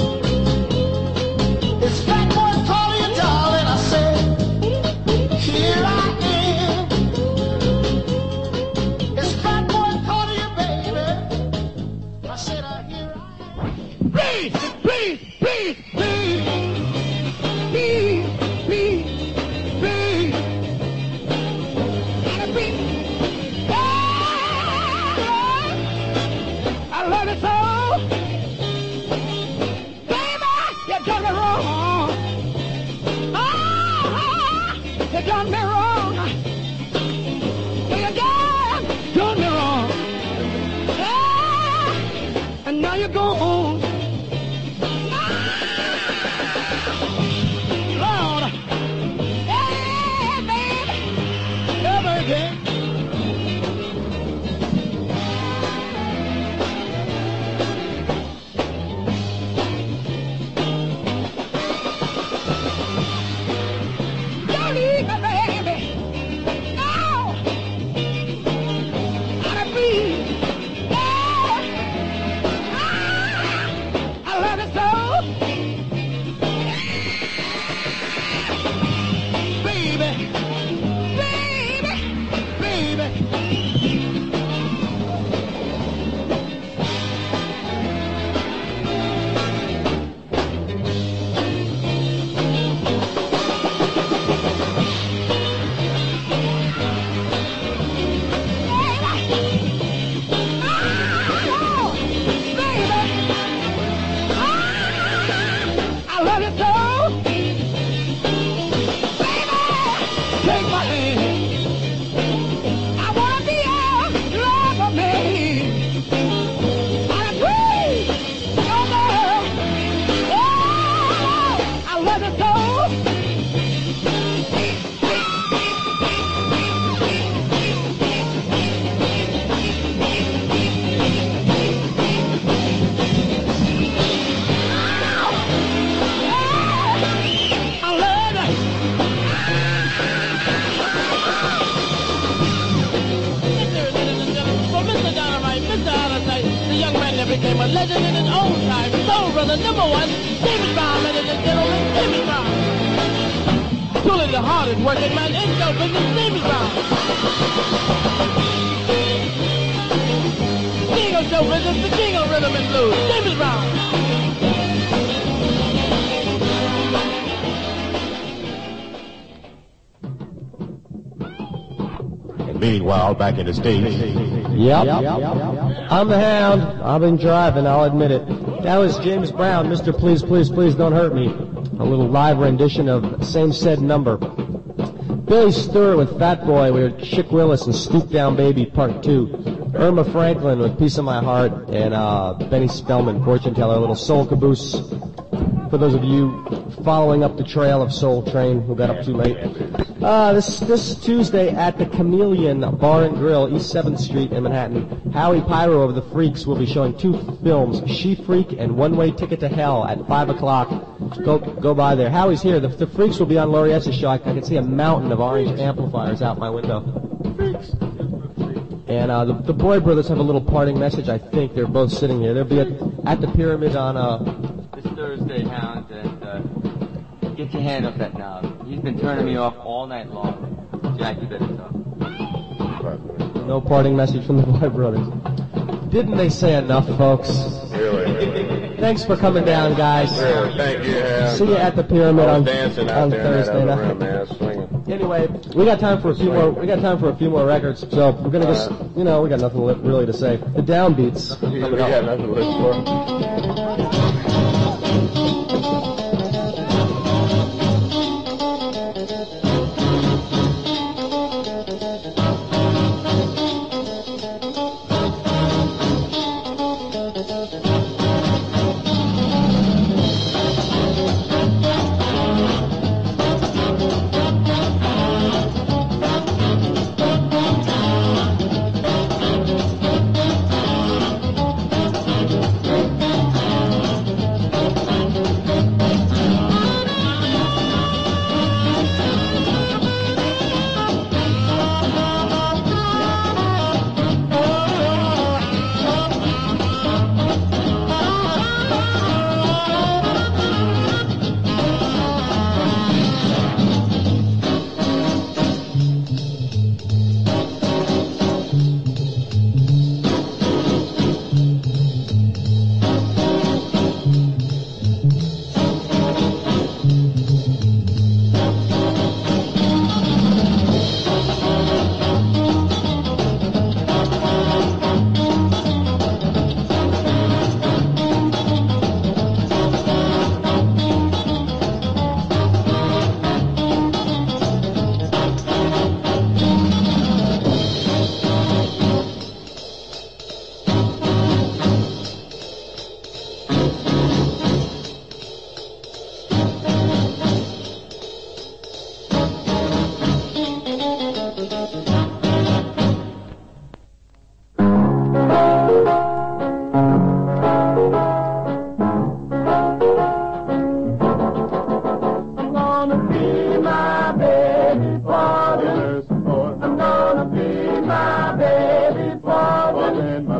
It's fat boy calling you, darling. I said, here I am. It's fat boy calling you, baby. I said, uh, here I am. Please, please, please, please, please, please, please. I love you so. Baby, you done me wrong. Oh, you done me wrong. You done, done me wrong. Yeah, and now you're gone. Lord, yeah, baby, every day. Became a legend in his own time. Soul brother number one, James Brown, ladies and gentlemen, James Brown. Truly the hardest working man in show business, James Brown. King of show business, the king of rhythm and blues, James Brown. Meanwhile, back in the States. Yep. I'm the Hound. I've been driving, I'll admit it. That was James Brown, Mister Please, Please, Please Don't Hurt Me. A little live rendition of Same Said Number. Billy Stewart with Fat Boy. We heard Chick Willis and Stoop Down Baby Part two. Irma Franklin with Piece of My Heart. And uh, Benny Spellman, Fortune Teller, a little Soul Caboose. For those of you following up the trail of Soul Train who got up too late. Uh, this this Tuesday at the Chameleon Bar and Grill, East seventh Street in Manhattan, Howie Pyro of the Freaks will be showing two films, She Freak and One Way Ticket to Hell at five o'clock. Go go by there. Howie's here. The, the Freaks will be on Laurietta's show. I, I can see a mountain of orange amplifiers out my window. And uh, the, the Boy Brothers have a little parting message, I think. They're both sitting here. They'll be at, at the Pyramid on... Uh, this Thursday, Hound, and uh, get your hand off that knob. He's been turning me off all night long. Jack, you better talk. No parting message from the Boy Brothers. Didn't they say enough, folks? Really? Thanks for coming down, guys. Really, thank you. Yeah. See you at the Pyramid on, dancing out on there Thursday in that night. other room, man, swinging. Anyway, we got time for a few more. We got time for a few more records. So we're gonna just, you know, we got nothing li- really to say. The Downbeats. We got nothing to listen for.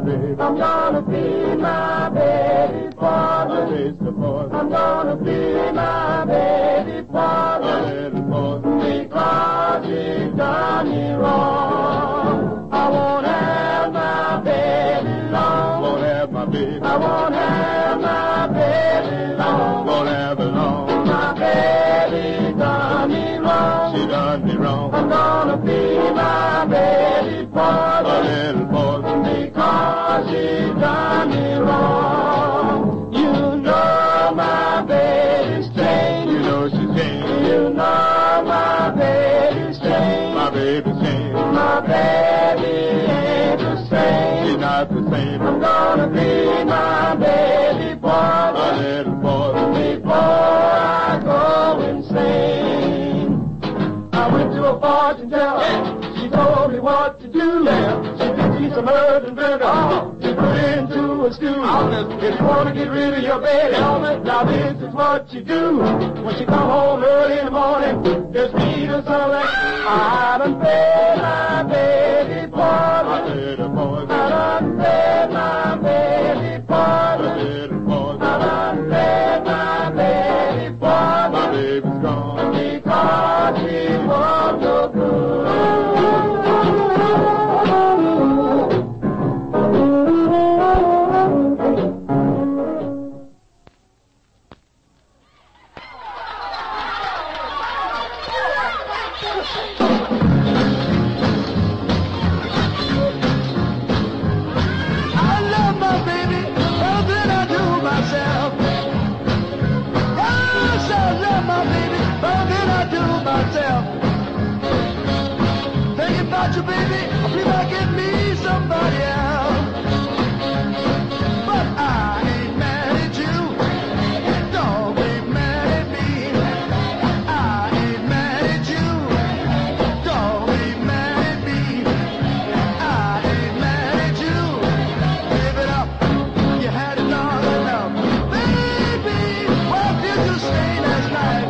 baby. I'm gonna be my baby father. I'm gonna be my baby father. Because he done me wrong. I won't have my baby long. Won't have my baby. I won't have my baby long. Won't have it long. My baby done me wrong. She done me wrong. I'm gonna be my baby father. A little boy. Because she done me wrong. You know my baby's changed. You know she's changed. You know my baby's changed. My baby's changed. My baby ain't the same. She's not the same. I'm gonna be my baby father. A little boy. Before I go insane. I went to a fortune teller. She told me what to do. She picked me some herbs and vinegar to put into a stew. If you want to get rid of your baby, now this is what you do. When she come home early in the morning, just feed her some like I done fed my baby father. I done fed my baby father. I done fed my baby father. My baby's gone because he was no good. You, baby, I believe I can meet somebody else. But I ain't mad at you. Don't be mad at me. I ain't mad at you. Don't be mad at me. I ain't mad at you. Give it up. You had it long enough. Baby, where did you stay last night?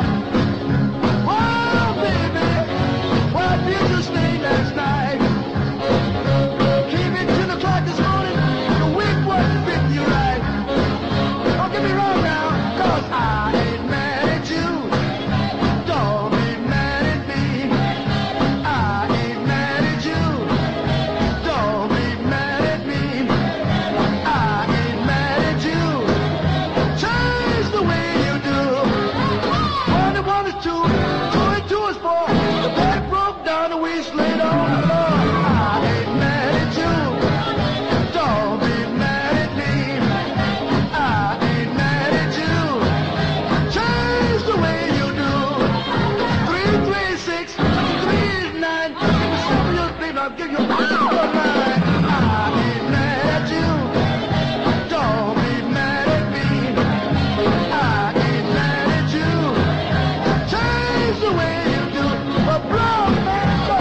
Oh, baby, where did you stay last night? Came into the clock this morning, the wig wasn't fitting you right. Don't get me wrong now, cause I ain't mad at you. Don't be mad at me. I ain't mad at you. Don't be mad at me. I ain't mad at you. Change the way you do. One and one is two, two and two is four. The bed broke down and we slid on the floor. I ain't mad at you. Don't be mad at me. I ain't mad at you. Change the way you do. Three, three, six, three, nine. Give me some of your baby, I'll give you a good night. I ain't mad at you. Don't be mad at me. I ain't mad at you. Change the way you do. A brown man go.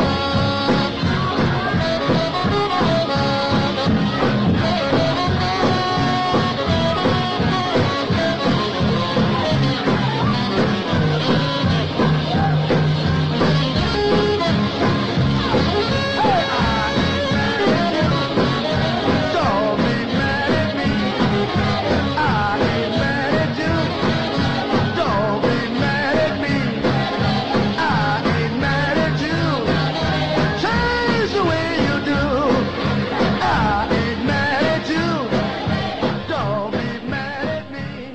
Don't be mad at me. I ain't mad at you. Don't be mad at me. I ain't mad at you. Change the way you do. I ain't mad at you. Don't be mad at me.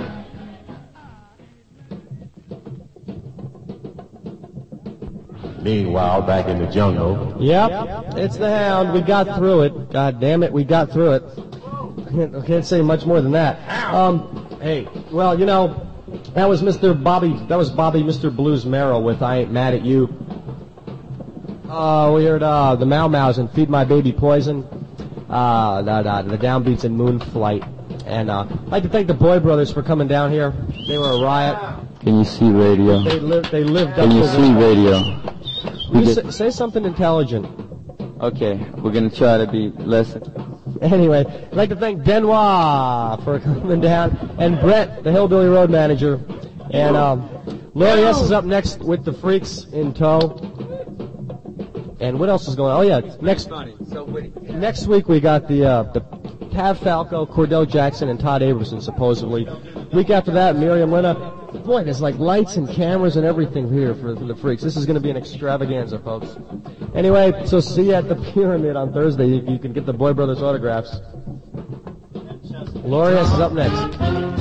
Meanwhile, back in the jungle. Yep, it's the Hound. We got through it. God damn it, we got through it. I can't say much more than that. Um, hey, well, you know, that was Mister Bobby, that was Bobby Mister Blues Merrill with I Ain't Mad at You. Uh, we heard, uh, the Mau Maus and Feed My Baby Poison. Uh, the, the, the Downbeats and Moonflight. And, uh, I'd like to thank the Boy Brothers for coming down here. They were a riot. Can you see radio? They lived, they lived up Can you to see the- radio? Will you say, say something intelligent. Okay, we're gonna try to be less. Anyway, I'd like to thank Benoit for coming down, and Brett, the Hillbilly Road Manager. And um, Lori S. is up next with the Freaks in tow. And what else is going on? Oh yeah, next Funny, so witty. next week we got the uh, the Pav Falco, Cordell Jackson, and Todd Abramson supposedly. Week after that, Miriam Lena. Boy, there's like lights and cameras and everything here for, for the freaks. This is going to be an extravaganza, folks. Anyway, so see you at the Pyramid on Thursday. You, you can get the Boy Brothers autographs. Glorious is up next.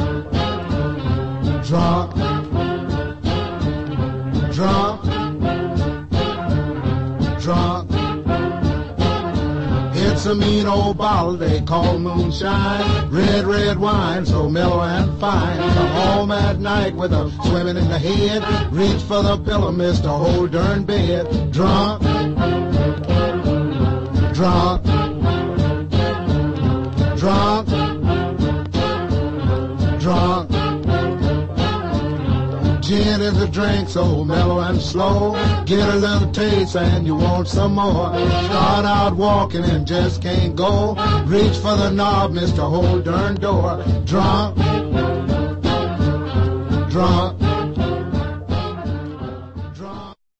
Drunk, drunk, drunk. It's a mean old bottle they call moonshine. Red, red wine, so mellow and fine. Come home at night with a swimming in the head. Reach for the pillow, miss the whole darn bed. Drunk, drunk, drunk, drunk. Gin is a drink so mellow and slow. Get a little taste and you want some more. Start out walking and just can't go. Reach for the knob, miss the whole darn door. Drunk, drunk,